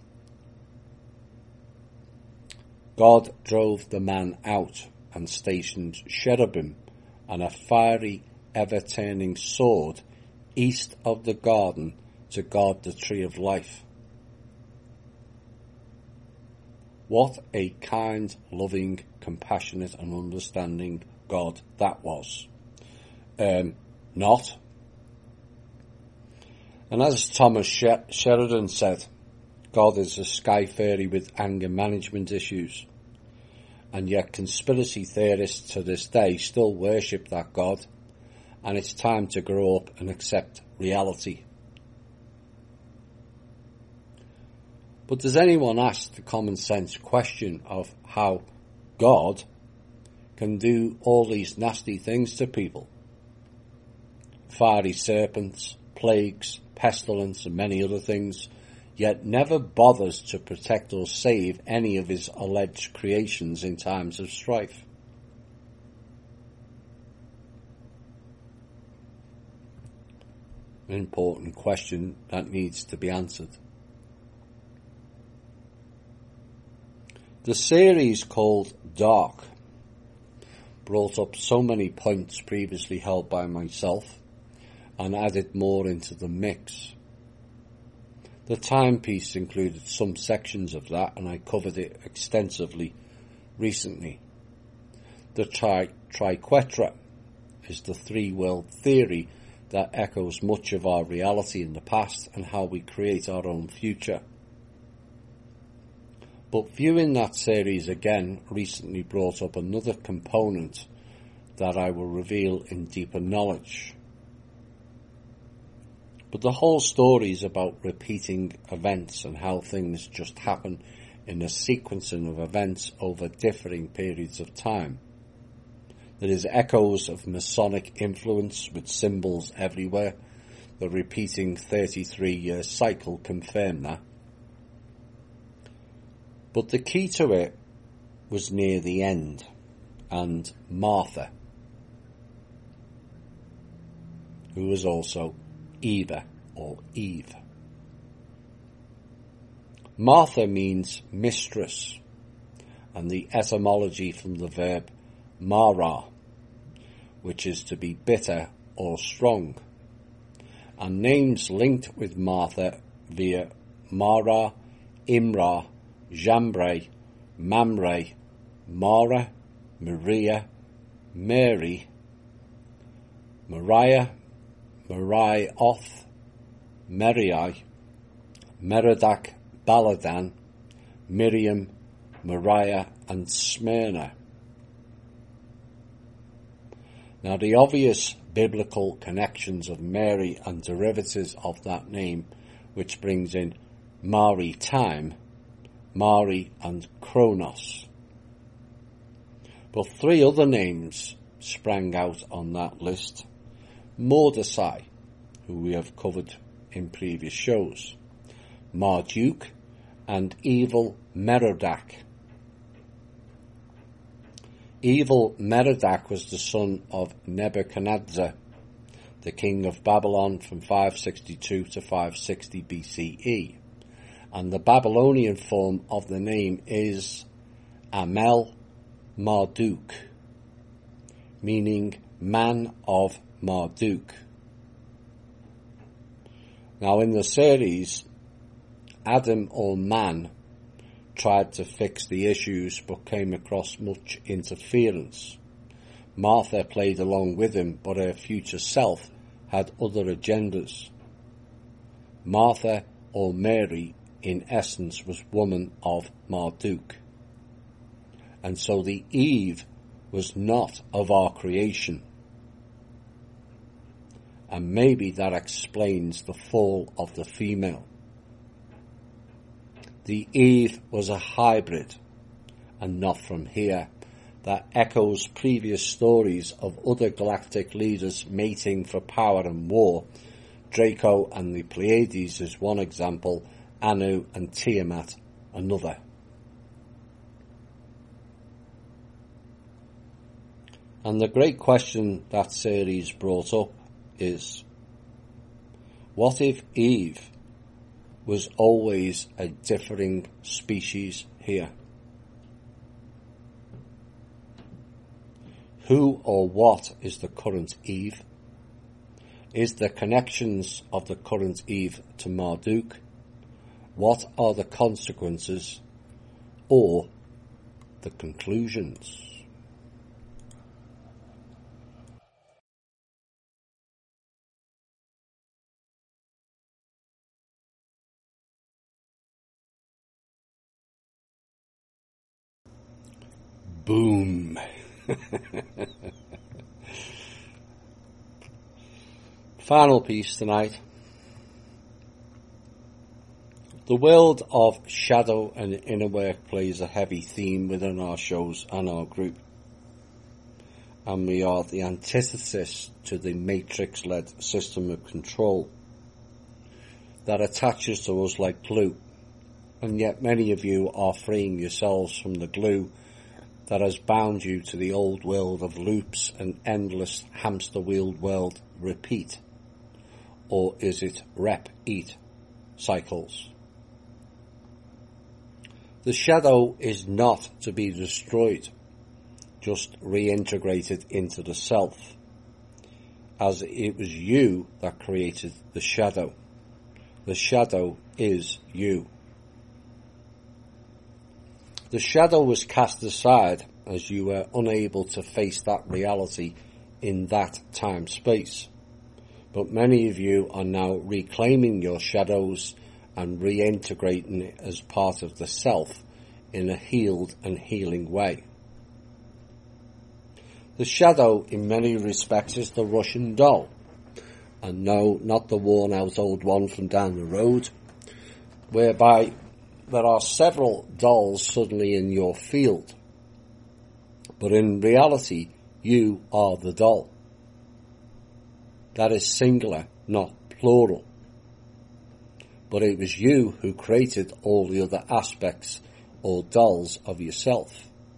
God drove the man out and stationed cherubim and a fiery, ever-turning sword east of the garden to guard the tree of life. What a kind, loving, compassionate and understanding God that was. Um, not. And as Thomas Sher- Sheridan said, God is a sky fairy with anger management issues. And yet conspiracy theorists to this day still worship that God, and it's time to grow up and accept reality. But does anyone ask the common sense question of how God can do all these nasty things to people. Fiery serpents, plagues, pestilence and many other things, yet never bothers to protect or save any of his alleged creations in times of strife. An important question that needs to be answered. The series called Dark brought up so many points previously held by myself and added more into the mix. The timepiece included some sections of that, and I covered it extensively recently. The tri- triquetra is the three-world theory that echoes much of our reality in the past and how we create our own future. But viewing that series again recently brought up another component that I will reveal in deeper knowledge. But the whole story is about repeating events and how things just happen in a sequencing of events over differing periods of time. There is echoes of Masonic influence with symbols everywhere. The repeating thirty-three year cycle confirmed that. But the key to it was near the end, and Martha, who was also Eva or Eve. Martha means mistress, and the etymology from the verb mara, which is to be bitter or strong, and names linked with Martha via Mara, Imra, Jambre, Mamre, Mara, Maria, Mary, Mariah, Marioth, Merai, Merodach, Baladan, Miriam, Mariah and Smyrna. Now the obvious biblical connections of Mary and derivatives of that name, which brings in Mari time, Mari and Kronos. But three other names sprang out on that list. Mordecai, who we have covered in previous shows, Marduk, and evil Merodach. Evil Merodach was the son of Nebuchadnezzar, the king of Babylon from five sixty-two to five sixty B C E, and the Babylonian form of the name is Amel Marduk, meaning man of Marduk. Now in the series, Adam or man tried to fix the issues but came across much interference. Martha played along with him, but her future self had other agendas. Martha or Mary in essence was woman of Marduk. And so the Eve was not of our creation. And maybe that explains the fall of the female. The Eve was a hybrid and not from here. That echoes previous stories of other galactic leaders mating for power and war. Draco and the Pleiades is one example, Anu and Tiamat another. And the great question that series brought up is, what if Eve was always a differing species here? Who or what is the current Eve? Is the connections of the current Eve to Marduk? What are the consequences or the conclusions? Boom. Final piece tonight. The world of shadow and inner work plays a heavy theme within our shows and our group. and we are the antithesis to the matrix-led system of control that attaches to us like glue, and yet many of you are freeing yourselves from the glue that has bound you to the old world of loops and endless hamster-wheeled world repeat, or is it rep-eat cycles? The shadow is not to be destroyed, just reintegrated into the self, as it was you that created the shadow. The shadow is you. The shadow was cast aside as you were unable to face that reality in that time-space. But many of you are now reclaiming your shadows and reintegrating it as part of the self in a healed and healing way. The shadow, in many respects, is the Russian doll. And no, not the worn-out old one from down the road, whereby there are several dolls suddenly in your field. But in reality, you are the doll. That is singular, not plural. But it was you who created all the other aspects or dolls of yourself.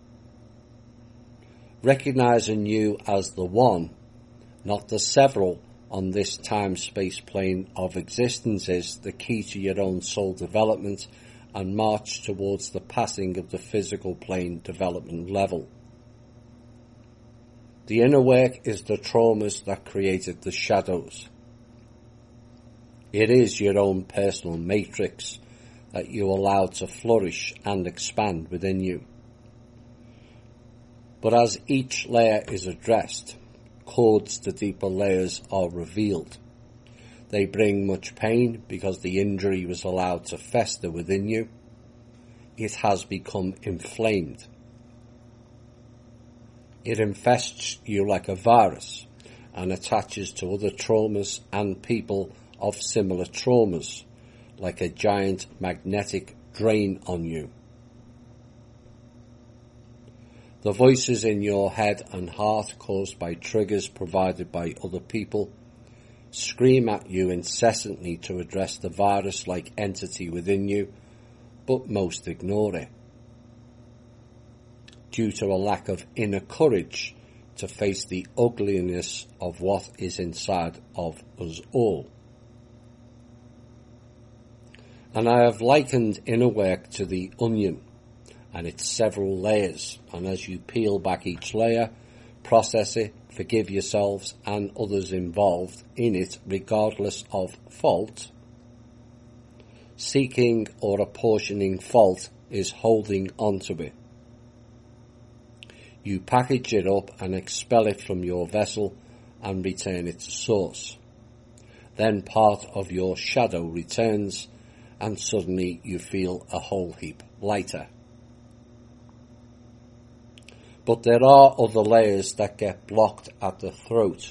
Recognizing you as the one, not the several, on this time-space plane of existence is the key to your own soul development and march towards the passing of the physical plane development level. The inner work is the traumas that created the shadows. It is your own personal matrix that you allow to flourish and expand within you. But as each layer is addressed, cords to deeper layers are revealed. They bring much pain because the injury was allowed to fester within you. It has become inflamed. It infests you like a virus and attaches to other traumas and people of similar traumas, like a giant magnetic drain on you. The voices in your head and heart caused by triggers provided by other people scream at you incessantly to address the virus-like entity within you, but most ignore it, due to a lack of inner courage to face the ugliness of what is inside of us all. And I have likened inner work to the onion and its several layers, and as you peel back each layer, process it, forgive yourselves and others involved in it regardless of fault, seeking or apportioning fault is holding onto it. You package it up and expel it from your vessel and return it to source. Then part of your shadow returns and suddenly you feel a whole heap lighter. But there are other layers that get blocked at the throat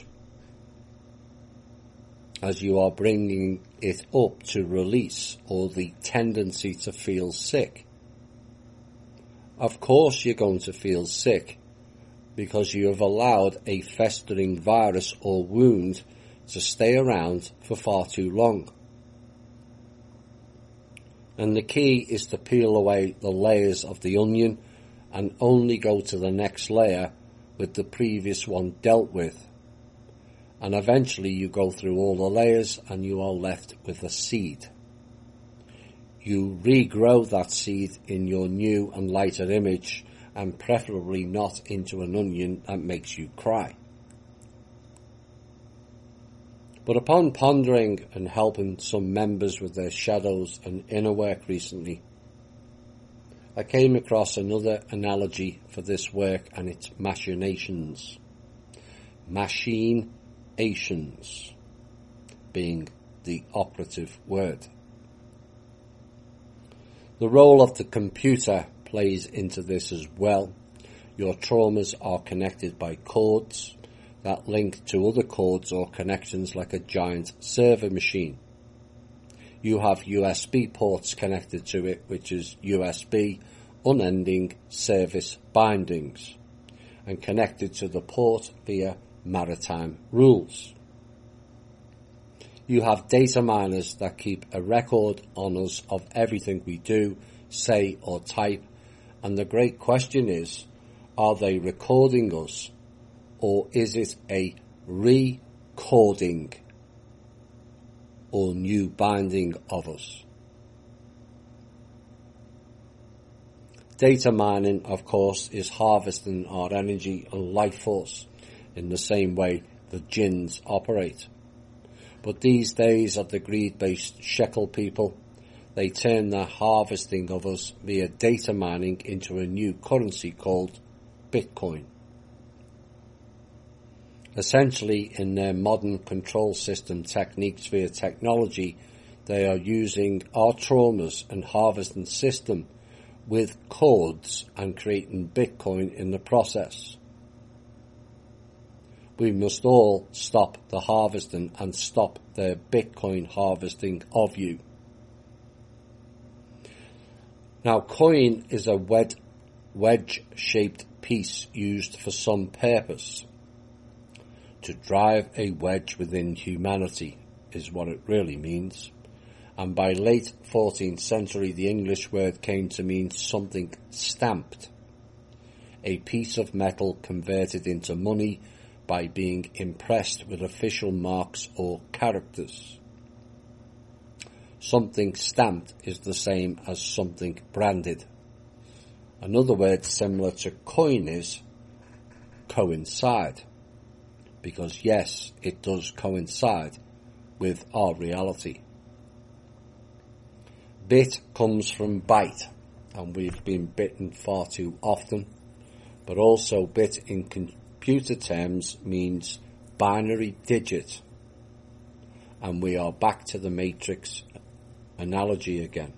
as you are bringing it up to release or the tendency to feel sick. Of course you're going to feel sick because you have allowed a festering virus or wound to stay around for far too long. And the key is to peel away the layers of the onion and only go to the next layer with the previous one dealt with. And eventually you go through all the layers and you are left with a seed. You regrow that seed in your new and lighter image, and preferably not into an onion that makes you cry. But upon pondering and helping some members with their shadows and inner work recently, I came across another analogy for this work and its machinations. Machinations being the operative word. The role of the computer plays into this as well. Your traumas are connected by cords that link to other cords or connections like a giant server machine. You have U S B ports connected to it, which is U S B unending service bindings. and connected to the port via maritime rules. You have data miners that keep a record on us of everything we do, say or type, and the great question is, are they recording us, or is it a recording or new binding of us? Data mining, of course, is harvesting our energy and life force in the same way the jinns operate. But these days of the greed-based shekel people, they turn their harvesting of us via data mining into a new currency called Bitcoin. Essentially, in their modern control system techniques via technology, they are using our traumas and harvesting system with codes and creating Bitcoin in the process. We must all stop the harvesting and stop their Bitcoin harvesting of you. Now, coin is a wed- wedge-shaped piece used for some purpose. To drive a wedge within humanity is what it really means. And by late fourteenth century, the English word came to mean something stamped. A piece of metal converted into money by being impressed with official marks or characters. Something stamped is the same as something branded. Another word similar to coin is coincide, because yes, it does coincide with our reality. Bit comes from bite, and we've been bitten far too often, but also bit in computer terms means binary digit, and we are back to the Matrix analogy again.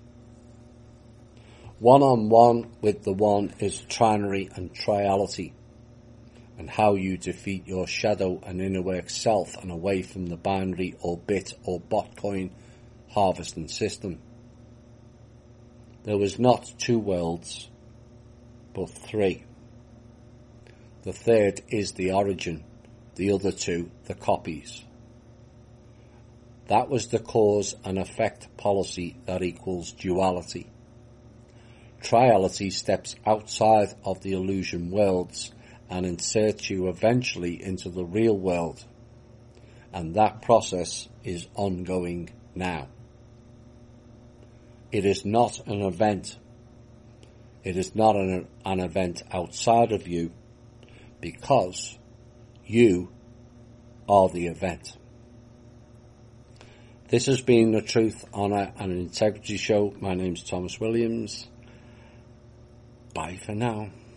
One-on-one with the one is trinary and triality, and how you defeat your shadow and inner work self and away from the binary or bit or botcoin harvesting system. There was not two worlds, but three. The third is the origin, the other two the copies. That was the cause and effect policy that equals duality. Triality steps outside of the illusion worlds and inserts you eventually into the real world, and that process is ongoing now. It is not an event. It is not an, an event outside of you, because you are the event. This has been the Truth, Honour and Integrity Show. My name's Thomas Williams. Bye for now.